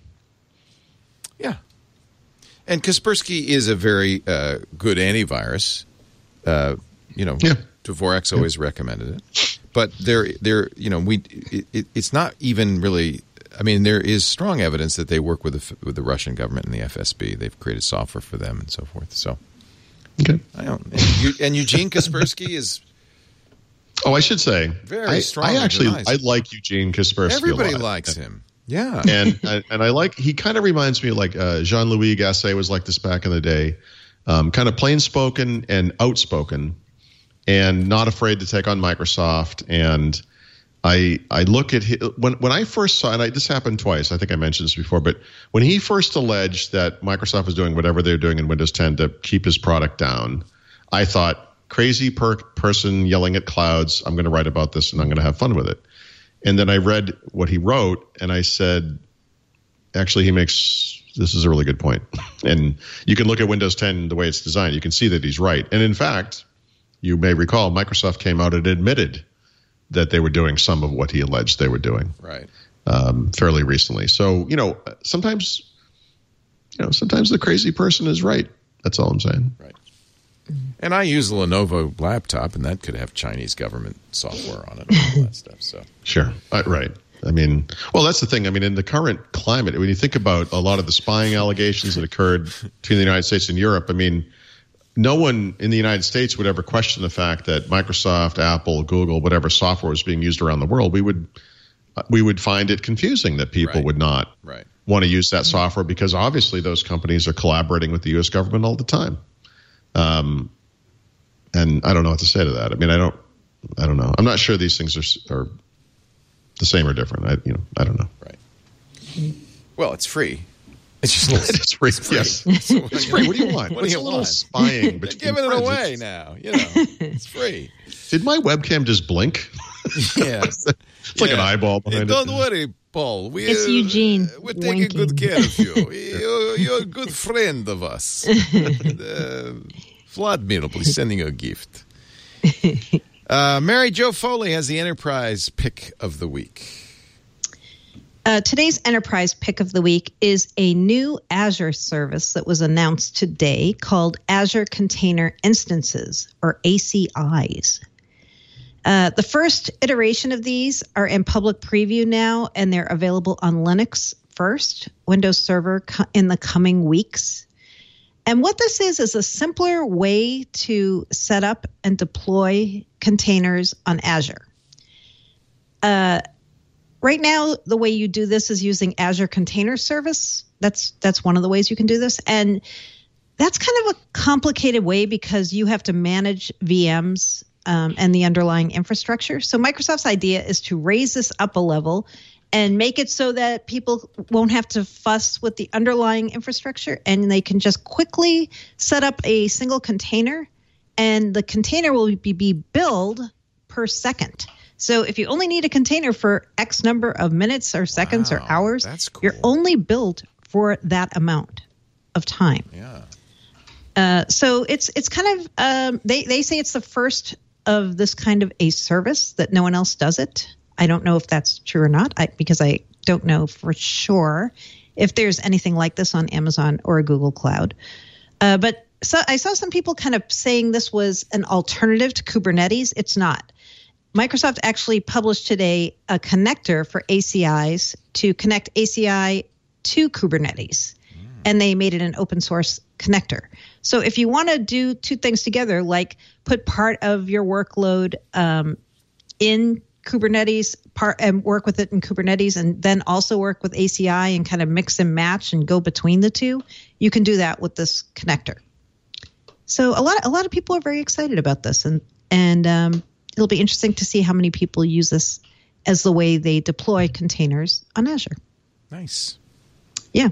Yeah. And Kaspersky is a very uh, good antivirus. Uh, you know, yeah. Dvorak's always yeah. recommended it. But there, there, you know, we it, it, it's not even really. I mean, there is strong evidence that they work with the with the Russian government and the F S B. They've created software for them and so forth. So, okay. I don't. And, you, and Eugene Kaspersky is. Oh, I should say, very I, strong. I actually I like Eugene Kaspersky. Everybody a lot. likes him. Yeah, and and I like he kind of reminds me of like uh, Jean-Louis Gasset was like this back in the day, um, kind of plain spoken and outspoken, and not afraid to take on Microsoft. And I I look at his, when when I first saw, and I, this happened twice. I think I mentioned this before, but when he first alleged that Microsoft was doing whatever they're doing in Windows ten to keep his product down, I thought, crazy per- person yelling at clouds. I'm going to write about this and I'm going to have fun with it. And then I read what he wrote, and I said, actually, he makes this is a really good point. And you can look at Windows ten, the way it's designed. You can see that he's right. And in fact, you may recall, Microsoft came out and admitted that they were doing some of what he alleged they were doing. Right. um, fairly recently. So, you know, sometimes, you know, sometimes the crazy person is right. That's all I'm saying. Right. And I use a Lenovo laptop, and that could have Chinese government software on it and all that stuff. So sure, uh, right. I mean, well, that's the thing. I mean, in the current climate, when you think about a lot of the spying allegations that occurred between the United States and Europe, I mean, no one in the United States would ever question the fact that Microsoft, Apple, Google, whatever software was being used around the world. We would uh, we would find it confusing that people right. would not right. want to use that software because obviously those companies are collaborating with the U S government all the time. Um, and I don't know what to say to that. I mean, I don't, I don't know. I'm not sure these things are are the same or different. I, you know, I don't know. Right. Well, it's free. It's just a little, it's free. It's free. Yes, so, it's free. What do you want? What do it's you a little want? Spying, but giving it away now. You know, it's free. Did my webcam just blink? Yeah, it's like yeah. an eyeball behind hey, it. Don't worry, Paul. We, it's uh, Eugene. We're taking winking. good care of you. you're, you're a good friend of us. uh, Vladimir will be sending you a gift. Uh, Mary Jo Foley has the Enterprise pick of the week. Uh, today's Enterprise pick of the week is a new Azure service that was announced today called Azure Container Instances, or A C Is. Uh, the first iteration of these are in public preview now, and they're available on Linux first, Windows Server co- in the coming weeks. And what this is is a simpler way to set up and deploy containers on Azure. Uh, right now, the way you do this is using Azure Container Service. That's that's one of the ways you can do this. And that's kind of a complicated way because you have to manage V Ms um, and the underlying infrastructure. So Microsoft's idea is to raise this up a level and make it so that people won't have to fuss with the underlying infrastructure, and they can just quickly set up a single container, and the container will be, be billed per second. So if you only need a container for X number of minutes or seconds wow, or hours, that's cool. you're only billed for that amount of time. Yeah. Uh, so it's it's kind of um, they they say it's the first of this kind of a service that no one else does it. I don't know if that's true or not, I, because I don't know for sure if there's anything like this on Amazon or Google Cloud. Uh, but so I saw some people kind of saying this was an alternative to Kubernetes. It's not. Microsoft actually published today a connector for A C Is to connect A C I to Kubernetes, mm. and they made it an open source connector. So if you want to do two things together, like put part of your workload um, in Kubernetes part and work with it in Kubernetes, and then also work with A C I and kind of mix and match and go between the two, you can do that with this connector. So a lot, a lot of people are very excited about this, and and um, it'll be interesting to see how many people use this as the way they deploy containers on Azure. Nice. Yeah.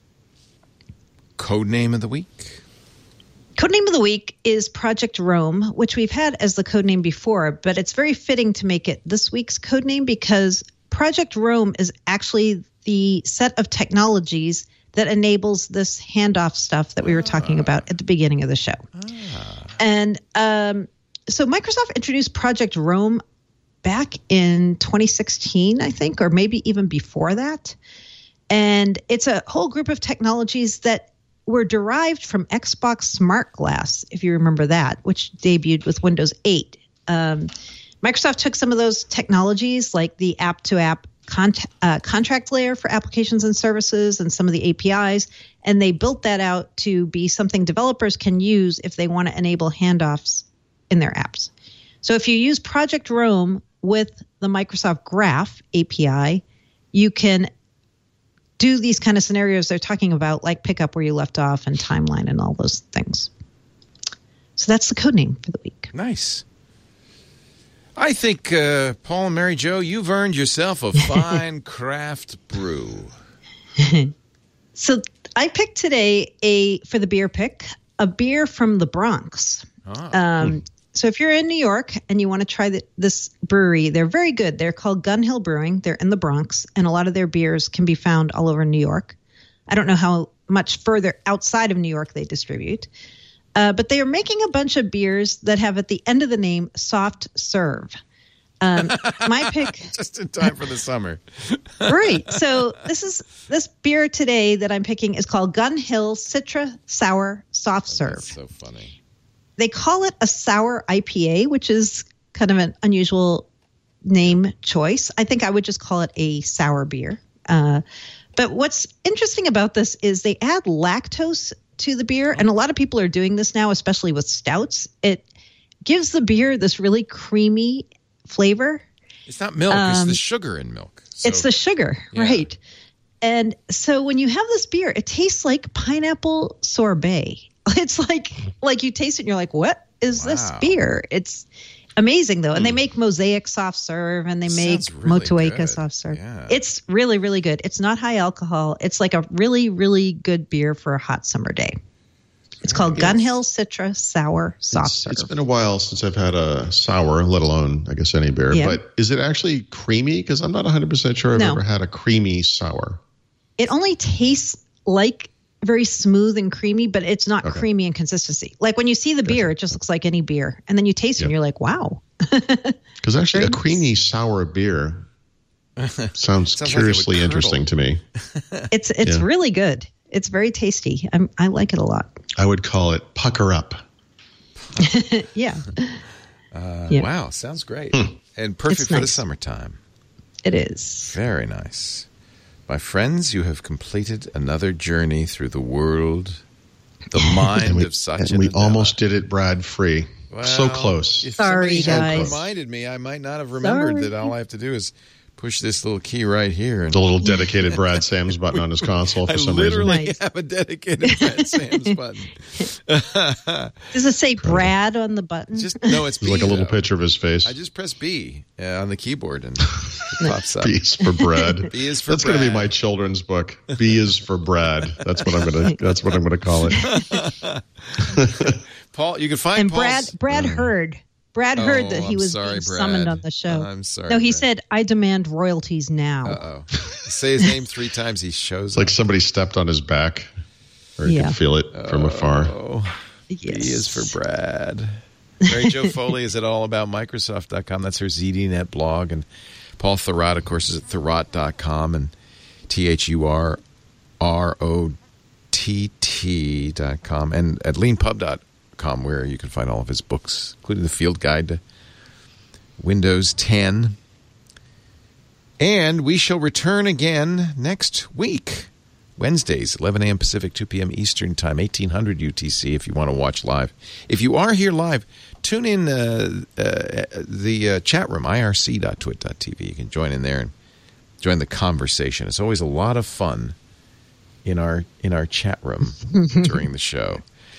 Code name of the week. Codename of the week is Project Rome, which we've had as the codename before, but it's very fitting to make it this week's codename because Project Rome is actually the set of technologies that enables this handoff stuff that we were talking about at the beginning of the show. Ah. And um, so Microsoft introduced Project Rome back in twenty sixteen, I think, or maybe even before that. And it's a whole group of technologies that were derived from Xbox Smart Glass, if you remember that, which debuted with Windows eight. Um, Microsoft took some of those technologies, like the app-to-app con- uh, contract layer for applications and services and some of the A P Is, and they built that out to be something developers can use if they want to enable handoffs in their apps. So if you use Project Rome with the Microsoft Graph A P I, you can do these kind of scenarios they're talking about, like pick up where you left off and timeline and all those things. So that's the code name for the week. Nice. I think, uh, Paul and Mary Jo, you've earned yourself a fine craft brew. So I picked today a for the beer pick, a beer from the Bronx. Ah. Um, so if you're in New York and you want to try the, this brewery, they're very good. They're called Gun Hill Brewing. They're in the Bronx, and a lot of their beers can be found all over New York. I don't know how much further outside of New York they distribute. Uh, but they are making a bunch of beers that have at the end of the name soft serve. Um, my pick, just in time for the summer. Right. So this is this beer today that I'm picking is called Gun Hill Citra Sour Soft Serve. Oh, that's so funny. They call it a sour I P A, which is kind of an unusual name choice. I think I would just call it a sour beer. Uh, but what's interesting about this is they add lactose to the beer, and a lot of people are doing this now, especially with stouts. It gives the beer this really creamy flavor. It's not milk, Um, it's the sugar in milk. So, It's the sugar, yeah. right? And so when you have this beer, it tastes like pineapple sorbet. It's like like you taste it and you're like, what is this Wow. beer? It's amazing though. And they make Mosaic soft serve and they make Sounds really Motueka good. soft serve. Yeah. It's really, really good. It's not high alcohol. It's like a really, really good beer for a hot summer day. It's called Gun Hill Citra Sour Soft It's, Serve. it's been a while since I've had a sour, let alone, I guess, any beer. Yeah. But is it actually creamy? Because I'm not one hundred percent sure I've No. ever had a creamy sour. It only tastes like very smooth and creamy, but it's not Okay. creamy in consistency. Like when you see the beer, it just looks like any beer. And then you taste it and Yep. you're like, wow. Because actually, Very a nice. creamy sour beer sounds, Sounds like it would curiously curdle. interesting to me. It's it's Yeah. really good. It's very tasty. I'm, I like it a lot. I would call it pucker up. Yeah, Uh, Yeah. Wow, sounds great. And perfect It's for the nice. summertime. it is. Very nice. My friends, you have completed another journey through the world, the mind And we, of Satya and we Nadella. almost did it Brad free. so Well, close. If Sorry, somebody had guys. reminded me, I might not have remembered Sorry. that all I have to do is push this little key right here. And The little dedicated Brad Sam's button on his console for I some literally reason. Nice. have a dedicated Brad Sam's button. Does it say Brad on the button? Just no, it's There's B, like a little though. picture of his face. I just press B uh, on the keyboard and it pops up. B is for Brad. B is for That's going to be Brad. my children's book. B is for Brad. That's what I'm going to. That's what I'm going to call it. Paul, you can find and Paul's- Brad Brad heard. Brad Oh, heard that he I'm was sorry, being Brad. summoned on the show. I'm sorry, No, he Brad. said, "I demand royalties now." Uh-oh. Say his name three times, he shows It's like up. somebody stepped on his back, or you Yeah. can feel it from afar. Oh, Yes. B is for Brad. Mary Jo Foley is at all about Microsoft dot com. That's her ZDNet blog. And Paul Thurrott, of course, is at thurrott dot com and T H U R R O T T dot com and at lean pub dot com, where you can find all of his books, including the Field Guide to Windows ten. And we shall return again next week. Wednesdays, eleven a.m. Pacific, two p.m. Eastern Time, eighteen hundred U T C if you want to watch live. If you are here live, tune in uh, uh, the uh, chat room, I R C dot twit dot t v. You can join in there and join the conversation. It's always a lot of fun in our in our chat room during the show.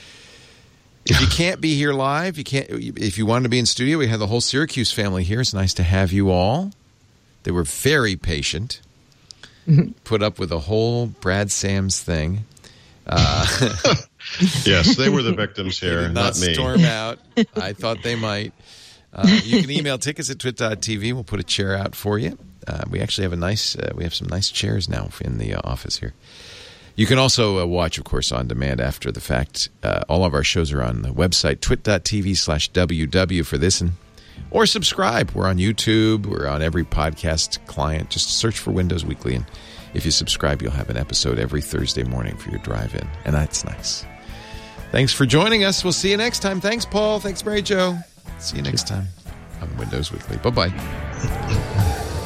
If you can't be here live, you can't. If you wanted to be in studio, we had the whole Syracuse family here. It's nice to have you all. They were very patient. Put up with a whole Brad Sam's thing. Uh, Yes, they were the victims they here, did not not me. storm out. I thought they might. Uh, you can email tickets at twit dot t v. We'll put a chair out for you. Uh, we actually have a nice. Uh, we have some nice chairs now in the uh, office here. You can also uh, watch, of course, on demand after the fact. Uh, all of our shows are on the website, twit dot t v slash w w for this, and or subscribe. We're on YouTube. We're on every podcast client. Just search for Windows Weekly, and if you subscribe, you'll have an episode every Thursday morning for your drive-in, and that's nice. Thanks for joining us. We'll see you next time. Thanks, Paul. Thanks, Mary Jo. See you next time on Windows Weekly. Bye-bye.